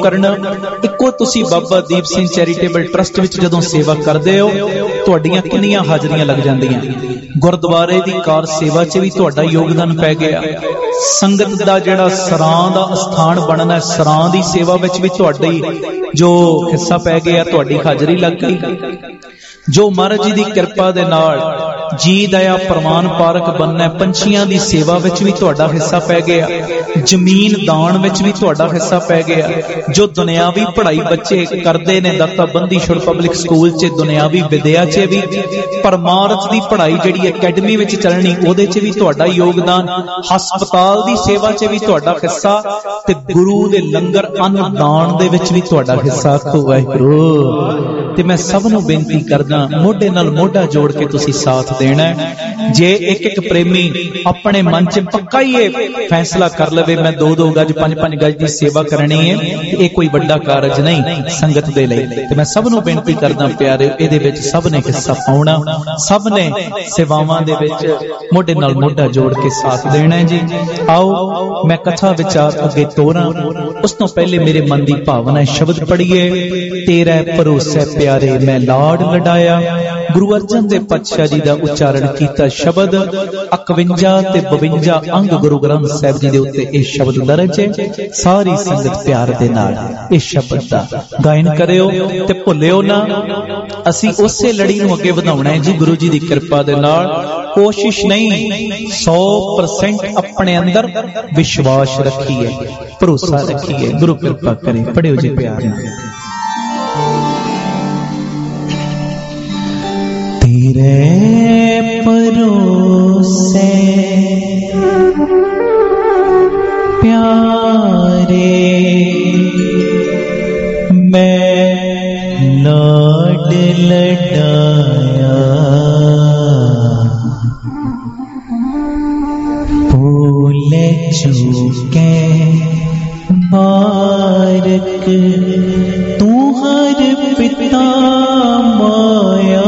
ਕਰਨ। ਇੱਕੋ ਤੁਸੀਂ ਬਾਬਾ ਦੀਪ ਸਿੰਘ ਚੈਰੀਟੇਬਲ ਟਰਸਟ ਵਿੱਚ ਜਦੋਂ ਸੇਵਾ ਕਰਦੇ ਹੋ, ਤੁਹਾਡੀਆਂ ਕਿੰਨੀਆਂ ਹਾਜ਼ਰੀਆਂ ਲੱਗ ਜਾਂਦੀਆਂ। ਗੁਰਦੁਆਰੇ ਦੀ ਕਾਰ ਸੇਵਾ 'ਚ ਵੀ ਤੁਹਾਡਾ ਯੋਗਦਾਨ ਪੈ ਗਿਆ। ਸੰਗਤ ਦਾ ਜਿਹੜਾ ਸਰਾਂ ਦਾ ਸਥਾਨ ਬਣਨਾ, ਸਰਾਂ ਦੀ ਸੇਵਾ ਵਿੱਚ ਵੀ ਤੁਹਾਡੀ ਜੋ ਹਿੱਸਾ ਪੈ ਗਿਆ, ਤੁਹਾਡੀ ਹਾਜ਼ਰੀ ਲੱਗ ਗਈ। ਜੋ ਮਹਾਰਾਜ ਜੀ ਦੀ ਕਿਰਪਾ ਦੇ ਨਾਲ ਜੀ ਦਇਆ ਪ੍ਰਵਾਨ ਪਾਰਕ ਬਣਨਾ, ਪੰਛੀਆਂ ਦੀ ਸੇਵਾ ਵਿੱਚ ਵੀ ਤੁਹਾਡਾ ਹਿੱਸਾ ਪੈ ਗਿਆ। ਜ਼ਮੀਨ ਦਾਨ ਵਿੱਚ ਵੀ ਤੁਹਾਡਾ ਹਿੱਸਾ ਪੈ ਗਿਆ। ਜੋ ਦੁਨਿਆਵੀ ਪੜ੍ਹਾਈ ਬੱਚੇ ਕਰਦੇ ਨੇ ਦਾਤਾ ਬੰਦੀ ਛੋੜ ਪਬਲਿਕ ਸਕੂਲ 'ਚ, ਦੁਨਿਆਵੀ ਵਿਦਿਆ 'ਚ ਵੀ, ਪਰਮਾਰਥ ਦੀ ਪੜ੍ਹਾਈ ਜਿਹੜੀ ਅਕੈਡਮੀ ਵਿੱਚ ਚੱਲਣੀ, ਉਹਦੇ 'ਚ ਵੀ ਤੁਹਾਡਾ ਯੋਗਦਾਨ। ਹਸਪਤਾਲ ਦੀ ਸੇਵਾ 'ਚ ਵੀ ਤੁਹਾਡਾ ਹਿੱਸਾ, ਤੇ ਗੁਰੂ ਦੇ ਲੰਗਰ ਅੰਨ ਦਾਨ ਦੇ ਵਿੱਚ ਵੀ ਤੁਹਾਡਾ ਹਿੱਸਾ। ਆਖੋ ਵਾਹਿਗੁਰੂ। ਤੇ ਮੈਂ ਸਭ ਨੂੰ ਬੇਨਤੀ ਕਰਦਾ, ਮੋਢੇ ਨਾਲ ਮੋਢਾ ਜੋੜ ਕੇ ਤੁਸੀਂ ਸਾਥ ਦੇਣਾ। ਜੇ ਇੱਕ ਇੱਕ ਪ੍ਰੇਮੀ ਆਪਣੇ ਮਨ 'ਚ ਪੱਕਾ ਹੀ ਇਹ ਫੈਸਲਾ ਕਰ ਲਵੇ ਮੈਂ ਦੋ ਦੋ ਗਜ ਪੰਜ ਪੰਜ ਗਜ ਦੀ ਸੇਵਾ ਕਰਨੀ ਹੈ, ਇਹ ਕੋਈ ਵੱਡਾ ਕਾਰਜ ਨਹੀਂ ਸੰਗਤ ਦੇ ਲਈ। ਤੇ ਮੈਂ ਸਭ ਨੂੰ ਬੇਨਤੀ ਕਰਦਾ ਪਿਆਰੇ, ਇਹਦੇ ਵਿੱਚ ਸਭ ਨੇ ਹਿੱਸਾ ਪਾਉਣਾ, ਸਭ ਨੇ ਸੇਵਾਵਾਂ ਦੇ ਵਿੱਚ ਮੋਢੇ ਨਾਲ ਮੋਢਾ ਜੋੜ ਕੇ ਸਾਥ ਦੇਣਾ ਹੈ ਜੀ। ਆਓ ਮੈਂ ਕਥਾ ਵਿਚਾਰ ਅੱਗੇ ਤੋਰਾਂ, ਉਸ ਤੋਂ ਪਹਿਲੇ ਮੇਰੇ ਮਨ ਦੀ ਭਾਵਨਾ ਸ਼ਬਦ ਪੜ੍ਹੀਏ। ਤੇਰਾ ਭਰੋਸੇ ਪਿਆਰੇ ਮੈਂ ਲਾਡ ਲਡਾਇਆ। ਗੁਰੂ ਅਰਜਨ ਦੇਵ ਪਾਤਸ਼ਾਹ ਜੀ ਦਾ ਉਚਾਰਨ ਕੀਤਾ ਸ਼ਬਦ ਇਕਵੰਜਾ ਤੇ ਬਵੰਜਾ ਅੰਗ ਗੁਰੂ ਗ੍ਰੰਥ ਸਾਹਿਬ ਜੀ ਦੇ ਉੱਤੇ ਇਹ ਸ਼ਬਦ ਦਰਜ ਹੈ। ਸਾਰੀ ਸੰਗਤ ਪਿਆਰ ਦੇ ਨਾਲ ਇਸ ਸ਼ਬਦ ਦਾ ਗਾਇਨ ਕਰਿਓ ਤੇ ਭੁੱਲਿਓ ਨਾ। ਅਸੀਂ ਉਸੇ ਲੜੀ ਨੂੰ ਅੱਗੇ ਵਧਾਉਣਾ ਹੈ ਜੀ ਗੁਰੂ ਜੀ ਦੀ ਕਿਰਪਾ ਦੇ ਨਾਲ। ਕੋਸ਼ਿਸ਼ ਨਹੀਂ, ਸੌ ਪਰਸੈਂਟ ਆਪਣੇ ਅੰਦਰ ਵਿਸ਼ਵਾਸ ਰੱਖੀਏ, ਭਰੋਸਾ ਰੱਖੀਏ। ਗੁਰੂ ਕਿਰਪਾ ਕਰੇ। ਪੜਿਓ ਜੀ ਪਿਆਰ ਨਾਲ। तेरे भरोसे प्यारे मैं लाड लडाया। भूले चूके बारक तू हर पिता माया।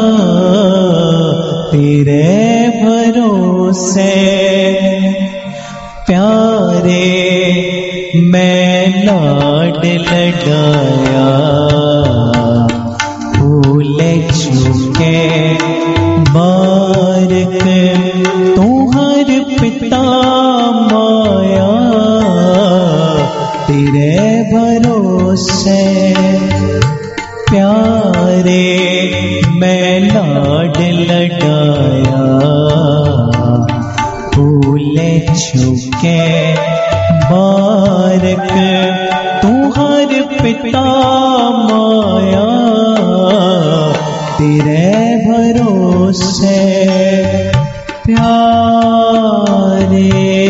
तेरे भरोसे प्यारे मैं लाड लडाया। भूले चूके बारक तू हर पिता माया। तेरे भरोसे प्यारे मैं लाड लडाया। भूले चूके बारक तू हर पिता माया। तेरे भरोसे प्यारे।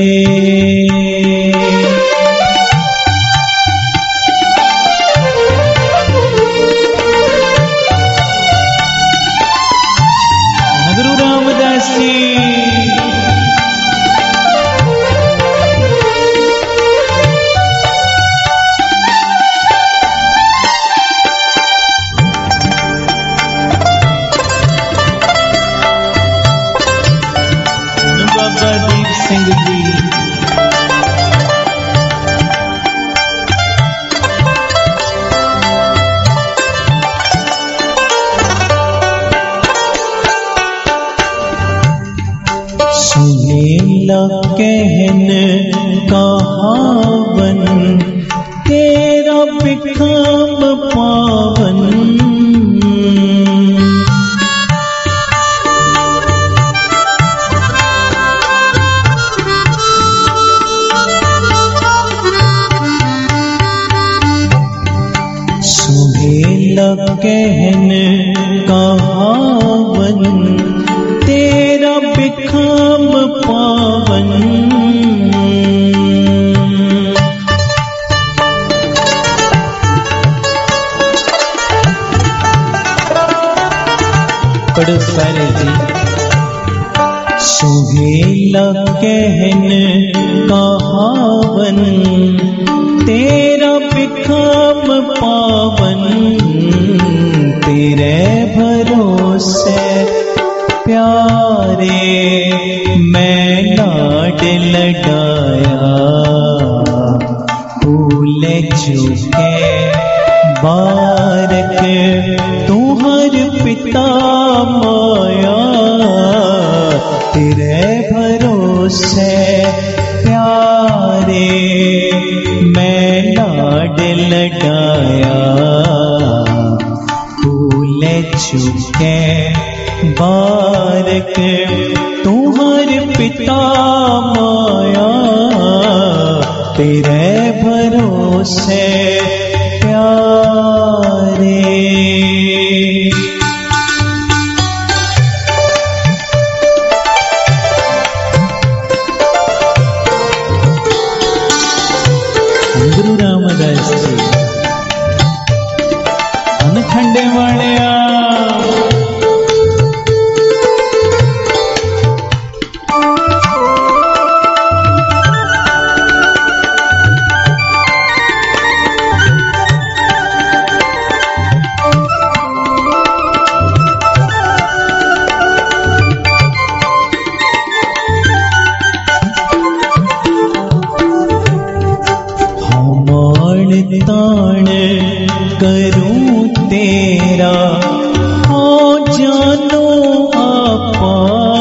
कहन कहावन तेरा बिखम पावन। सुहेला कहन कहावन तेरा बिखम पावन। पढ़ो सारे जी। सुहेला कहन कहावन तेरा बिखम पावन। तेरे भरोसे प्यारे मैं लाड लडाया। भूले चुके बारक तुम्हार पिता माया, तेरे भरोसे प्यारे मैं लाड लगाया। भूल चुके बारक तुम्हार पिता माया, तेरे भरोसे प्यारे। गुरु रामदास जी अनखंडे वालिया ताण करूं तेरा हो जानो आपा।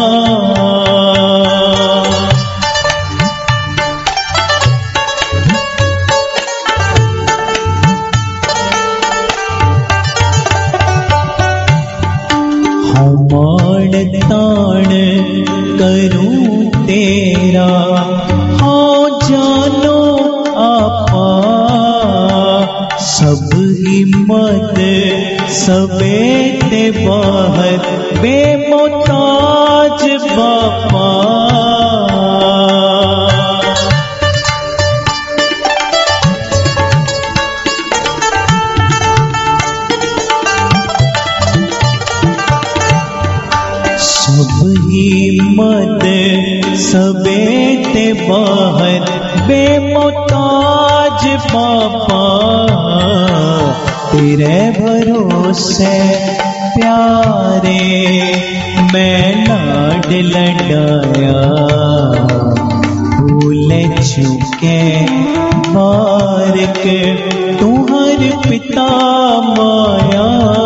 हमार ताण करूं तेरा हो जानो आपा। सब हिम्मत सबेते बाहर बेमोताज बापा। सब हिम्मत सबेते बाहर बेमोताज बापा। तेरे भरोसे प्यारे मैं लाड लगाया। भूल चुके बारक तुम्हार पिता माया,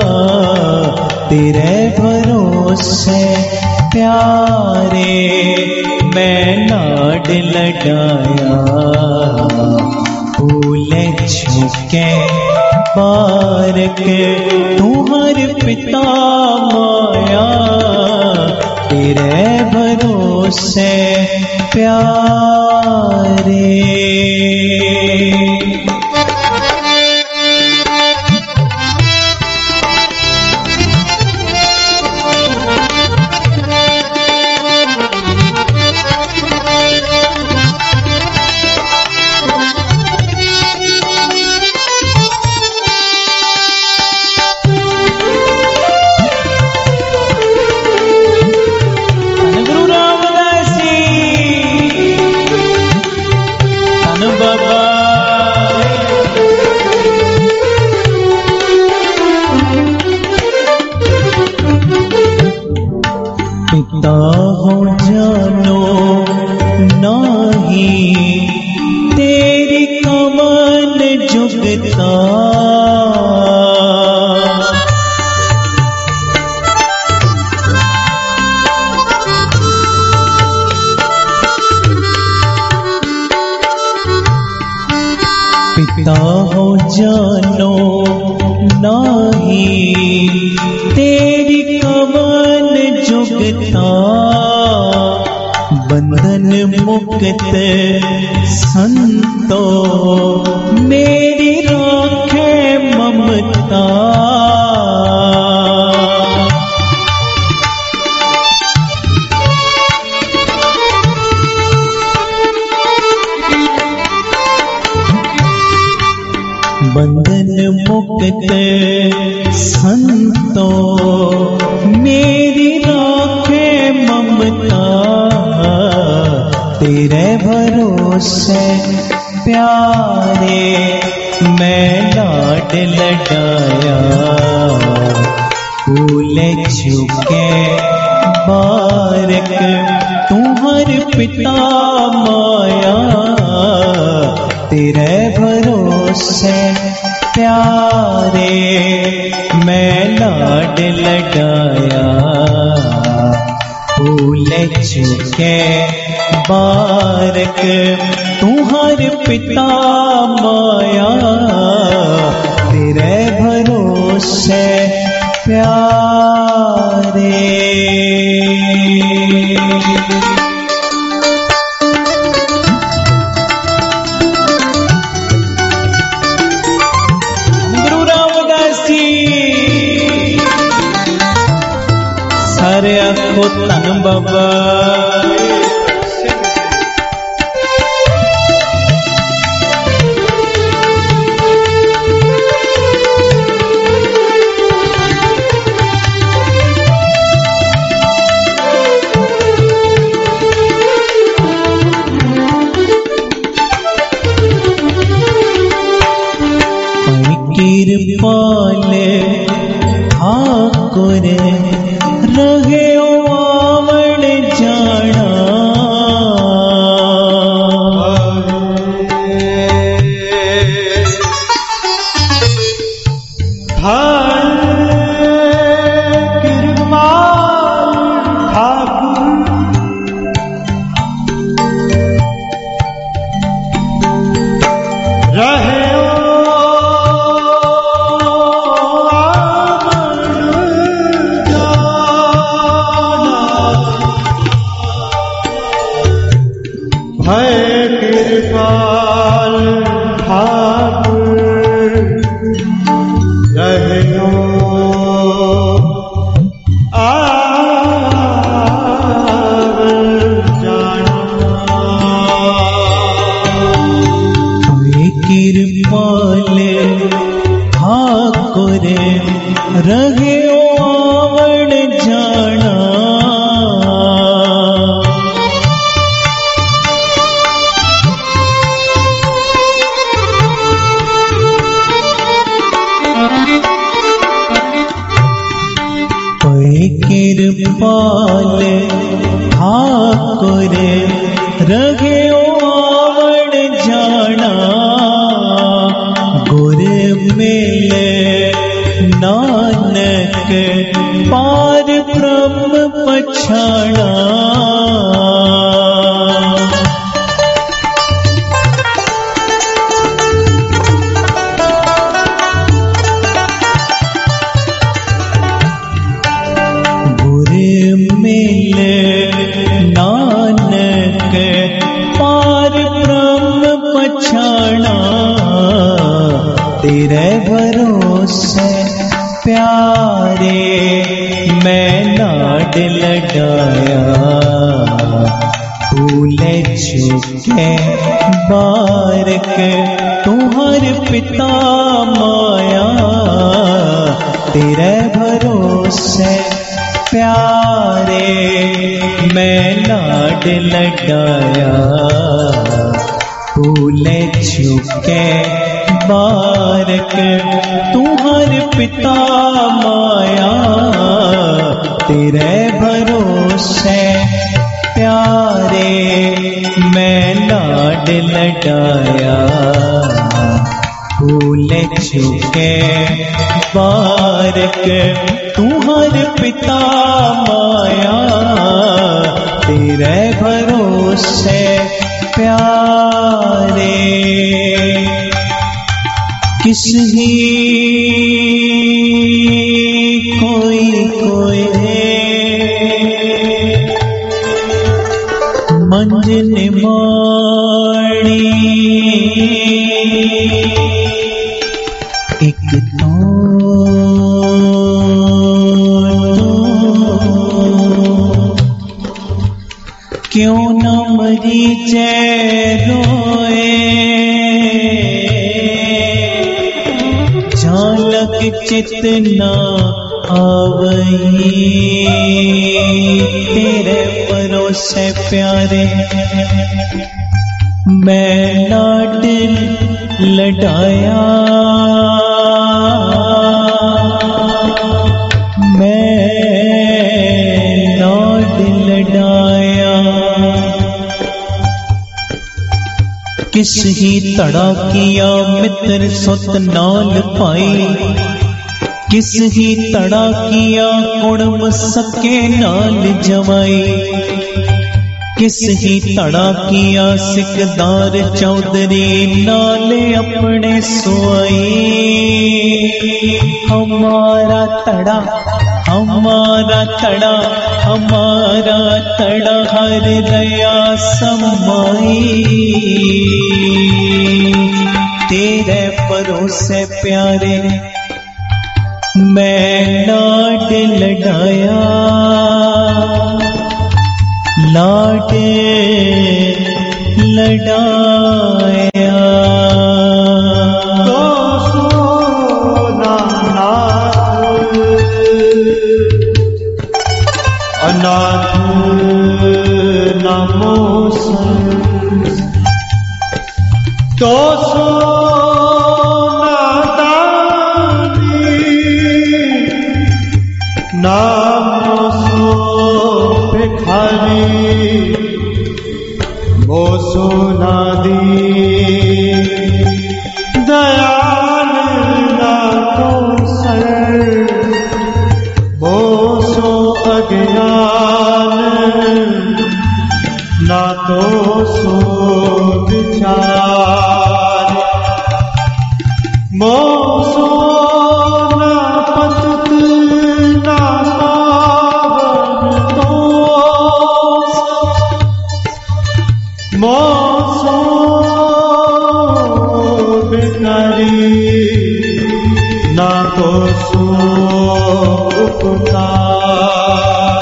तेरे भरोसे प्यारे मैं लाड लगाया। भूल चुके बारक तुम्हार पिता माया, तेरे भरोसे प्यारे। पिता हो जानो नाही तेरी कमन जुगता। पिता हो जानो नाही तेरी कमन जुगता। बंधन मुक्त संतो मेरी राखे ममता। बंधन मुक्त संतो मेरी राखे ममता। तेरे भरोसे प्यारे मैं लाड लगाया। भूल चुके बारक तुम्हार पिता माया, तेरे भरोसे भरोसे प्यारे मैं लाड लडाया भूल चुके बारक तुम्हारे पिता माया तेरे भरोसे प्यारे। गुरु रामदास जी सारे आखो धन बाबा कृपाल ठाकुर रहे आवण जाना कृपाल ठाकुर रहे आवण जाना गुर मिल नानक पार ब्रह्म पछाना तेरे भरोसे प्यारे मैं लाड लडाया भूल चुके बारक तुम्हारे पिता माया तेरे भरोसे प्यारे मैं लाड लडाया भूल चुके बारक तुम्हारे पिता माया तेरे भरोसे प्यारे मैं लाड लडाया भूल चुके बारक तुम्हारे पिता माया तेरे भरोसे प्यारे। किस ही कोई कोई मंजिल माड़ी एक तो क्यों न मरी जय रोए झालक चितना आवई तेरे भरोसे प्यारे मैं लाड लडाया मैं लाड लडाया किस ही तड़ा किया मित्र सुत नाल पाई, किस ही तड़ा किया कुड़म सके नाल जमाई, किस ही तड़ा किया सिकदार चौधरी नाले अपने सोई। हमारा तड़ा हमारा तड़ा हमारा तड़ा हर दया समाई, तेरे भरोसे प्यारे मैं लाड लड़ाया, लाड लड़ाया। तो सोना नाथ अनाथ नमो संत, तो सोना दानी नामो सो भिखारी, वो सोना दी दयाल ना तो सर, वो सो अज्ञान ना तो सो विचार, वो सो ना पतित ना पावन तो मोसो बिकारी ना तो सो उपकार।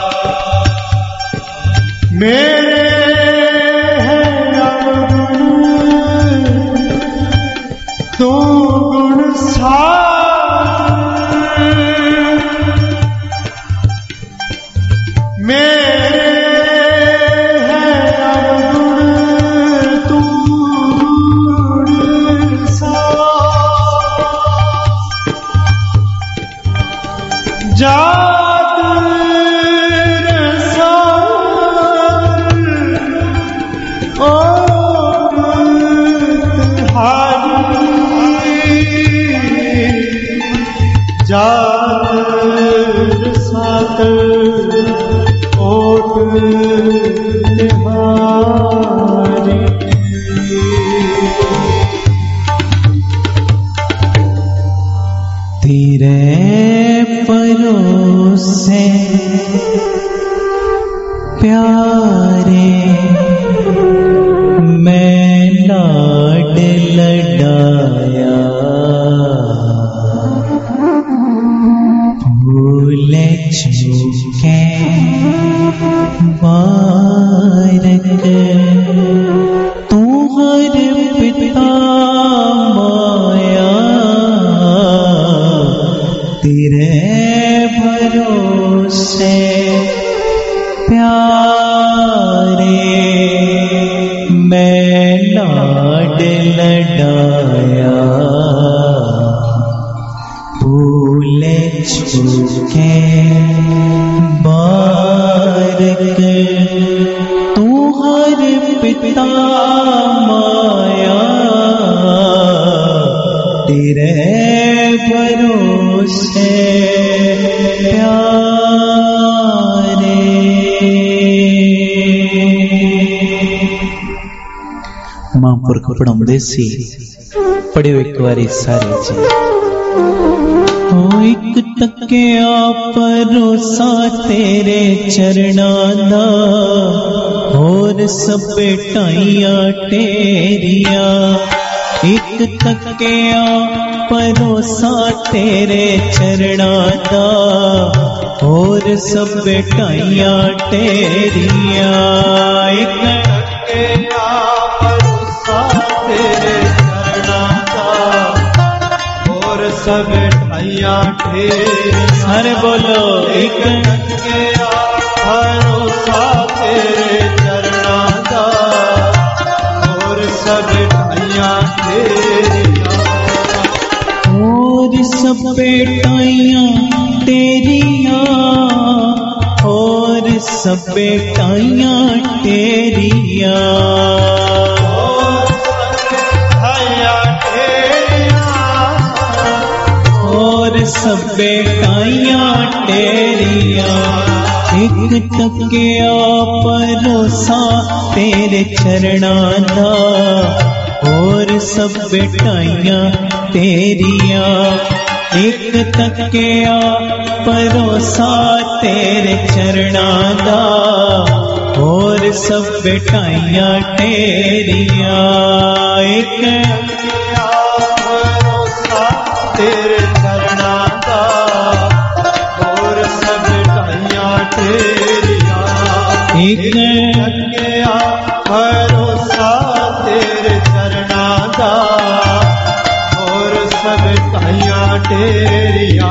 मेरे हैं अवगुण तू गुण सागर, मेरे जात रसार ओट हारी, जात रसात ओट हारी। तेरे भरोसे प्यारे मैं लाड लड़ाया, भूले चूके बारक तू हर पिता माया, तेरे भरोसे प्यारे मैं लाड लड़ाया, भूले चूके बारक तू हर पिता माया, तेरे भरोसे प्यारे। महापुरख पढ़ाउंदे सी, पढ़ियो एक बारी सारे जी। ओ एक तकिया भरोसा तेरे चरणां दा, होर सब ढाइयां टेरिया, एक तकिया भरोसा तेरे चरणां दा, होर सब ढाइयां टेरिया, एक तकिया भरोसा तेरे चरणां दा, होर सब ढाइयां टेरिया। सारे बोलो एक तकिया भरोसा तेरे चरणां दा, होर सब ढाइयां टेरिया, और सब बेटाइयां तेरिया, और सब बेटाइयां तेरिया, और सब सबे टाइयां तेरिया एक तकिया भरोसा तेरे चरणां दा और सबे टाइयां तेरिया एक तकिया भरोसा तेरे चरणां दा और सब बेटाइयां तेरिया एक भरोसा तेरे चरणां दा और सब बेटाइयां तेरिया एक तकिया भरोसा तेरे चरणां दा और सब बेटाइयां तेरिया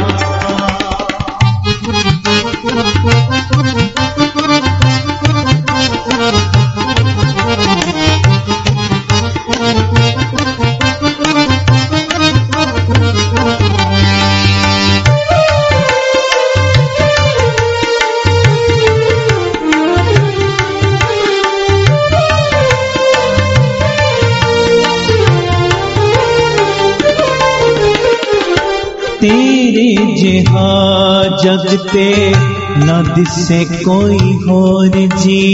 तेरे जिहा जगते न दिसे कोई होर जी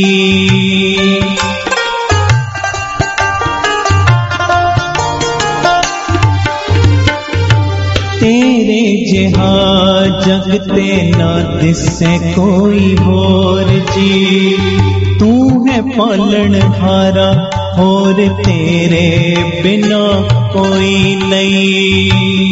तेरे जिहा जगते न दिसे कोई होर जी तू है पालन हारा और तेरे बिना कोई नहीं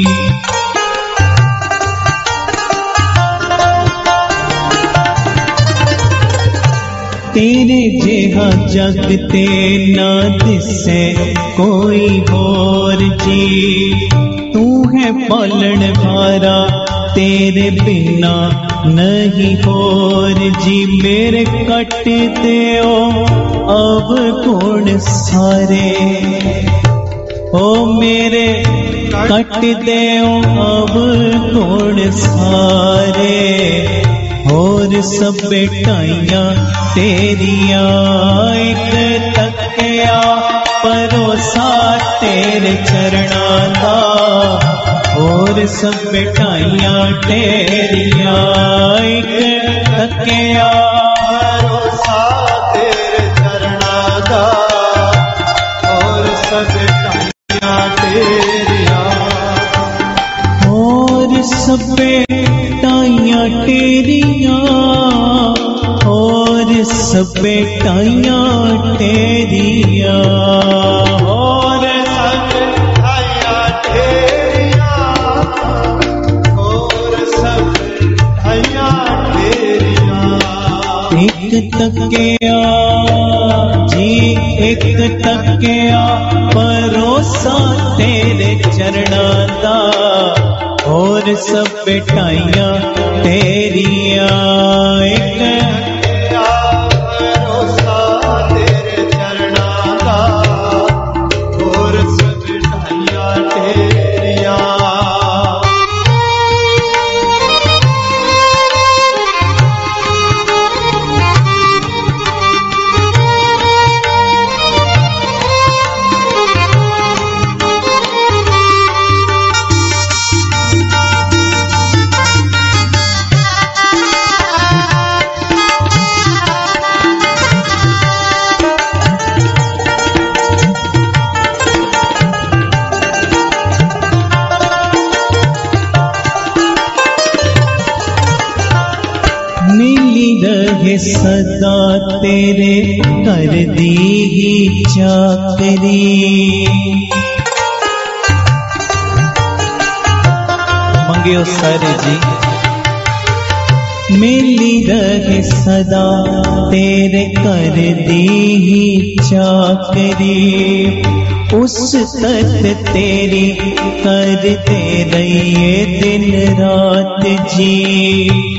तेरे जेहा जगते न दिसे कोई होर जी तू है पालन हारा तेरे बिना नहीं होर जी मेरे कट देओ अब गुण सारे ओ मेरे कट देओ अब गुण सारे और सब बेटाइयां तेरिया एक तकिया भरोसा तेरे चरणां दा और सब बेटाइयां तेरिया एक तकिया भरोसा तेरे चरणां दा और सब बेटाइयां तेरिया और सब बेटाइयां तेरिया और सब बेटाइयां तेरिया और सब बेटाइयां तेरिया और सब बेटाइयां तेरिया एक तकिया जी एक तकिया भरोसा तेरे चरणां दा और सब बेटाइयां तेरिया एक भरोसा तेरे चरणां दा और सब बेटाइयां तेरिया मिली रहे सदा तेरे कर दी ही चाकरी मंगियो सारे जी मिली रहे सदा तेरे कर दी ही चाकरी उस तक तेरी करते रहिए दिन रात जी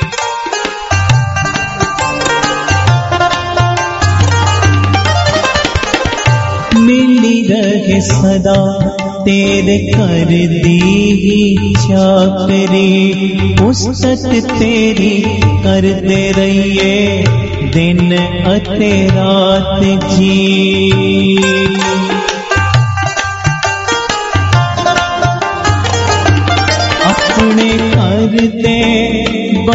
मिली रहे सदा तेरे कर दी ही चाकरी उस तक तेरी करते रहिए दिन अते रात जी अपने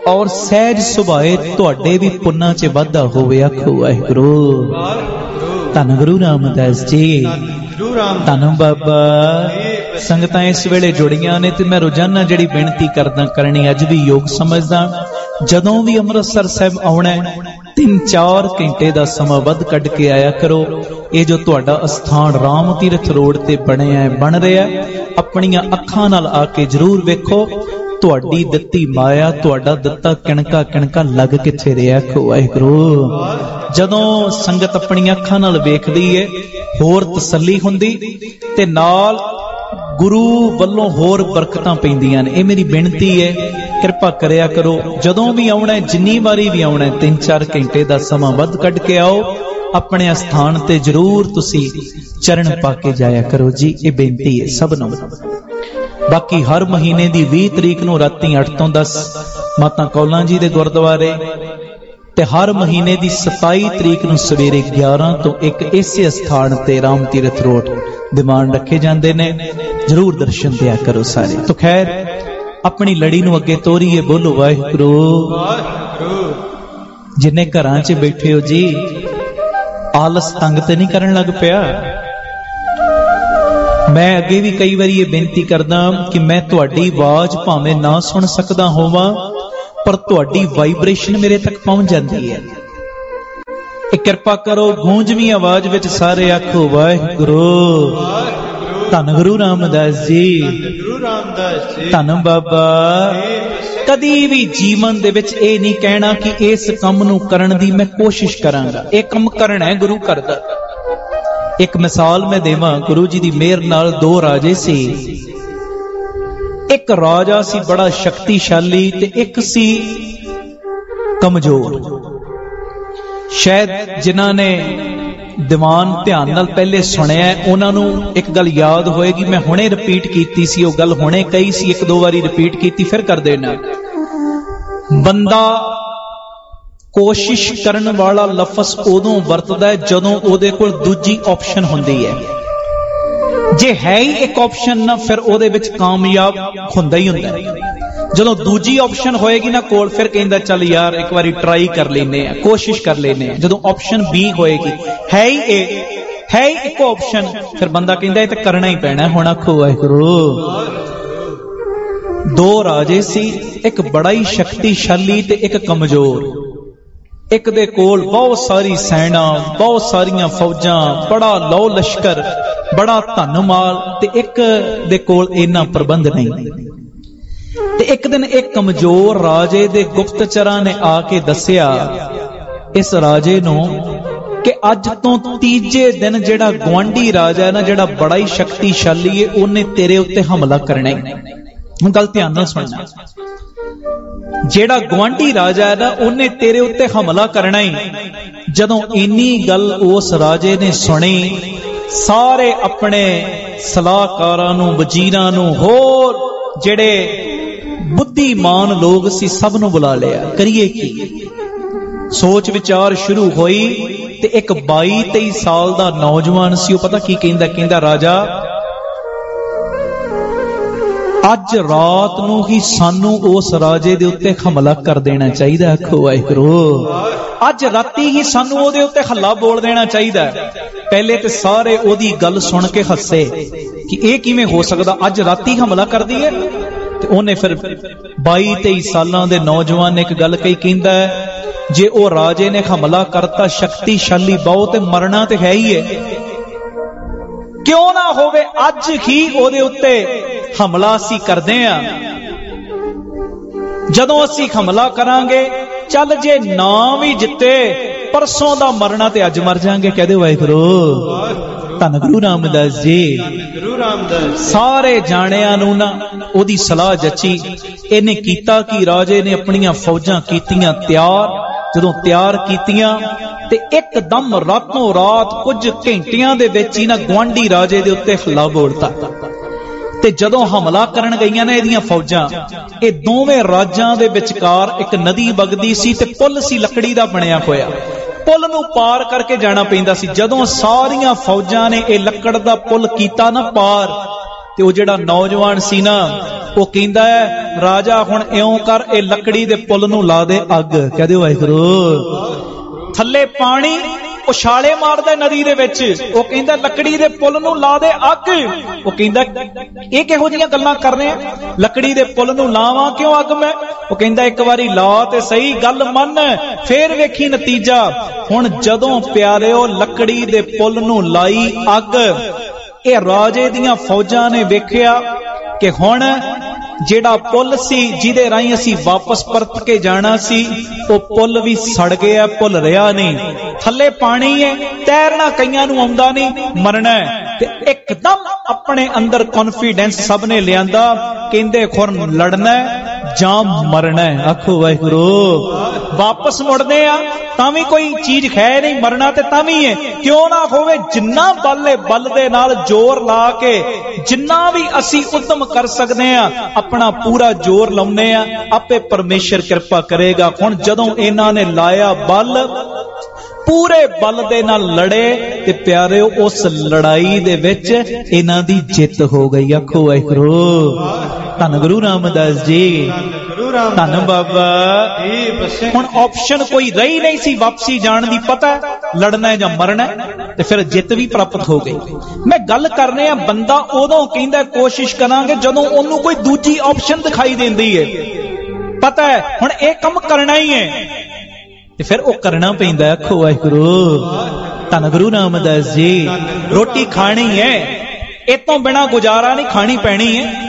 ਔਰ ਸਹਿਜ ਸੁਭਾਏ ਤੁਹਾਡੇ ਵੀ ਪੁੰਨਾਂ 'ਚ ਵਾਧਾ ਹੋਵੇ। ਆਖੋ ਵਾਹਿਗੁਰੂ। ਧੰਨ ਗੁਰੂ ਰਾਮਦਾਸ ਜੀ, ਧੰਨ ਬਾਬਾ। ਸੰਗਤਾਂ ਇਸ ਵੇਲੇ ਜੁੜੀਆਂ ਨੇ ਤੇ ਮੈਂ ਰੋਜ਼ਾਨਾ ਜਿਹੜੀ ਬੇਨਤੀ ਕਰਦਾ ਕਰਨੀ ਅੱਜ ਵੀ ਯੋਗ ਸਮਝਦਾ। ਜਦੋਂ ਵੀ ਅੰਮ੍ਰਿਤਸਰ ਸਾਹਿਬ ਆਉਣਾ ਤਿੰਨ ਚਾਰ ਘੰਟੇ ਦਾ ਸਮਾਂ ਵੱਧ ਕੱਢ ਕੇ ਆਇਆ ਕਰੋ। ਇਹ ਜੋ ਤੁਹਾਡਾ ਅਸਥਾਨ ਰਾਮ ਤੀਰਥ ਰੋਡ ਤੇ ਬਣਿਆ ਬਣ ਰਿਹਾ, ਆਪਣੀਆਂ ਅੱਖਾਂ ਨਾਲ ਆ ਕੇ ਜ਼ਰੂਰ ਵੇਖੋ। ਤੁਹਾਡੀ ਦਿੱਤੀ ਮਾਇਆ, ਤੁਹਾਡਾ ਦਿੱਤਾ ਕਿਣਕਾ ਕਿਣਕਾ ਲੱਗ ਕਿੱਥੇ ਰਿਹਾ। ਆਖੋ ਵਾਹਿਗੁਰੂ। ਜਦੋਂ ਸੰਗਤ ਆਪਣੀਆਂ ਅੱਖਾਂ ਨਾਲ ਵੇਖਦੀ ਏ ਹੋਰ ਤਸੱਲੀ ਹੁੰਦੀ ਤੇ ਨਾਲ ਗੁਰੂ ਵੱਲੋਂ ਹੋਰ ਬਰਕਤਾਂ ਪੈਂਦੀਆਂ ਨੇ। ਇਹ ਮੇਰੀ ਬੇਨਤੀ ਹੈ, ਕਿਰਪਾ ਕਰਿਆ ਕਰੋ। ਜਦੋਂ ਵੀ ਆਉਣਾ, ਜਿੰਨੀ ਵਾਰੀ ਵੀ ਆਉਣਾ, ਤਿੰਨ ਚਾਰ ਘੰਟੇ ਦਾ ਸਮਾਂ ਵੱਧ ਕੱਢ ਕੇ ਆਓ। ਆਪਣੇ ਸਥਾਨ ਤੇ ਜ਼ਰੂਰ ਤੁਸੀਂ ਚਰਨ ਪਾ ਕੇ ਜਾਇਆ ਕਰੋ ਜੀ। ਇਹ ਬੇਨਤੀ ਹੈ ਸਭ ਨੂੰ। ਬਾਕੀ ਹਰ ਮਹੀਨੇ ਦੀ ਵੀਹ ਤਰੀਕ ਨੂੰ ਰਾਤੀ ਅੱਠ ਤੋਂ ਦਸ ਮਾਤਾ ਕੌਲਾਂ ਜੀ ਦੇ ਗੁਰਦੁਆਰੇ, ਤੇ ਹਰ ਮਹੀਨੇ ਦੀ ਸਤਾਈ ਤਰੀਕ ਨੂੰ ਸਵੇਰੇ ਗਿਆਰਾਂ ਤੋਂ ਇੱਕ ਇਸੇ ਸਥਾਨ ਤੇ ਰਾਮ ਤੀਰਥ ਰੋਡ ਦੀਵਾਨ ਰੱਖੇ ਜਾਂਦੇ ਨੇ। ਜ਼ਰੂਰ ਦਰਸ਼ਨ ਦਿਆ ਕਰੋ ਸਾਰੇ। ਤੋ ਖੈਰ, ਆਪਣੀ ਲੜੀ ਨੂੰ ਅੱਗੇ ਤੋਰੀਏ। ਬੋਲੋ ਵਾਹਿਗੁਰੂ। ਜਿੰਨੇ ਘਰਾਂ 'ਚ ਬੈਠੇ ਹੋ ਜੀ, ਆਲਸ ਤੰਗ ਤੇ ਨਹੀਂ ਕਰਨ ਲੱਗ ਪਿਆ। ਮੈਂ ਅੱਗੇ ਵੀ ਕਈ ਵਾਰੀ ਇਹ ਬੇਨਤੀ ਕਰਦਾ ਕਿ ਮੈਂ ਤੁਹਾਡੀ ਆਵਾਜ਼ ਭਾਵੇਂ ਨਾ ਸੁਣ ਸਕਦਾ ਹੋਵਾਂ, ਪਰ ਤੁਹਾਡੀ ਵਾਈਬ੍ਰੇਸ਼ਨ ਮੇਰੇ ਤੱਕ ਪਹੁੰਚ ਜਾਂਦੀ ਹੈ। ਇਹ ਕਿਰਪਾ ਕਰੋ, ਗੂੰਜਵੀਂ ਆਵਾਜ਼ ਵਿੱਚ ਸਾਰੇ ਆਖੋ ਵਾਹਿਗੁਰੂ। ਧੰਨ ਗੁਰੂ ਰਾਮਦਾਸ ਜੀ, ਧੰਨ ਬਾਬਾ। ਕਦੀ ਵੀ ਜੀਵਨ ਦੇ ਵਿੱਚ ਇਹ ਨਹੀਂ ਕਹਿਣਾ ਕਿ ਇਸ ਕੰਮ ਨੂੰ ਕਰਨ ਦੀ ਮੈਂ ਕੋਸ਼ਿਸ਼ ਕਰਾਂਗਾ। ਇਹ ਕੰਮ ਕਰਨਾ ਹੈ ਗੁਰੂ ਕਰਦਾ। ਇੱਕ ਮਿਸਾਲ ਮੈਂ ਦੇਵਾਂ, ਗੁਰੂ ਜੀ ਦੀ ਮਿਹਰ ਨਾਲ ਦੋ ਰਾਜੇ ਸੀ। ਇੱਕ ਰਾਜਾ ਸੀ ਬੜਾ ਸ਼ਕਤੀਸ਼ਾਲੀ ਤੇ ਇੱਕ ਸੀ ਕਮਜ਼ੋਰ। ਸ਼ਾਇਦ ਜਿਨ੍ਹਾਂ ਨੇ ਦੀਵਾਨ ਧਿਆਨ ਨਾਲ ਪਹਿਲੇ ਸੁਣਿਆ ਉਹਨਾਂ ਨੂੰ ਇੱਕ ਗੱਲ ਯਾਦ ਹੋਏਗੀ। ਮੈਂ ਹੁਣੇ ਰਿਪੀਟ ਕੀਤੀ ਸੀ ਉਹ ਗੱਲ, ਹੁਣੇ ਕਹੀ ਸੀ, ਇੱਕ ਦੋ ਵਾਰੀ ਰਿਪੀਟ ਕੀਤੀ, ਫਿਰ ਕਰ ਦੇਣਾ। ਬੰਦਾ ਕੋਸ਼ਿਸ਼ ਕਰਨ ਵਾਲਾ ਲਫ਼ਜ਼ ਉਦੋਂ ਵਰਤਦਾ ਹੈ ਜਦੋਂ ਉਹਦੇ ਕੋਲ ਦੂਜੀ ਆਪਸ਼ਨ ਹੁੰਦੀ ਹੈ। ਜੇ ਹੈ ਹੀ ਇੱਕ ਆਪਸ਼ਨ ਨਾ, ਫਿਰ ਉਹਦੇ ਵਿੱਚ ਕਾਮਯਾਬ ਹੁੰਦਾ ਹੀ ਹੁੰਦਾ। ਜਦੋਂ ਦੂਜੀ ਆਪਸ਼ਨ ਹੋਏਗੀ ਨਾ ਕੋਲ, ਫਿਰ ਕਹਿੰਦਾ ਚੱਲ ਯਾਰ ਇੱਕ ਵਾਰੀ ਟਰਾਈ ਕਰ ਲੈਨੇ ਆ, ਕੋਸ਼ਿਸ਼ ਕਰ ਲੈਨੇ ਆ। ਜਦੋਂ ਆਪਸ਼ਨ ਬੀ ਹੋਏਗੀ, ਹੈ ਹੀ ਇਹ ਹੈ ਹੀ ਇੱਕ ਆਪਸ਼ਨ, ਫਿਰ ਬੰਦਾ ਕਹਿੰਦਾ ਇਹ ਤਾਂ ਕਰਨਾ ਹੀ ਪੈਣਾ। ਹੁਣ ਆਖੋ ਵਾਹਿਗੁਰੂ। ਦੋ ਰਾਜੇ ਸੀ, ਇੱਕ ਬੜਾ ਹੀ ਸ਼ਕਤੀਸ਼ਾਲੀ ਤੇ ਇੱਕ ਕਮਜ਼ੋਰ। ਇੱਕ ਦੇ ਕੋਲ ਬਹੁਤ ਸਾਰੀ ਸੈਨਾ, ਬਹੁਤ ਸਾਰੀਆਂ ਫੌਜਾਂ, ਬੜਾ ਲਓ ਲਸ਼ਕਰ, ਬੜਾ ਧਨ ਮਾਲ, ਤੇ ਇੱਕ ਦੇ ਕੋਲ ਇੰਨਾ ਪ੍ਰਬੰਧ ਨਹੀਂ। ਤੇ ਇੱਕ ਦਿਨ ਇੱਕ ਕਮਜ਼ੋਰ ਰਾਜੇ ਦੇ ਗੁਪਤਚਰਾਂ ਨੇ ਆ ਕੇ ਦੱਸਿਆ ਇਸ ਰਾਜੇ ਨੂੰ ਕਿ ਅੱਜ ਤੋਂ ਤੀਜੇ ਦਿਨ ਜਿਹੜਾ ਗੁਆਂਢੀ ਰਾਜਾ ਹੈ ਨਾ, ਜਿਹੜਾ ਬੜਾ ਹੀ ਸ਼ਕਤੀਸ਼ਾਲੀ ਹੈ, ਉਹਨੇ ਤੇਰੇ ਉੱਤੇ ਹਮਲਾ ਕਰਨਾ ਹੈ। ਹੁਣ ਗੱਲ ਧਿਆਨ ਨਾਲ ਸੁਣਨਾ। ਜਿਹੜਾ ਗੁਆਂਢੀ ਰਾਜਾ ਹੈ ਨਾ, ਉਹਨੇ ਤੇਰੇ ਉੱਤੇ ਹਮਲਾ ਕਰਨਾ ਹੈ। ਜਦੋਂ ਇੰਨੀ ਗੱਲ ਉਸ ਰਾਜੇ ਨੇ ਸੁਣੀ, ਸਾਰੇ ਆਪਣੇ ਸਲਾਹਕਾਰਾਂ ਨੂੰ, ਵਜ਼ੀਰਾਂ ਨੂੰ, ਹੋਰ ਜਿਹੜੇ ਬੁੱਧੀਮਾਨ ਲੋਕ ਸੀ, ਸਭ ਨੂੰ ਬੁਲਾ ਲਿਆ। ਕਰੀਏ ਕੀ? ਸੋਚ ਵਿਚਾਰ ਸ਼ੁਰੂ ਹੋਈ ਤੇ ਇੱਕ ਬਾਈ ਤੇਈ ਸਾਲ ਦਾ ਨੌਜਵਾਨ ਸੀ। ਉਹ ਪਤਾ ਕੀ ਕਹਿੰਦਾ? ਕਹਿੰਦਾ ਰਾਜਾ, ਅੱਜ ਰਾਤ ਨੂੰ ਹੀ ਸਾਨੂੰ ਉਸ ਰਾਜੇ ਦੇ ਉੱਤੇ ਹਮਲਾ ਕਰ ਦੇਣਾ ਚਾਹੀਦਾ। ਆਖੋ ਵਾਹਿਗੁਰੂ। ਅੱਜ ਰਾਤੀ ਹੀ ਸਾਨੂੰ ਉਹਦੇ ਉੱਤੇ ਹੱਲਾ ਬੋਲ ਦੇਣਾ ਚਾਹੀਦਾ। ਪਹਿਲੇ ਤੇ ਸਾਰੇ ਉਹਦੀ ਗੱਲ ਸੁਣ ਕੇ ਹੱਸੇ ਕਿ ਇਹ ਕਿਵੇਂ ਹੋ ਸਕਦਾ, ਅੱਜ ਰਾਤੀ ਹਮਲਾ ਕਰ ਦਈਏ। ਤੇ ਉਹਨੇ ਫਿਰ ਬਾਈ ਤੇਈ ਸਾਲਾਂ ਦੇ ਨੌਜਵਾਨ ਨੇ ਇੱਕ ਗੱਲ ਕਹੀ, ਕਹਿੰਦਾ ਜੇ ਉਹ ਰਾਜੇ ਨੇ ਹਮਲਾ ਕਰਤਾ, ਸ਼ਕਤੀਸ਼ਾਲੀ ਬਹੁਤ, ਮਰਨਾ ਤੇ ਹੈ ਹੀ ਹੈ, ਕਿਉਂ ਨਾ ਹੋਵੇ ਅੱਜ ਹੀ ਉਹਦੇ ਉੱਤੇ ਹਮਲਾ ਅਸੀਂ ਕਰਦੇ ਆਂ। ਜਦੋਂ ਅਸੀਂ ਹਮਲਾ ਕਰਾਂਗੇ, ਚੱਲ ਜੇ ਨਾ ਵੀ ਜਿੱਤੇ, ਪਰਸੋਂ ਦਾ ਮਰਨਾ ਤੇ ਅੱਜ ਮਰ ਜਾਾਂਗੇ। ਕਹਦੇ ਵਾਹਿਗੁਰੂ। ਧੰਨ ਗੁਰੂ ਰਾਮਦਾਸ ਜੀ। ਸਾਰੇ ਜਾਣਿਆਂ ਨੂੰ ਨਾ ਉਹਦੀ ਸਲਾਹ ਜੱਚੀ। ਇਹਨੇ ਕੀਤਾ ਕਿ ਰਾਜੇ ਨੇ ਆਪਣੀਆਂ ਫੌਜਾਂ ਕੀਤੀਆਂ ਤਿਆਰ। ਜਦੋਂ ਤਿਆਰ ਕੀਤੀਆਂ ਤੇ ਇੱਕਦਮ ਰਾਤੋਂ ਰਾਤ ਕੁਝ ਘੰਟਿਆਂ ਦੇ ਵਿੱਚ ਹੀ ਨਾ ਗੁਆਂਢੀ ਰਾਜੇ ਦੇ ਉੱਤੇ ਹੱਲਾ ਬੋਲਤਾ। ਤੇ ਜਦੋਂ ਹਮਲਾ ਕਰਨ ਗਈਆਂ ਨੇ ਇਹਦੀਆਂ ਫੌਜਾਂ, ਇਹ ਦੋਵੇਂ ਰਾਜਾਂ ਦੇ ਵਿਚਕਾਰ ਇੱਕ ਨਦੀ ਵਗਦੀ ਸੀ ਤੇ ਪੁੱਲ ਸੀ ਲੱਕੜੀ ਦਾ ਬਣਿਆ ਹੋਇਆ। ਪੁੱਲ ਨੂੰ ਪਾਰ ਕਰਕੇ ਜਾਣਾ ਪੈਂਦਾ ਸੀ। ਜਦੋਂ ਸਾਰੀਆਂ ਫੌਜਾਂ ਨੇ ਇਹ ਲੱਕੜ ਦਾ ਪੁੱਲ ਕੀਤਾ ਨਾ ਪਾਰ, ਤੇ ਉਹ ਜਿਹੜਾ ਨੌਜਵਾਨ ਸੀ ਨਾ, ਉਹ ਕਹਿੰਦਾ ਹੈ ਰਾਜਾ ਹੁਣ ਇਉਂ ਕਰ, ਇਹ ਲੱਕੜੀ ਦੇ ਪੁੱਲ ਨੂੰ ਲਾ ਦੇ ਅੱਗ। ਕਹਦੇ ਵਾਹਿਗੁਰੂ। ਥੱਲੇ ਪਾਣੀ ਉਛਾਲੇ ਮਾਰਦਾ ਨਦੀ ਦੇ ਵਿੱਚ, ਉਹ ਕਹਿੰਦਾ ਲੱਕੜੀ ਦੇ ਪੁੱਲ ਨੂੰ ਲਾ ਦੇ ਅੱਗ। ਉਹ ਕਹਿੰਦਾ ਇਹ ਕਿਹੋ ਜਿਹੀਆਂ ਗੱਲਾਂ ਕਰ ਰਹੇ ਆ, ਲੱਕੜੀ ਦੇ ਪੁੱਲ ਨੂੰ ਲਾਵਾਂ ਕਿਉਂ ਅੱਗ ਮੈਂ? ਉਹ ਕਹਿੰਦਾ ਇੱਕ ਵਾਰੀ ਲਾ ਤੇ ਸਹੀ, ਗੱਲ ਮੰਨ, ਫੇਰ ਵੇਖੀ ਨਤੀਜਾ। ਹੁਣ ਜਦੋਂ ਪਿਆਰਿਓ ਲੱਕੜੀ ਦੇ ਪੁੱਲ ਨੂੰ ਲਾਈ ਅੱਗ, ਇਹ ਰਾਜੇ ਦੀਆਂ ਫੌਜਾਂ ਨੇ ਵੇਖਿਆ ਕਿ ਹੁਣ ਜਿਹੜਾ ਪੁੱਲ ਸੀ ਜਿਹਦੇ ਰਾਹੀਂ ਅਸੀਂ ਵਾਪਸ ਪਰਤ ਕੇ ਜਾਣਾ ਸੀ, ਉਹ ਪੁੱਲ ਵੀ ਸੜ ਗਿਆ, ਪੁੱਲ ਰਿਹਾ ਨਹੀਂ। ਥੱਲੇ ਪਾਣੀ ਹੈ, ਤੈਰਨਾ ਕਈਆਂ ਨੂੰ ਆਉਂਦਾ ਨਹੀਂ, ਮਰਨਾ। ਤੇ ਇੱਕਦਮ ਆਪਣੇ ਅੰਦਰ ਕੌਨਫੀਡੈਂਸ ਸਭ ਨੇ ਲਿਆਂਦਾ, ਕਹਿੰਦੇ ਖੁਰ ਲੜਨਾ ਜਾਂ ਮਰਨਾ। ਆਖੋ ਵਾਹਿਗੁਰੂ। ਵਾਪਸ ਮੁੜਦੇ ਆ ਤਾਂ ਵੀ ਕੋਈ ਚੀਜ਼ ਖੈ ਨਹੀਂ, ਮਰਨਾ ਤੇ ਤਾਂ ਵੀ ਹੈ। ਕਿਉਂ ਨਾ ਹੋਵੇ, ਜਿੰਨਾ ਬਲ ਹੈ ਬਲ ਦੇ ਨਾਲ ਜ਼ੋਰ ਲਾ ਕੇ ਜਿੰਨਾ ਵੀ ਅਸੀਂ ਉਦਮ ਕਰ ਸਕਦੇ ਆ, ਆਪਣਾ ਪੂਰਾ ਜ਼ੋਰ ਲਾਉਨੇ ਆ, ਆਪੇ ਪਰਮੇਸ਼ਰ ਕਿਰਪਾ ਕਰੇਗਾ। ਹੁਣ ਜਦੋਂ ਇਹਨਾਂ ਨੇ ਲਾਇਆ ਬਲ, ਪੂਰੇ ਬਲ ਦੇ ਨਾਲ ਲੜੇ, ਤੇ ਪਿਆਰਿਓ ਉਸ ਲੜਾਈ ਦੇ ਵਿੱਚ ਇਹਨਾਂ ਦੀ ਜਿੱਤ ਹੋ ਗਈ। ਆਖੋ ਵਾਹਿਗੁਰੂ। ਧੰਨ ਗੁਰੂ ਰਾਮਦਾਸ ਜੀ, ਧੰਨ ਬਾਬਾ। ਹੁਣ ਆਪਸ਼ਨ ਕੋਈ ਰਹੀ ਨਹੀਂ ਸੀ ਵਾਪਸੀ ਜਾਣ ਦੀ, ਪਤਾ ਲੜਨਾ ਜਾਂ ਮਰਨਾ, ਤੇ ਫਿਰ ਜਿੱਤ ਵੀ ਪ੍ਰਾਪਤ ਹੋ ਗਈ। ਮੈਂ ਗੱਲ ਕਰ ਰਿਹਾ, ਬੰਦਾ ਉਦੋਂ ਕਹਿੰਦਾ ਕੋਸ਼ਿਸ਼ ਕਰਾਂਗੇ ਜਦੋਂ ਉਹਨੂੰ ਕੋਈ ਦੂਜੀ ਆਪਸ਼ਨ ਦਿਖਾਈ ਦਿੰਦੀ ਹੈ। ਪਤਾ ਹੈ ਹੁਣ ਇਹ ਕੰਮ ਕਰਨਾ ਹੀ ਹੈ, ਤੇ ਫਿਰ ਉਹ ਕਰਨਾ ਪੈਂਦਾ। ਆਖੋ ਵਾਹਿਗੁਰੂ। ਧੰਨ ਗੁਰੂ ਰਾਮਦਾਸ ਜੀ। ਰੋਟੀ ਖਾਣੀ ਹੈ, ਇਹ ਤੋਂ ਬਿਨਾ ਗੁਜ਼ਾਰਾ ਨਹੀਂ, ਖਾਣੀ ਪੈਣੀ ਹੈ।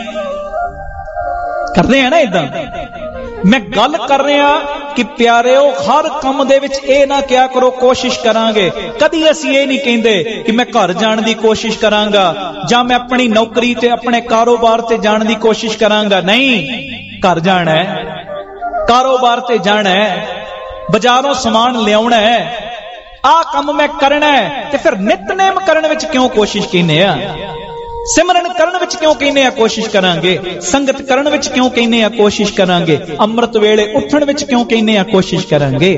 ਕਰਦੇ ਆ ਨਾ ਇਦਾਂ। ਮੈਂ ਗੱਲ ਕਰ ਰਿਹਾ ਕਿ ਪਿਆਰਿਓ, ਹਰ ਕੰਮ ਦੇ ਵਿੱਚ ਇਹ ਨਾ ਕਿਹਾ ਕਰੋ ਕੋਸ਼ਿਸ਼ ਕਰਾਂਗੇ। ਕਦੀ ਅਸੀਂ ਇਹ ਨਹੀਂ ਕਹਿੰਦੇ ਕਿ ਮੈਂ ਘਰ ਜਾਣ ਦੀ ਕੋਸ਼ਿਸ਼ ਕਰਾਂਗਾ, ਜਾਂ ਮੈਂ ਆਪਣੀ ਨੌਕਰੀ ਤੇ ਆਪਣੇ ਕਾਰੋਬਾਰ ਤੇ ਜਾਣ ਦੀ ਕੋਸ਼ਿਸ਼ ਕਰਾਂਗਾ। ਨਹੀਂ, ਘਰ ਜਾਣਾ ਹੈ, ਕਾਰੋਬਾਰ ਤੇ ਜਾਣਾ ਹੈ, ਬਾਜ਼ਾਰੋਂ ਸਮਾਨ ਲਿਆਉਣਾ ਹੈ, ਆਹ ਕੰਮ ਮੈਂ ਕਰਨਾ ਹੈ। ਤੇ ਫਿਰ ਨਿਤਨੇਮ ਕਰਨ ਵਿੱਚ ਕਿਉਂ ਕੋਸ਼ਿਸ਼ ਕਹਿੰਦੇ ਆ? ਸਿਮਰਨ ਕਰਨ ਵਿੱਚ ਕਿਉਂ ਕਹਿੰਦੇ ਆ ਕੋਸ਼ਿਸ਼ ਕਰਾਂਗੇ? ਸੰਗਤ ਕਰਨ ਵਿੱਚ ਕਿਉਂ ਕਹਿੰਦੇ ਆ ਕੋਸ਼ਿਸ਼ ਕਰਾਂਗੇ? ਅੰਮ੍ਰਿਤ ਵੇਲੇ ਉੱਠਣ ਵਿੱਚ ਕਿਉਂ ਕਹਿੰਦੇ ਆ ਕੋਸ਼ਿਸ਼ ਕਰਾਂਗੇ?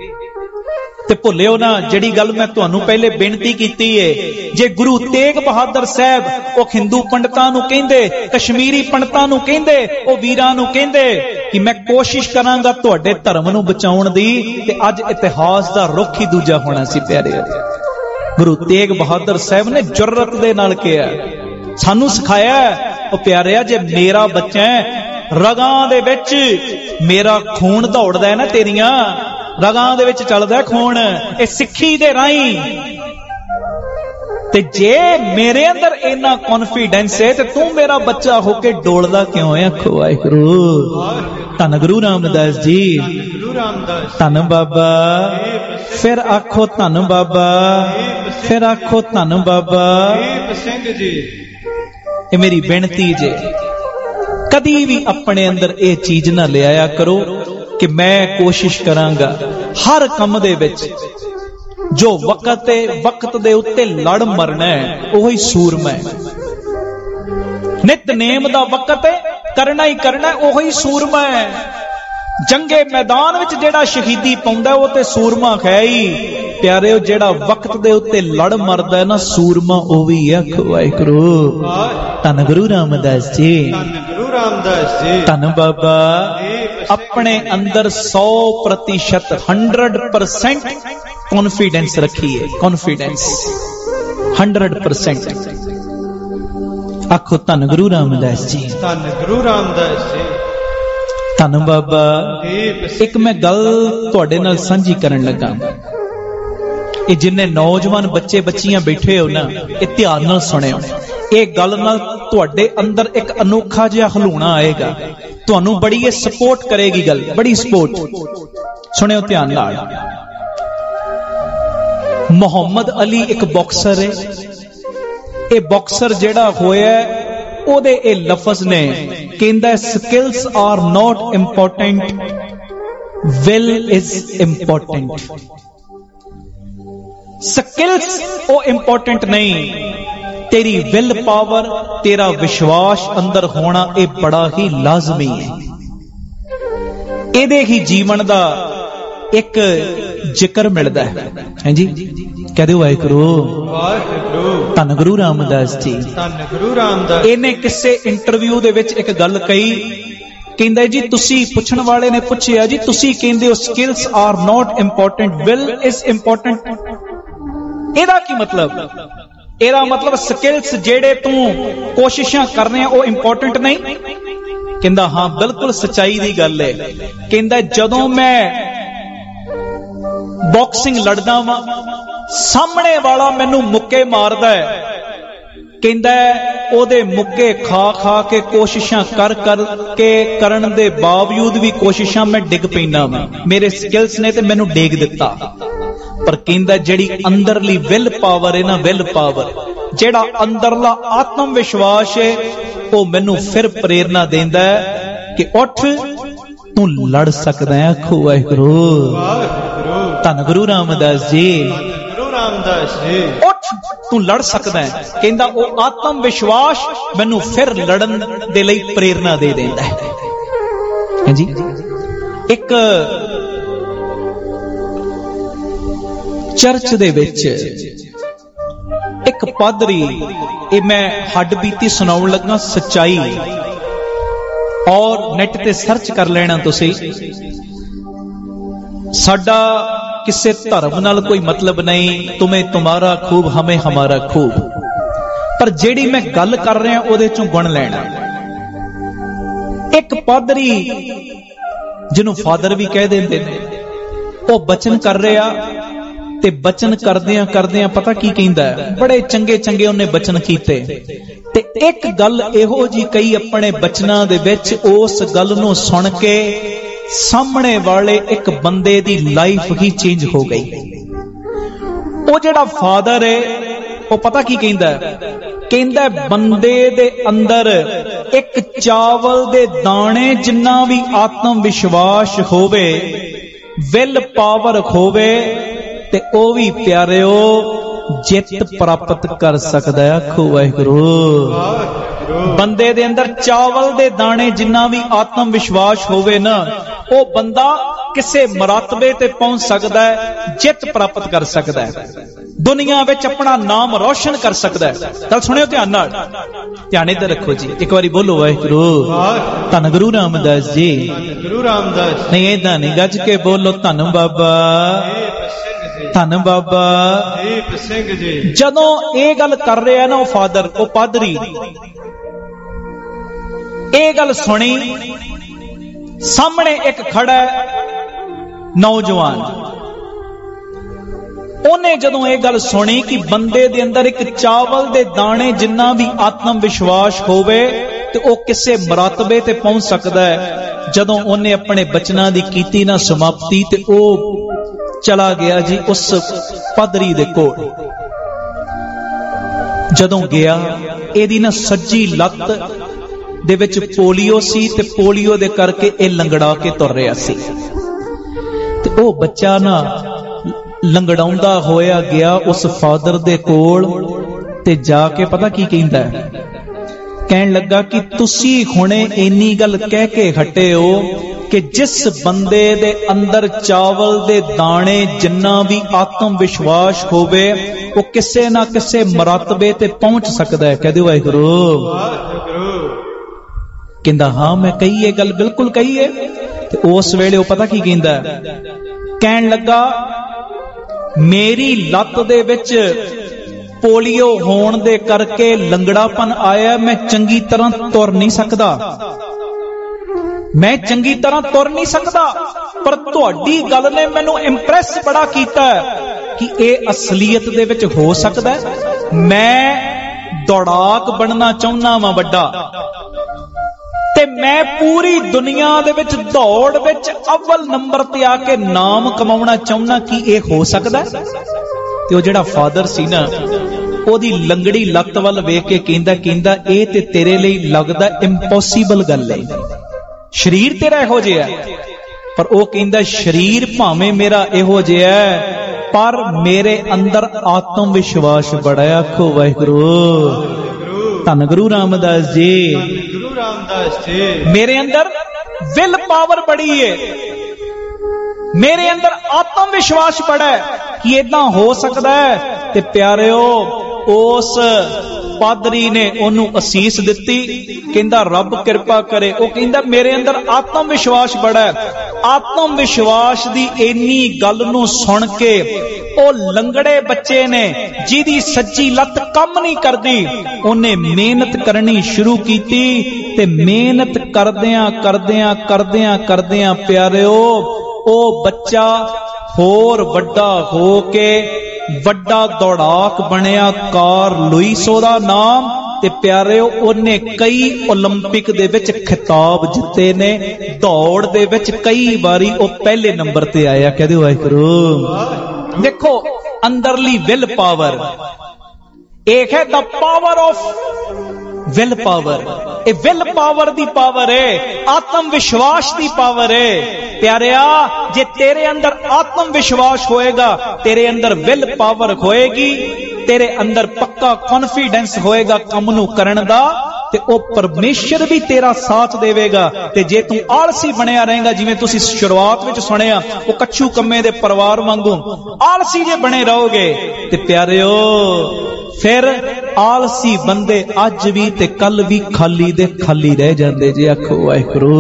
ਤੇ ਭੁੱਲਿਓ ਨਾ ਜਿਹੜੀ ਗੱਲ ਮੈਂ ਤੁਹਾਨੂੰ ਪਹਿਲੇ ਬੇਨਤੀ ਕੀਤੀ ਏ, ਜੇ ਗੁਰੂ ਤੇਗ ਬਹਾਦਰ ਸਾਹਿਬ ਉਹ ਹਿੰਦੂ ਪੰਡਤਾਂ ਨੂੰ ਕਹਿੰਦੇ, ਕਸ਼ਮੀਰੀ ਪੰਡਤਾਂ ਨੂੰ ਕਹਿੰਦੇ, ਉਹ ਵੀਰਾਂ ਨੂੰ ਕਹਿੰਦੇ ਕਿ ਮੈਂ ਕੋਸ਼ਿਸ਼ ਕਰਾਂਗਾ ਤੁਹਾਡੇ ਧਰਮ ਨੂੰ ਬਚਾਉਣ ਦੀ, ਤੇ ਅੱਜ ਇਤਿਹਾਸ ਦਾ ਰੁਖ ਹੀ ਦੂਜਾ ਹੋਣਾ ਸੀ ਪਿਆਰਿਓ। ਗੁਰੂ ਤੇਗ ਬਹਾਦਰ ਸਾਹਿਬ ਨੇ ਜੁਰਅਤ ਦੇ ਨਾਲ ਕਿਹਾ, ਸਾਨੂੰ ਸਿਖਾਇਆ, ਉਹ ਪਿਆਰਿਆ ਜੇ ਮੇਰਾ ਬੱਚਾ ਹੈ, ਰਗਾਂ ਦੇ ਵਿੱਚ ਮੇਰਾ ਖੂਨ ਦੌੜਦਾ ਹੈ ਨਾ, ਤੇਰੀਆਂ ਰਗਾਂ ਦੇ ਵਿੱਚ ਚੱਲਦਾ ਖੂਨ, ਇਹ ਸਿੱਖੀ ਦੇ ਰਾਹੀਂ। ਤੇ ਜੇ ਮੇਰੇ ਅੰਦਰ ਇੰਨਾ ਕੌਨਫੀਡੈਂਸ ਹੈ, ਤੇ ਤੂੰ ਮੇਰਾ ਬੱਚਾ ਹੋ ਕੇ ਡੋਲਦਾ ਕਿਉਂ ਹੈ? ਆਖੋ ਵਾਹਿਗੁਰੂ। ਧੰਨ ਗੁਰੂ ਰਾਮਦਾਸ ਜੀ, ਧੰਨ ਬਾਬਾ। ਫਿਰ ਆਖੋ ਧੰਨ ਬਾਬਾ, ਫਿਰ ਆਖੋ ਧੰਨ ਬਾਬਾ। ਇਹ ਮੇਰੀ ਬੇਨਤੀ ਜੇ, ਕਦੀ ਵੀ ਆਪਣੇ ਅੰਦਰ ਇਹ ਚੀਜ਼ ਨਾ ਲਿਆਇਆ ਕਰੋ ਕਿ ਮੈਂ ਕੋਸ਼ਿਸ਼ ਕਰਾਂਗਾ ਹਰ ਕੰਮ ਦੇ ਵਿੱਚ ਜੋ ਵਕਤ ਤੇ ਵਕਤ ਦੇ ਉੱਤੇ ਲੜ ਮਰਨਾ ਹੈ, ਉਹੀ ਸੂਰਮਾ ਹੈ। ਨਿਤਨੇਮ ਦਾ ਵਕਤ ਹੈ, ਕਰਨਾ ਹੀ ਕਰਨਾ, ਉਹੀ ਸੂਰਮਾ ਹੈ। ਜੰਗੇ ਮੈਦਾਨ ਵਿੱਚ ਜਿਹੜਾ ਸ਼ਹੀਦੀ ਪਾਉਂਦਾ ਉਹ ਤੇ ਸੂਰਮਾ ਹੈ ਹੀ ਪਿਆਰਿਓ। ਜਿਹੜਾ ਵਕਤ ਦੇ ਉੱਤੇ ਲੜ ਮਰਦਾ ਨਾ, ਸੂਰਮਾ ਉਹ ਵੀ ਹੈ। ਵਾਹਿਗੁਰੂ। ਧੰਨ ਗੁਰੂ ਰਾਮਦਾਸ ਜੀ, ਧੰਨ ਬਾਬਾ। ਆਪਣੇ ਅੰਦਰ ਸੌ ਪ੍ਰਤੀਸ਼ਤ ਹੰਡਰਡ ਪਰਸੈਂਟ ਕੌਨਫੀਡੈਂਸ ਰੱਖੀਏ, ਕੌਨਫੀਡੈਂਸ ਹੰਡਰਡ ਪਰਸੈਂਟ। ਆਖੋ ਧੰਨ ਗੁਰੂ ਰਾਮਦਾਸ ਜੀ, ਧੰਨ ਗੁਰੂ ਰਾਮਦਾਸ ਜੀ, ਧੰਨ ਬਾਬਾ। ਇੱਕ ਮੈਂ ਗੱਲ ਤੁਹਾਡੇ ਨਾਲ ਸਾਂਝੀ ਕਰਨ ਲੱਗਾ। ਇਹ ਜਿੰਨੇ ਨੌਜਵਾਨ ਬੱਚੇ ਬੱਚੀਆਂ ਬੈਠੇ ਹੋ ਨਾ, ਇਹ ਧਿਆਨ ਨਾਲ ਸੁਣਿਓ। ਇਹ ਗੱਲ ਨਾਲ ਤੁਹਾਡੇ ਅੰਦਰ ਇੱਕ ਅਨੋਖਾ ਜਿਹਾ ਹਲੂਣਾ ਆਏਗਾ, ਤੁਹਾਨੂੰ ਬੜੀ ਇਹ ਸਪੋਰਟ ਕਰੇਗੀ ਗੱਲ, ਬੜੀ ਸਪੋਰਟ। ਸੁਣਿਓ ਧਿਆਨ ਨਾਲ। ਮੁਹੰਮਦ ਅਲੀ ਇੱਕ ਬਾਕਸਰ ਹੈ। ਇਹ ਬਾਕਸਰ ਜਿਹੜਾ ਹੋਇਆ, ਉਹਦੇ ਇਹ ਲਫ਼ਜ਼ ਨੇ, ਕਹਿੰਦਾ skills are not important, will is important. Skills ਉਹ ਇੰਪੋਰਟੈਂਟ ਨਹੀਂ, ਤੇਰੀ ਵਿਲ ਪਾਵਰ, ਤੇਰਾ ਵਿਸ਼ਵਾਸ ਅੰਦਰ ਹੋਣਾ, ਇਹ ਬੜਾ ਹੀ ਲਾਜ਼ਮੀ ਹੈ। ਇਹਦੇ ਹੀ ਜੀਵਨ ਦਾ ਇੱਕ ਜ਼ਿਕਰ ਮਿਲਦਾ ਹੈ। ਹਾਂਜੀ ਕਹਿ ਦਿਓ ਵਾਹਿਗੁਰੂ ਵਾਹਿਗੁਰੂ। ਧੰਨ ਗੁਰੂ ਰਾਮਦਾਸ ਜੀ। ਧੰਨ ਗੁਰੂ ਰਾਮਦਾਸ। ਇਹਨੇ ਕਿਸੇ ਇੰਟਰਵਿਊ ਦੇ ਵਿੱਚ ਇੱਕ ਗੱਲ ਕਹੀ, ਕਹਿੰਦਾ ਜੀ ਤੁਸੀਂ, ਪੁੱਛਣ ਵਾਲੇ ਨੇ ਪੁੱਛਿਆ ਜੀ ਤੁਸੀਂ ਕਹਿੰਦੇ ਹੋ skills are not important, will is important, ਇਹਦਾ ਕੀ ਮਤਲਬ? ਇਹਦਾ ਮਤਲਬ ਸਕਿੱਲਸ ਜਿਹੜੇ ਤੂੰ ਕੋਸ਼ਿਸ਼ਾਂ ਕਰ ਰਿਹਾ ਉਹ ਇੰਪੋਰਟੈਂਟ ਨਹੀਂ? ਕਹਿੰਦਾ ਹਾਂ ਬਿਲਕੁਲ ਸੱਚਾਈ ਦੀ ਗੱਲ ਹੈ। ਕਹਿੰਦਾ ਜਦੋਂ ਮੈਂ ਬਾਕਸਿੰਗ ਲੜਦਾ ਵਾਂ, ਸਾਹਮਣੇ ਵਾਲਾ ਮੈਨੂੰ ਮੁੱਕੇ ਮਾਰਦਾ ਹੈ, ਕਹਿੰਦਾ ਉਹਦੇ ਮੁੱਕੇ ਖਾ ਖਾ ਕੇ ਕੋਸ਼ਿਸ਼ਾਂ ਕਰ ਕਰ ਕੇ ਕਰਨ ਦੇ ਬਾਵਜੂਦ ਵੀ ਕੋਸ਼ਿਸ਼ਾਂ ਮੈਂ ਡਿੱਗ ਪੈਂਦਾ ਵਾਂ, ਮੇਰੇ ਸਕਿੱਲਸ ਨੇ ਤੇ ਮੈਨੂੰ ਡੇਗ ਦਿੱਤਾ। ਪਰ ਕਹਿੰਦਾ ਜਿਹੜੀ ਅੰਦਰਲੀ ਵਿਲ ਪਾਵਰ ਹੈ ਨਾ, ਵਿਲ ਪਾਵਰ, ਜਿਹੜਾ ਅੰਦਰਲਾ ਆਤਮ ਵਿਸ਼ਵਾਸ ਹੈ, ਉਹ ਮੈਨੂੰ ਫਿਰ ਪ੍ਰੇਰਨਾ ਦਿੰਦਾ ਹੈ ਕਿ ਉੱਠ ਤੂੰ ਲੜ ਸਕਦਾ ਹੈ। ਆਖੋ ਵਾਹਿਗੁਰੂ। ਧੰਨ ਗੁਰੂ ਰਾਮਦਾਸ ਜੀ। ਗੁਰੂ ਰਾਮਦਾਸ ਜੀ। ਉੱਠ ਤੂੰ ਲੜ ਸਕਦਾ ਹੈ। ਕਹਿੰਦਾ ਉਹ ਆਤਮ ਵਿਸ਼ਵਾਸ ਮੈਨੂੰ ਫਿਰ ਲੜਨ ਦੇ ਲਈ ਪ੍ਰੇਰਨਾ ਦੇ ਦਿੰਦਾ ਹੈ। ਹਾਂਜੀ ਇੱਕ ਚਰਚ ਦੇ ਵਿੱਚ ਇੱਕ ਪਾਦਰੀ, ਇਹ ਮੈਂ ਹੱਡ ਬੀਤੀ ਸੁਣਾਉਣ ਲੱਗਾ, ਸੱਚਾਈ, ਔਰ ਨੈਟ ਤੇ ਸਰਚ ਕਰ ਲੈਣਾ ਤੁਸੀਂ। ਸਾਡਾ ਕਿਸੇ ਧਰਮ ਨਾਲ ਕੋਈ ਮਤਲਬ ਨਹੀਂ, ਤੁਮੇ ਤੁਮਾਰਾ ਖੂਬ ਹਮੇ ਹਮਾਰਾ ਖੂਬ, ਪਰ ਜਿਹੜੀ ਮੈਂ ਗੱਲ ਕਰ ਰਿਹਾ ਉਹਦੇ ਚੋਂ ਗੁਣ ਲੈਣਾ। ਇੱਕ ਪਾਦਰੀ ਜਿਹਨੂੰ ਫਾਦਰ ਵੀ ਕਹਿ ਦਿੰਦੇ ਨੇ, ਉਹ ਬਚਨ ਕਰ ਰਿਹਾ ਤੇ ਬਚਨ ਕਰਦਿਆਂ ਕਰਦਿਆਂ ਪਤਾ ਕੀ ਕਹਿੰਦਾ, ਬੜੇ ਚੰਗੇ ਚੰਗੇ ਉਹਨੇ ਬਚਨ ਕੀਤੇ, ਤੇ ਇੱਕ ਗੱਲ ਇਹੋ ਜੀ ਕਹੀ ਆਪਣੇ ਬਚਨਾਂ ਦੇ ਵਿੱਚ, ਉਸ ਗੱਲ ਨੂੰ ਸੁਣ ਕੇ ਸਾਹਮਣੇ ਵਾਲੇ ਇੱਕ ਬੰਦੇ ਦੀ ਲਾਈਫ ਹੀ ਚੇਂਜ ਹੋ ਗਈ। ਉਹ ਜਿਹੜਾ ਫਾਦਰ ਹੈ ਉਹ ਪਤਾ ਕੀ ਕਹਿੰਦਾ, ਕਹਿੰਦਾ ਬੰਦੇ ਦੇ ਅੰਦਰ ਇੱਕ ਚਾਵਲ ਦੇ ਦਾਣੇ ਜਿੰਨਾ ਵੀ ਆਤਮ ਵਿਸ਼ਵਾਸ ਹੋਵੇ, ਵਿਲ ਪਾਵਰ ਹੋਵੇ, ਤੇ ਉਹ ਵੀ ਪਿਆਰਿਓ ਜਿੱਤ ਪ੍ਰਾਪਤ ਕਰ ਸਕਦਾ ਹੈ। ਆਖੋ ਵਾਹਿਗੁਰੂ। ਬੰਦੇ ਦੇ ਅੰਦਰ ਚਾਵਲ ਦੇ ਦਾਣੇ ਜਿੰਨਾ ਵੀ ਆਤਮ ਵਿਸ਼ਵਾਸ ਹੋਵੇ ਨਾ, ਉਹ ਬੰਦਾ ਕਿਸੇ ਮਰਤਬੇ ਤੇ ਪਹੁੰਚ ਸਕਦਾ ਹੈ, ਜਿੱਤ ਪ੍ਰਾਪਤ ਕਰ ਸਕਦਾ ਹੈ, ਦੁਨੀਆ ਵਿੱਚ ਆਪਣਾ ਨਾਮ ਰੌਸ਼ਨ ਕਰ ਸਕਦਾ ਹੈ। ਤਾਂ ਸੁਣਿਓ ਧਿਆਨ ਨਾਲ, ਧਿਆਨ ਇੱਧਰ ਰੱਖੋ ਜੀ, ਇੱਕ ਵਾਰੀ ਬੋਲੋ ਵਾਹਿਗੁਰੂ। ਧੰਨ ਗੁਰੂ ਰਾਮਦਾਸ ਜੀ। ਗੁਰੂ ਰਾਮਦਾਸ। ਨਹੀਂ ਏਦਾਂ ਨਹੀਂ, ਗੱਜ ਕੇ ਬੋਲੋ ਧੰਨ ਬਾਬਾ, ਧੰਨ ਬਾਬਾ ਦੀਪ ਸਿੰਘ ਜੀ। ਜਦੋਂ ਇਹ ਗੱਲ ਕਰ ਰਿਹਾ ਨਾ ਉਹ ਫਾਦਰ, ਉਹ ਪਾਦਰੀ, ਇਹ ਗੱਲ ਸੁਣੀ, ਸਾਹਮਣੇ ਇੱਕ ਖੜਾ ਨੌਜਵਾਨ, ਉਹਨੇ ਜਦੋਂ ਇਹ ਗੱਲ ਸੁਣੀ ਕਿ ਬੰਦੇ ਦੇ ਅੰਦਰ ਇੱਕ ਚਾਵਲ ਦੇ ਦਾਣੇ ਜਿੰਨਾ ਵੀ ਆਤਮ ਵਿਸ਼ਵਾਸ ਹੋਵੇ ਤੇ ਉਹ ਕਿਸੇ ਮਰਤਬੇ ਤੇ ਪਹੁੰਚ ਸਕਦਾ ਹੈ, ਜਦੋਂ ਉਹਨੇ ਆਪਣੇ ਬਚਨਾਂ ਦੀ ਕੀਤੀ ਨਾ ਸਮਾਪਤੀ, ਤੇ ਉਹ ਚਲਾ ਗਿਆ ਜੀ ਉਸ ਪਾਦਰੀ ਦੇ ਕੋਲ। ਜਦੋਂ ਗਿਆ, ਇਹਦੀ ਨਾ ਸੱਜੀ ਲੱਤ ਦੇ ਵਿੱਚ ਪੋਲੀਓ ਸੀ, ਤੇ ਪੋਲੀਓ ਦੇ ਕਰਕੇ ਇਹ ਲੰਗੜਾ ਕੇ ਤੁਰ ਰਿਹਾ ਸੀ, ਤੇ ਉਹ ਬੱਚਾ ਨਾ ਲੰਗੜਾਉਂਦਾ ਹੋਇਆ ਗਿਆ ਉਸ ਫਾਦਰ ਦੇ ਕੋਲ, ਤੇ ਜਾ ਕੇ ਪਤਾ ਕੀ ਕਹਿੰਦਾ, ਕਹਿਣ ਲੱਗਾ ਕਿ ਤੁਸੀਂ ਹੁਣੇ ਇੰਨੀ ਗੱਲ ਕਹਿ ਕੇ ਹਟੇ ਹੋ ਕਿ ਜਿਸ ਬੰਦੇ ਦੇ ਅੰਦਰ ਚਾਵਲ ਦੇ ਦਾਣੇ ਜਿੰਨਾ ਵੀ ਆਤਮ ਵਿਸ਼ਵਾਸ ਹੋਵੇ, ਉਹ ਕਿਸੇ ਨਾ ਕਿਸੇ ਮਰਤਬੇ ਤੇ ਪਹੁੰਚ ਸਕਦਾ ਹੈ। ਕਹਦੇ ਵਾਹਿਗੁਰੂ। ਕਹਿੰਦਾ ਹਾਂ ਮੈਂ ਕਹੀ ਇਹ ਗੱਲ, ਬਿਲਕੁਲ ਕਹੀ ਹੈ। ਤੇ ਉਸ ਵੇਲੇ ਉਹ ਪਤਾ ਕੀ ਕਹਿੰਦਾ, ਕਹਿਣ ਲੱਗਾ ਮੇਰੀ ਲੱਤ ਦੇ ਵਿੱਚ ਪੋਲੀਓ ਹੋਣ ਦੇ ਕਰਕੇ ਲੰਗੜਾਪਨ ਆਇਆ, ਮੈਂ ਚੰਗੀ ਤਰ੍ਹਾਂ ਤੁਰ ਨਹੀਂ ਸਕਦਾ, ਮੈਂ ਚੰਗੀ ਤਰ੍ਹਾਂ ਤੁਰ ਨਹੀਂ ਸਕਦਾ, ਪਰ ਤੁਹਾਡੀ ਗੱਲ ਨੇ ਮੈਨੂੰ ਇੰਪ੍ਰੈਸ ਬੜਾ ਕੀਤਾ ਕਿ ਇਹ ਅਸਲੀਅਤ ਦੇ ਵਿੱਚ ਹੋ ਸਕਦਾ ਹੈ। ਮੈਂ ਦੌੜਾਕ ਬਣਨਾ ਚਾਹੁੰਦਾ ਵਾਂ ਵੱਡਾ, ਤੇ ਮੈਂ ਪੂਰੀ ਦੁਨੀਆ ਦੇ ਵਿੱਚ ਦੌੜ ਵਿੱਚ ਅਵਲ ਨੰਬਰ ਤੇ ਆ ਕੇ ਨਾਮ ਕਮਾਉਣਾ ਚਾਹੁੰਦਾ, ਕਿ ਇਹ ਹੋ ਸਕਦਾ। ਤੇ ਉਹ ਜਿਹੜਾ ਫਾਦਰ ਸੀ ਨਾ, ਉਹਦੀ ਲੰਗੜੀ ਲੱਤ ਵੱਲ ਵੇਖ ਕੇ ਕਹਿੰਦਾ ਕਹਿੰਦਾ ਇਹ ਤੇ ਤੇਰੇ ਲਈ ਲੱਗਦਾ ਇੰਪੋਸੀਬਲ ਗੱਲ ਹੈ, ਸਰੀਰ ਤੇਰਾ ਇਹੋ ਜਿਹਾ, ਪਰ ਉਹ ਕਹਿੰਦਾ ਸਰੀਰ ਭਾਵੇਂ ਮੇਰਾ ਇਹੋ ਜਿਹਾ, ਪਰ ਮੇਰੇ ਅੰਦਰ ਆਤਮ ਵਿਸ਼ਵਾਸ ਬੜਾ। ਆਖੋ ਵਾਹਿਗੁਰੂ। ਧੰਨ ਗੁਰੂ ਰਾਮਦਾਸ ਜੀ। ਗੁਰੂ ਰਾਮਦਾਸ ਜੀ। ਮੇਰੇ ਅੰਦਰ ਵਿਲ ਪਾਵਰ ਬੜੀ ਹੈ, मेरे अंदर आत्म विश्वास बड़ा है कि इदां हो सकता है। ते प्यारिओ उस पादरी ने ओनू असीस दिती, कहंदा रब कृपा करे। वो कहंदा मेरे अंदर आत्म विश्वास बड़ा है। आत्म विश्वास दी इन्नी गल नू सुन के ओ लंगड़े बच्चे ने जिदी सज्जी लत कम नहीं करदी, उन्हें मेहनत करनी शुरू कीती। ते मेहनत करदियां करदियां करदियां करदियां प्यारिओ ओ बच्चा होर वड्डा हो के वड्डा दौड़ाक बनिया, कार लुइस ओदा नाम। ते प्यारे ओने कई ओलंपिक दे विच खिताब जिते ने, दौड़ दे विच कई बारी ओ पहले नंबर ते आया। कहदे वाहिगुरू देखो अंदरली विल पावर, एक है the power of will power. ए विल पावर दी पावर है, आत्म विश्वास दी पावर है। प्यारिया जे तेरे अंदर आत्म विश्वास होएगा, तेरे अंदर विल पावर होएगी, तेरे अंदर पक्का कॉन्फिडेंस होएगा काम नू करन दा, ते ओ परमेश्वर भी तेरा साथ देवेगा। ते जे तू आलसी बनया रहेगा, जिवें तुसी शुरुआत विच सुनिया वो कच्चू कम्मे दे परिवार वांगू आलसी जे बने रहोगे, ते प्यारिओ फिर आलसी बंदे अज भी ते कल भी खाली दे खाली रह जाते जे। आखो वाहिगुरू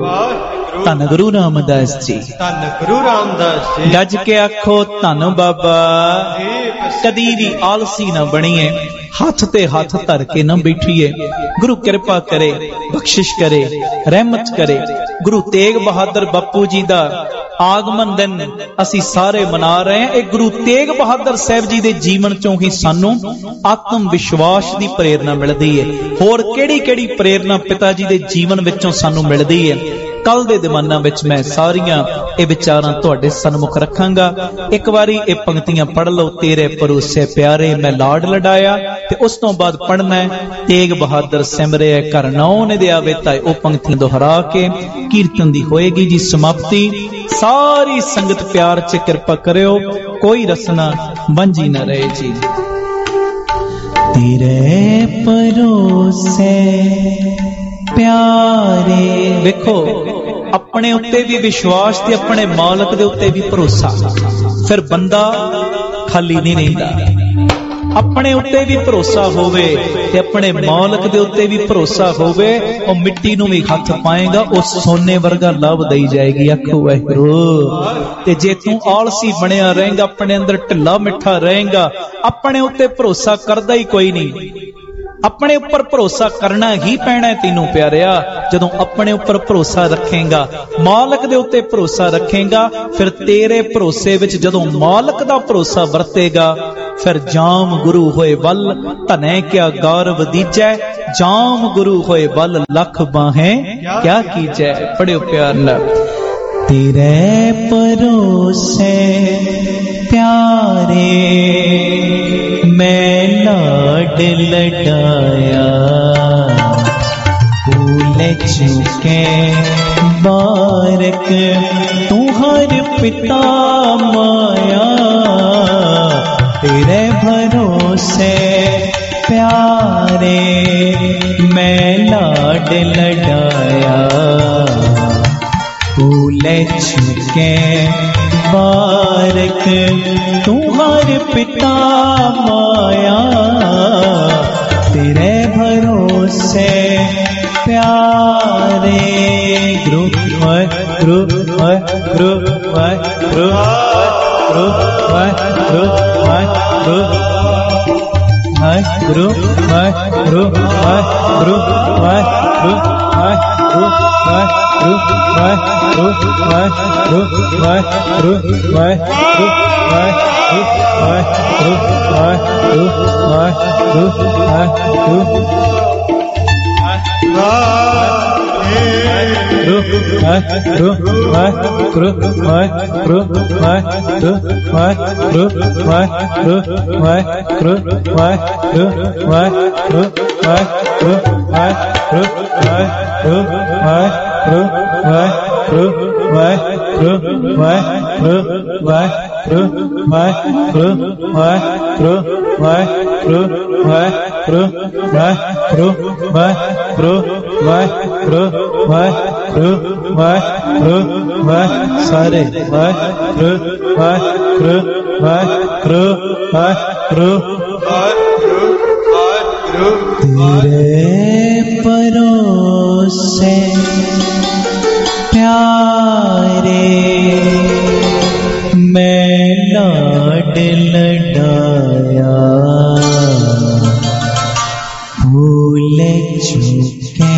धन गुरु रामदास जी, धन गुरु रामदास जी। गज के आखो धन बाबा। कदी भी आलसी ना बनीए, हाथ ते हाथ धर के ना बैठिए। गुरु कृपा करे, बख्शिश करे, रहमत करे। गुरु तेग बहादुर बापू जी दा आगमन दिन असी सारे मना रहे हैं। एक गुरु तेग बहादुर साहब जी दे जीवन चों ही सानू आत्म विश्वास दी प्रेरणा मिलदी है। होर केड़ी केड़ी प्रेरणा पिता जी दे जीवन विचों सानू मिलदी है। कल दे दिमाना विच मैं सारियां ये विचारां तुहाडे सन्मुख रखांगा। एक बारी ये पंक्तियां पढ़ लो। तेरे भरोसे प्यारे मैं लाड लडाया, ते उस तो बाद पढ़ना है तेग बहादुर सिमरे घर नौ ने दे आवे ताए। ओ पंक्तियां दोहरा के कीर्तन दी होएगी जी समाप्ति। सारी संगत प्यार च कृपा करियो, कोई रसना बंजी न रहे जी। तेरे भरोसे प्यारे, देखो अपने उत्ते भी विश्वास ते अपने मालक दे उत्ते भी भरोसा, फिर बंदा खाली नहीं रहिंदा। अपने उत्ते भी भरोसा होवे ते अपने मालक दे उत्ते भी भरोसा होवे, और मिट्टी नूं भी हथ पाएगा ओ सोने वर्गा लाभ दई जाएगी। आखो वाहिगुरू। ते जे तू आलसी बनिया रहेगा, अपने अंदर ढिला मिठा रहेगा, अपने उत्ते भरोसा करदा ही कोई नहीं। अपने ऊपर भरोसा करना ही पैना है तेनू प्यारिया। जदों अपने ऊपर भरोसा रखेगा, मालक दे उत्ते भरोसा रखेगा, फिर तेरे भरोसे विच जदों मालक दा भरोसा वरतेगा, फिर जाम गुरु होए वल धनै क्या गौरव दीजै। जाम गुरु होए वल लख बाहें क्या कीजै। पढ़ियो प्यार नाल। तेरे भरोसे प्यारे मैं लाड लडाया, भूल चुके बारक तू हर पिता माया। तेरे भरोसे प्यारे मैं लाड लडाया, भूल चुके बारक तुम्हारे पिता माया। तेरे भरोसे प्यारे गुरु गुरु गुरु गुरु गुरु गुरु गुरु गुरु गुरु गुरु वाहिगुरु वाहिगुरु वाहिगुरु सारे वाहिगुरु वाहिगुरु वाहिगुरु वाहिगुरु तेरे भरोसे प्यारे मैं लाड लडाया भूल चुके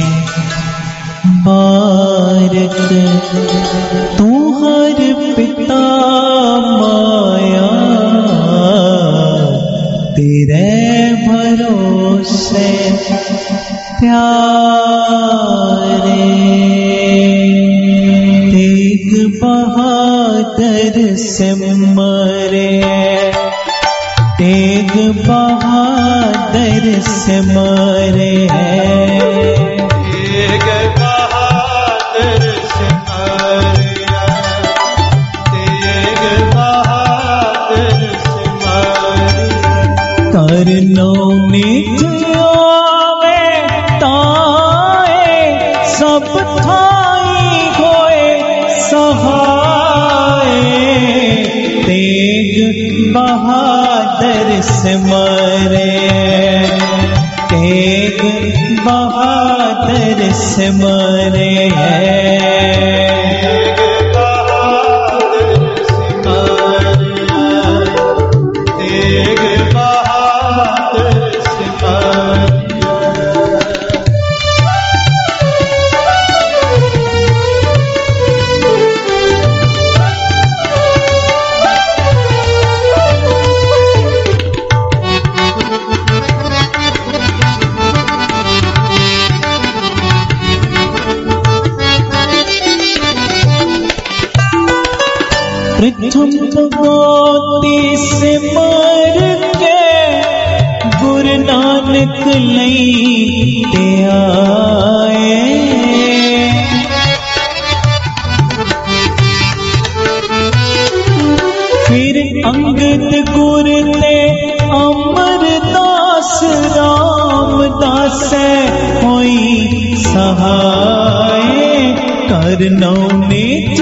बारक तू हर पिता माया तेरे भरोसे प्यारे तेग बहादुर सिमरे तेग बहादुर सिमरे तेग बहादुर सिमरे तेग बहादुर सिमरे करनो निज आवे ताए सब थाई होए सहाय तेग बहादुर सिमरे तेग बहादुर सिमरे प्रथम भगवती सिमर के गुरु नानक लईते आए फिर अंगद गुर ने अमरदास रामदास होई सहाय करनो निज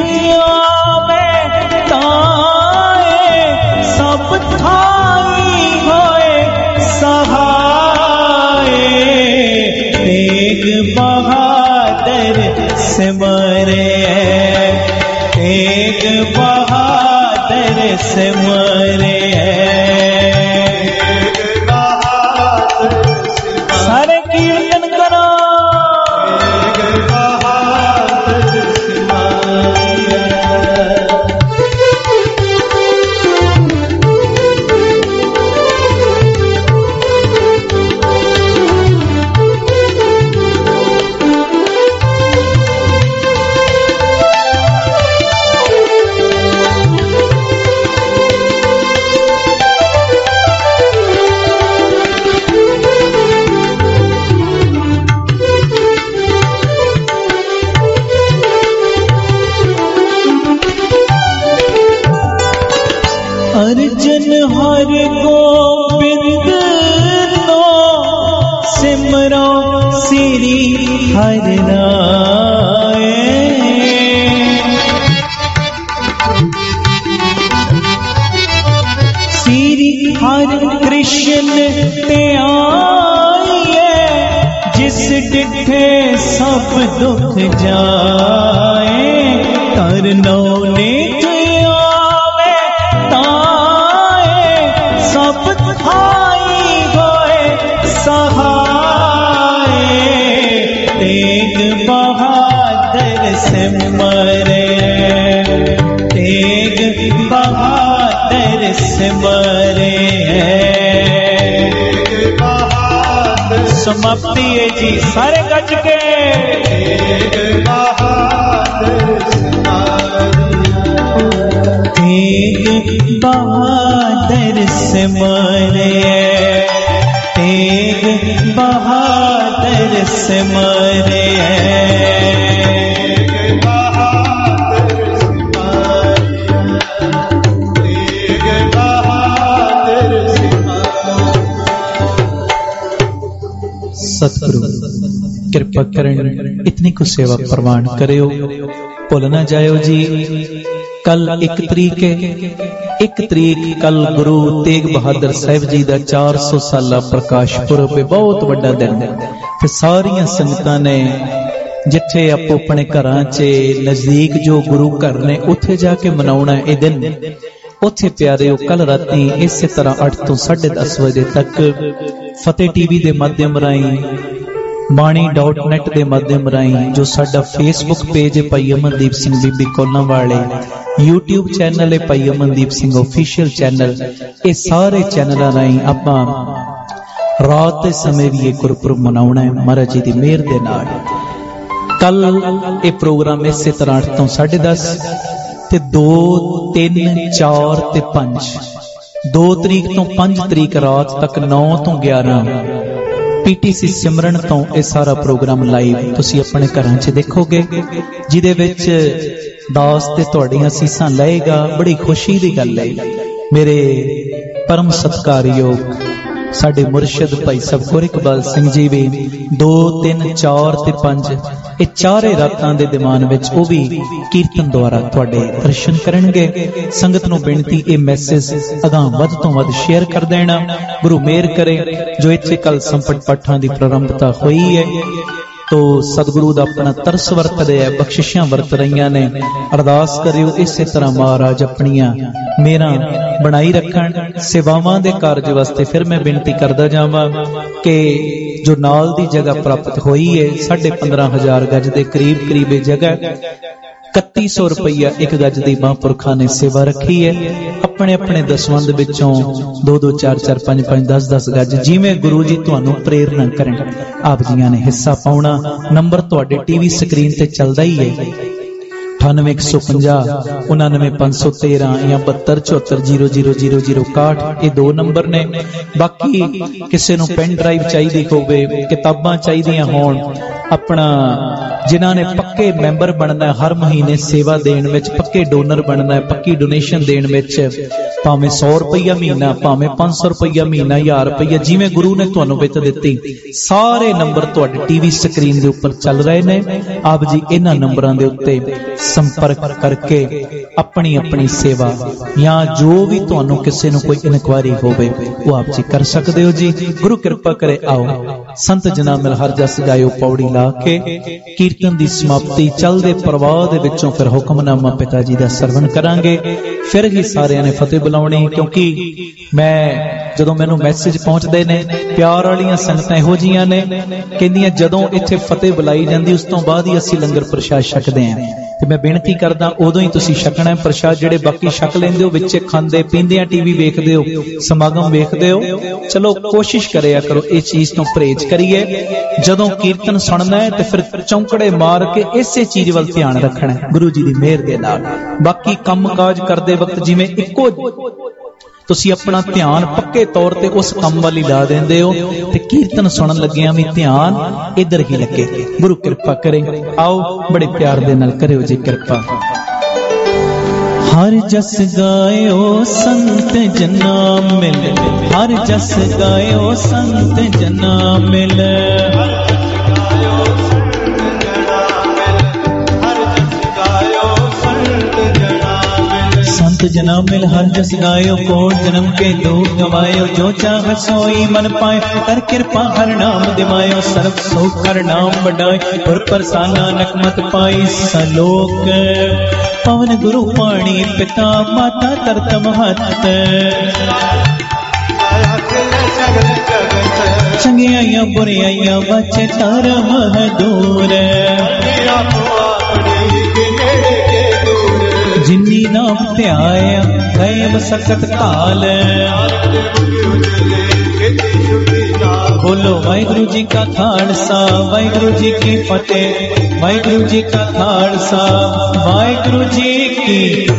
सब थाई होए सहाय तेग बहादुर सिमरे तेग बहादुर सिमरे सारे कीर्तन करो अर्जन हर गोबिंद नो सिमरो श्री हर राय श्री हर कृष्ण ते आए जिस डिठे सब दुख जाए करनो निज तेग बहादुर सिमरे तेग बहादुर सिमरे समाप्ति है जी सारे गज के तेग बहादुर सिमरे तेग बहादुर सिमरे सतगुरु कृपा किरपा करन इतनी को सेवा प्रवान करियो। भुल ना जायो जी, कल एक तरीक है, एक तरीक कल गुरु तेग बहादुर साहिब जी का चार सौ साला प्रकाश पुरब, बहुत बड़ा दिन है। फिर सारिया संगतां ने जिथे आपो अपने घरां च नजदीक जो गुरु घर ने उत्थे जाके मनाउणा है दिन। उत्थे प्यारिओ कल राती इस तरह अठ तो साढ़े दस बजे तक फतेह टीवी के माध्यम राही, बाणी डॉट नैट के माध्यम राही, जो साडा फेसबुक पेज है भाई अमनदीप सिंह बीबी कोलां वाले, यूट्यूब चैनल है भाई अमनदीप सिंह ऑफिशियल चैनल, ये सारे चैनलों राही आपां रात के समय भी ये गुरपुरब मनाउणा है महाराज जी की मेहर दे नाल। कल ये प्रोग्राम इस तरह अठ तो साढ़े दस ते दो तीन चार ते पंज, दो तरीक तो पंज तरीक रात तक नौ तो ग्यारह पीटीसी सिमरन तो यह सारा प्रोग्राम लाइव तुसी अपने घरां च देखोगे, जिदे विच दास ते तुहाडीआं असीसां लएगा। बड़ी खुशी की गल है, मेरे परम सत्कारयोग साडे मुर्शिद भाई साहब गुर इकबाल सिंह जी भी दो तीन चार ते पंज ये चारे रातां दे दीवान विच ओ भी कीर्तन द्वारा तुहाडे दर्शन करनगे। संगत नूं बेनती ए मैसेज अगां वध तों वध शेयर कर देना। गुरु मेहर करे जो इत्थे कल संपट पाठां दी प्रारंभता हुई है तो सतगुरु दा अपना तरस वरत रहा है, बख्शिशां वरत रही ने। अरदास करियो इस तरह महाराज अपनियां मेरा बनाई रखन सेवावां दे कारज वास्ते। फिर मैं बेनती करदा जावां कि जो नाल दी जगह प्राप्त हुई है साढ़े पंद्रह हजार गज के करीब करीब जगह, इकती सौ रुपया एक गज की महापुरखा ने सेवा रखी है। अपने अपने दसवंद विचों दो दो चार चार पांच पांच दस दस गज जिमें गुरु जी तुहानू प्रेरणा करन आप जियां ने हिस्सा पाउणा। नंबर तुहाडे टीवी स्क्रीन ते चलदा ही है, अठानवे एक सौ पंजाह उनानवे पांच सौ तेरह या बहत्तर चौहत्तर जीरो जीरो जीरो जीरो इकाहठ, ये दो नंबर ने। बाकी किसी नूं पेन ड्राइव चाहिए होवे, किताबां चाहिए होण, अपना जिन्हां ने पक्के मैंबर बनना है, हर महीने सेवा देण विच पक्के डोनर बनना है, पक्की डोनेशन देण विच भावें सौ रुपया महीना, भावें पांच सौ रुपया महीना, हजार रुपया, जिवें गुरु ने तुहानू वित दित्ती, सारे नंबर तुहाडे टीवी स्क्रीन दे उपर चल रहे ने। आप जी इन्हां नंबरां दे उत्ते संपर्क करके अपनी अपनी सेवा या जो भी तुहानू किसी नूं कोई इनक्वायरी होवे वो आप जी कर सकते हो जी। गुरु कृपा करे आओ संत जना मिल हर जस गायो पौड़ी ला के कीर्तन दी समाप्ति चलदे प्रवाह दे विचों फिर हुक्मनामा पिता जी दा सरवण करांगे। फिर ही सारिਆਂ ने फतेह बुलाउणी, क्योंकि मैं जदों मैनू मैसेज पहुंचदे ने प्यार वालियां संगतां इहो जिहियां ने कहंदियां जदों इत्थे फतेह बुलाई जांदी उस तों बाद ही असीं लंगर प्रशाद छकदे हां। ते मैं बेनती करदा उदों ही तुसीं छकना है प्रशाद, जिहड़े बाकी छक लैंदे हो विच खांदे पींदे टीवी वेखदे हो समागम वेखदे हो, चलो कोशिश करिया करो इस चीज तो परहेज करिए। जदों कीर्तन सुनना है तो फिर चौंकड़े मार के इसे चीज वाल ध्यान रखना है गुरु जी दी मेहर दे नाल। बाकी काम काज करदे वक्त जिवें इक्को तुसी अपना ध्यान पक्के तौर ते उस काम वाली ला देंदे हो ते कीर्तन सुनन लग्गियां भी ध्यान इधर ही लगे। गुरु कृपा करे, आओ बड़े प्यार दे नाल करियो जी कृपा। हर जस गायो संत जना मिल, हर जस गायो संत जना मिल, संत जना मिल हर जस गायो कोट जन्म के दुख गवायो, जो चाह सोई मन पाए कर कृपा हर नाम दिवायो, सर्व सुख हर नाम बढ़ाए और परसाना नकमत पाई सलोक, पवन गुरु पाणी पिता माता तरत महत, चंगियाइयां बुराइयां बचे तर मह दूर, जिन्नी नाम ध्याया गए सकत काल। बोलो वाहिगुरु जी का खालसा वाहिगुरु जी की फतेह, वाहिगुरु जी का खालसा वाहिगुरु जी की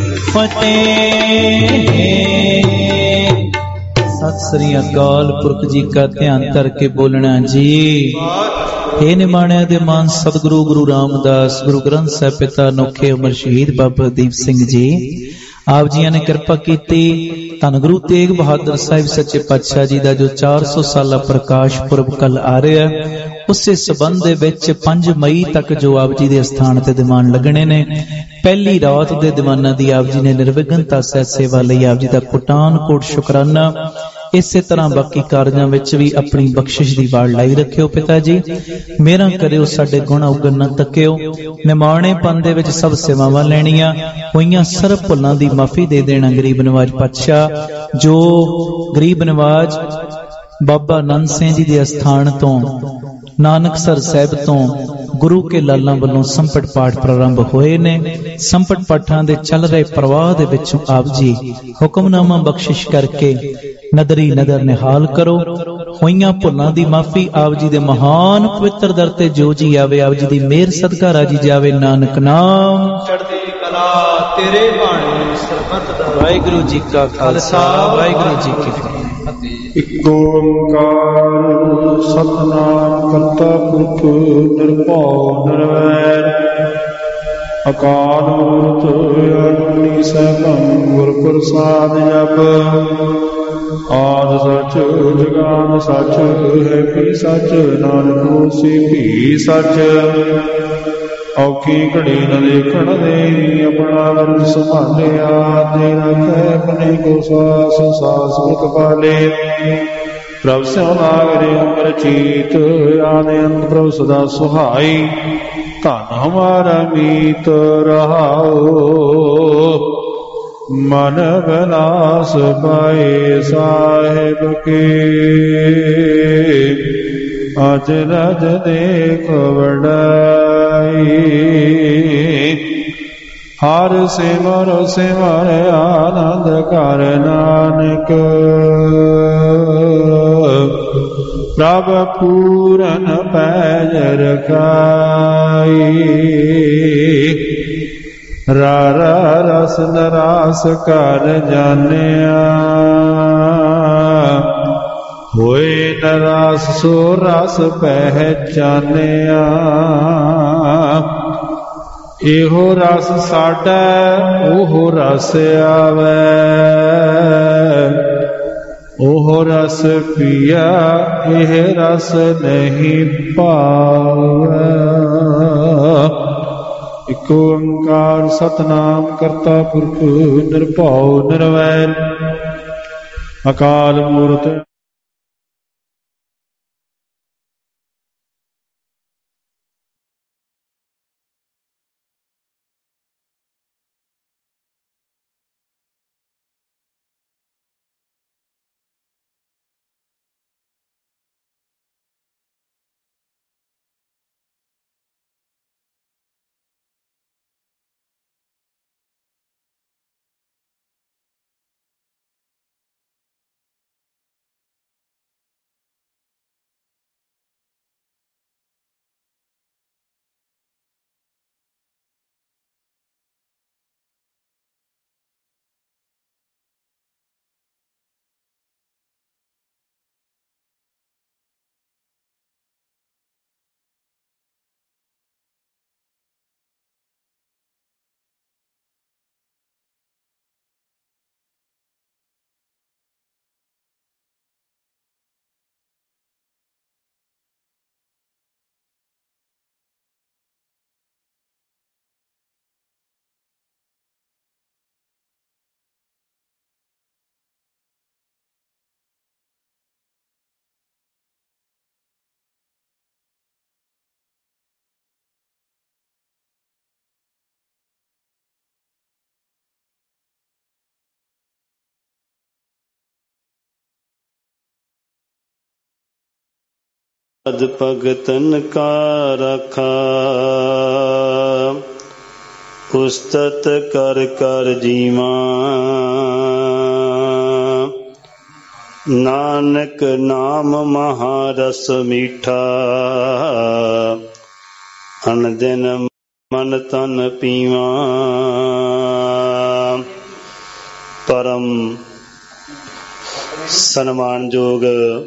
फतेह। सत श्री अकाल पुरख जी का ध्यान करके बोलना जी। हे निमाणिया दे मान सतगुरु गुरु रामदास, गुरु ग्रंथ साहिब पिता नोखे उमर शहीद बाबा दीप सिंह जी, ਆਪ ਜੀਆਂ ਨੇ ਕਿਰਪਾ ਕੀਤੀ। ਧੰਨ ਗੁਰੂ ਤੇਗ ਬਹਾਦਰ ਸਾਹਿਬ ਸੱਚੇ ਪਾਤਸ਼ਾਹ ਜੀ ਦਾ ਜੋ ਚਾਰ ਸੌ ਸਾਲਾ ਪ੍ਰਕਾਸ਼ ਪੁਰਬ ਕੱਲ ਆ ਰਿਹਾ, ਉਸੇ ਸਬੰਧ ਦੇ ਵਿੱਚ ਪੰਜ ਮਈ ਤੱਕ ਜੋ ਆਪ ਜੀ ਦੇ ਅਸਥਾਨ ਤੇ ਦੀਵਾਨ ਲੱਗਣੇ ਨੇ, ਪਹਿਲੀ ਰਾਤ ਦੇ ਦੀਵਾਨਾਂ ਦੀ ਆਪ ਜੀ ਨੇ ਨਿਰਵਿਘਨਤਾ ਸਹਿਤ ਸੇਵਾ ਲਈ ਆਪ ਜੀ ਦਾ ਕੋਟਾਨ ਕੋਟ ਸ਼ੁਕਰਾਨਾ। ਇਸੇ ਤਰ੍ਹਾਂ ਬਾਕੀ ਕਾਰਜਾਂ ਵਿੱਚ ਵੀ ਆਪਣੀ ਬਖਸ਼ਿਸ਼ ਦੀ ਵਾੜ ਲਾਈ ਰੱਖਿਓ। ਪਿਤਾ ਜੀ ਮੇਰਾ ਕਰਿਓ, ਸਾਡੇ ਗੁਣ ਉਗਣ ਨਾ ਤੱਕਿਓ। ਨਿਮਾਣੇ ਪੰਨ ਦੇ ਵਿੱਚ ਸਭ ਸੇਵਾਵਾਂ ਲੈਣੀਆਂ ਹੋਈਆਂ, ਸਰਬ ਭੁੱਲਾਂ ਦੀ ਮਾਫੀ ਦੇ ਦੇਣਾ। ਗਰੀਬ ਨਵਾਜ ਪਾਤਸ਼ਾਹ ਜੋ ਗਰੀਬ ਨਵਾਜ ਬਾਬਾ ਆਨੰਦ ਸਿੰਘ ਜੀ ਦੇ ਅਸਥਾਨ ਤੋਂ ਨਾਨਕਸਰ ਸਾਹਿਬ ਤੋਂ ਗੁਰੂ ਕੇ ਲਾਲਾਂ ਵੱਲੋਂ ਸੰਪਟ ਪਾਠ ਪ੍ਰਾਰੰਭ ਹੋਏ ਨੇ, ਸੰਪਟ ਪਾਠਾਂ ਦੇ ਚੱਲ ਰਹੇ ਪ੍ਰਵਾਹ ਦੇ ਵਿੱਚੋਂ ਆਪ ਜੀ ਹੁਕਮਨਾਮਾ ਬਖਸ਼ਿਸ਼ ਕਰਕੇ ਨਦਰੀ ਨਦਰ ਨਿਹਾਲ ਕਰੋ। ਹੋਈਆਂ ਭੁੱਲਾਂ ਦੀ ਮਾਫੀ ਆਪ ਜੀ ਦੇ ਮਹਾਨ ਪਵਿੱਤਰ ਦਰ ਤੇ ਜੋ ਜੀ ਆਵੇ, ਆਪ ਜੀ ਦੀ ਮਿਹਰ ਸਦਕਾ ਰਾਜੀ ਜਾਵੇ। ਨਾਨਕ ਨਾਮ ਚੜ੍ਹਦੀ ਕਲਾ ਤੇਰੇ ਬਾਣੀ ਸਰਬੱਤ ਦਾ। ਵਾਹਿਗੁਰੂ ਜੀ ਕਾ ਖਾਲਸਾ, ਵਾਹਿਗੁਰੂ ਜੀ ਕੀ ਫਤਿਹ। ਇਕ ਓੰਕਾਰ ਸਤਿਨਾਮ ਕਰਤਾ ਪੁਰਖ ਨਿਰਭਉ ਨਿਰਵੈਰ ਅਕਾਲ ਮੂਰਤ ਅਜੂਨੀ ਸੈਭੰ ਗੁਰ ਪ੍ਰਸਾਦ ਜਪ। ਆਦਿ ਸਚ ਜੁਗਾਦ ਸਚ ਹੈ ਵੀ ਸਚ, ਨਾਨਕ ਹੋਸੀ ਵੀ ਸਚ। ਔਖੀ ਘੜੀ ਨ ਦੇਖਣ ਦੇ, ਆਪਣਾ ਵਰਦ ਸੰਭਾਲਿਆ। ਤੇ ਰੱਖੈ ਆਪਣੇ ਕੋ ਸਾਸ ਸਾਸ ਮੁਖ ਪਾਲੇ। ਪ੍ਰਭ ਸਿਉ ਨਾਗਰੇ ਉਮਰ ਚੀਤ, ਆਦਿ ਅੰਤ ਪ੍ਰਭ ਸਦਾ ਸੁਹਾਈ। ਧਨ ਹਮਾਰਾ ਮੀਤ ਰਹਾਓ, ਮਨ ਵਿਲਾਸ ਪਾਏ ਸਾਹਿਬ ਕੇ। ਅਜ ਰਜ ਦੇਖ ਵਡਾਈ, ਹਰ ਸਿਮਰ ਸਿਮਰ ਆਨੰਦ ਕਰ ਨਾਨਕ। ਪ੍ਰਭ ਪੂਰਨ ਪੈਜ ਰਖਾਈ, ਰਾਰਾ ਰਸ ਨਰਾਸ ਕਰ ਜਾਣਿਆ। ਹੋਏ ਨਰਾਸ ਸੋ ਰਸ ਪਹਿਚਾਨਿਆ। ਇਹੋ ਰਸ ਸਾਡਾ ਉਹ ਰਸ ਆਵੈ, ਉਹ ਰਸ ਪੀਆ ਇਹ ਰਸ ਨਹੀਂ ਪਾਵੈ। ਇਕ ਓੰਕਾਰ ਸਤਿਨਾਮ ਕਰਤਾ ਪੁਰਖ ਨਿਰਭਉ ਨਿਰਵੈਰ ਅਕਾਲ ਮੂਰਤ। ਅਦ ਭਗਤਨ ਕਾ ਰਖਾ, ਉਸਤਤ ਕਰ ਕਰ ਜੀਵਾ। ਨਾਨਕ ਨਾਮ ਮਹਾਰਸ ਮੀਠਾ, ਅਨ ਦਿਨ ਮਨ ਤਨ ਪੀਵਾ। ਪਰਮ ਸਨਮਾਨਯੋਗ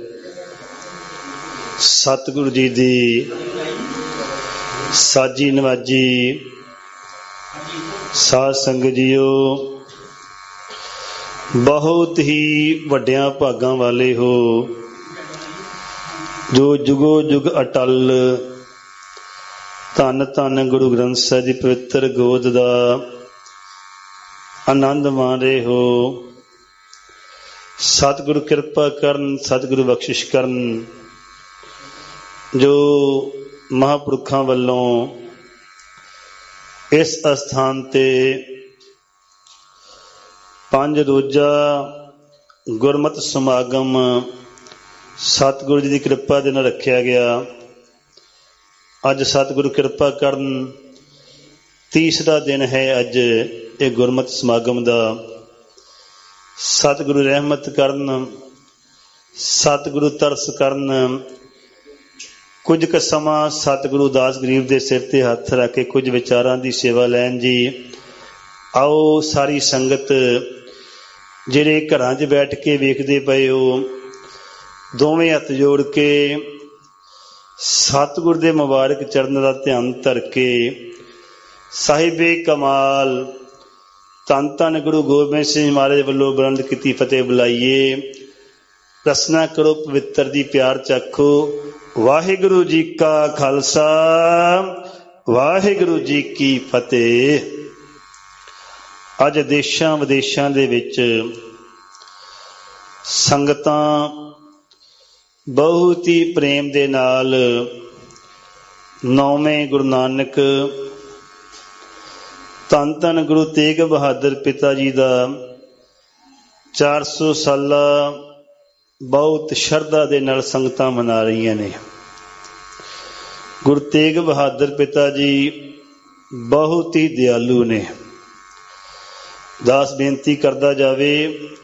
ਸਤਿਗੁਰੂ ਜੀ ਦੀ ਸਾਜੀ ਨਵਾਜੀ ਸਾਧ ਸੰਗਤ ਜੀਓ, ਬਹੁਤ ਹੀ ਵੱਡਿਆਂ ਭਾਗਾਂ ਵਾਲੇ ਹੋ ਜੋ ਜੁਗੋ ਜੁਗ ਅਟਲ ਧੰਨ ਧੰਨ ਗੁਰੂ ਗ੍ਰੰਥ ਸਾਹਿਬ ਦੀ ਪਵਿੱਤਰ ਗੋਦ ਦਾ ਆਨੰਦ ਮਾਣ ਰਹੇ ਹੋ। ਸਤਿਗੁਰੂ ਕਿਰਪਾ ਕਰਨ, ਸਤਿਗੁਰੂ ਬਖਸ਼ਿਸ਼ ਕਰਨ। ਜੋ ਮਹਾਂਪੁਰਖਾਂ ਵੱਲੋਂ ਇਸ ਅਸਥਾਨ ਤੇ ਪੰਜ ਰੋਜ਼ਾ ਗੁਰਮਤਿ ਸਮਾਗਮ ਸਤਿਗੁਰੂ ਜੀ ਦੀ ਕਿਰਪਾ ਦੇ ਨਾਲ ਰੱਖਿਆ ਗਿਆ। ਅੱਜ ਸਤਿਗੁਰੂ ਕਿਰਪਾ ਕਰਨ ਤੀਸਰਾ ਦਿਨ ਹੈ ਅੱਜ ਇਹ ਗੁਰਮਤਿ ਸਮਾਗਮ ਦਾ। ਸਤਿਗੁਰੂ ਰਹਿਮਤ ਕਰਨ, ਸਤਿਗੁਰੂ ਤਰਸ ਕਰਨ। ਕੁਝ ਕੁ ਸਮਾਂ ਸਤਿਗੁਰੂ ਦਾਸ ਗਰੀਬ ਦੇ ਸਿਰ ਤੇ ਹੱਥ ਰੱਖ ਕੇ ਕੁਝ ਵਿਚਾਰਾਂ ਦੀ ਸੇਵਾ ਲੈਣ ਜੀ। ਆਓ ਸਾਰੀ ਸੰਗਤ ਜਿਹੜੇ ਘਰਾਂ 'ਚ ਬੈਠ ਕੇ ਵੇਖਦੇ ਪਏ ਹੋ, ਦੋਵੇਂ ਹੱਥ ਜੋੜ ਕੇ ਸਤਿਗੁਰ ਦੇ ਮੁਬਾਰਕ ਚਰਨ ਦਾ ਧਿਆਨ ਧਰ ਕੇ ਸਾਹਿਬੇ ਕਮਾਲ ਧੰਨ ਧੰਨ ਗੁਰੂ ਗੋਬਿੰਦ ਸਿੰਘ ਮਹਾਰਾਜ ਵੱਲੋਂ ਬੁਲੰਦ ਕੀਤੀ ਫਤਿਹ ਬੁਲਾਈਏ। ਰਸਨਾ ਕਰੋ ਪਵਿੱਤਰ ਦੀ ਪਿਆਰ ਚਾਖੋ। ਵਾਹਿਗੁਰੂ ਜੀ ਕਾ ਖਾਲਸਾ, ਵਾਹਿਗੁਰੂ ਜੀ ਕੀ ਫਤਿਹ। ਅੱਜ ਦੇਸ਼ਾਂ ਵਿਦੇਸ਼ਾਂ ਦੇ ਵਿੱਚ ਸੰਗਤਾਂ ਬਹੁਤ ਹੀ ਪ੍ਰੇਮ ਦੇ ਨਾਲ ਨੌਵੇਂ ਗੁਰੂ ਨਾਨਕ ਧੰਨ ਧੰਨ ਗੁਰੂ ਤੇਗ ਬਹਾਦਰ ਪਿਤਾ ਜੀ ਦਾ ਚਾਰ ਸੌ ਸਾਲਾ ਬਹੁਤ ਸ਼ਰਧਾ ਦੇ ਨਾਲ ਸੰਗਤਾਂ ਮਨਾ ਰਹੀਆਂ ਨੇ। ਗੁਰੂ ਤੇਗ ਬਹਾਦਰ ਪਿਤਾ ਜੀ ਬਹੁਤ ਹੀ ਦਿਆਲੂ ਨੇ। ਦਾਸ ਬੇਨਤੀ ਕਰਦਾ ਜਾਵੇ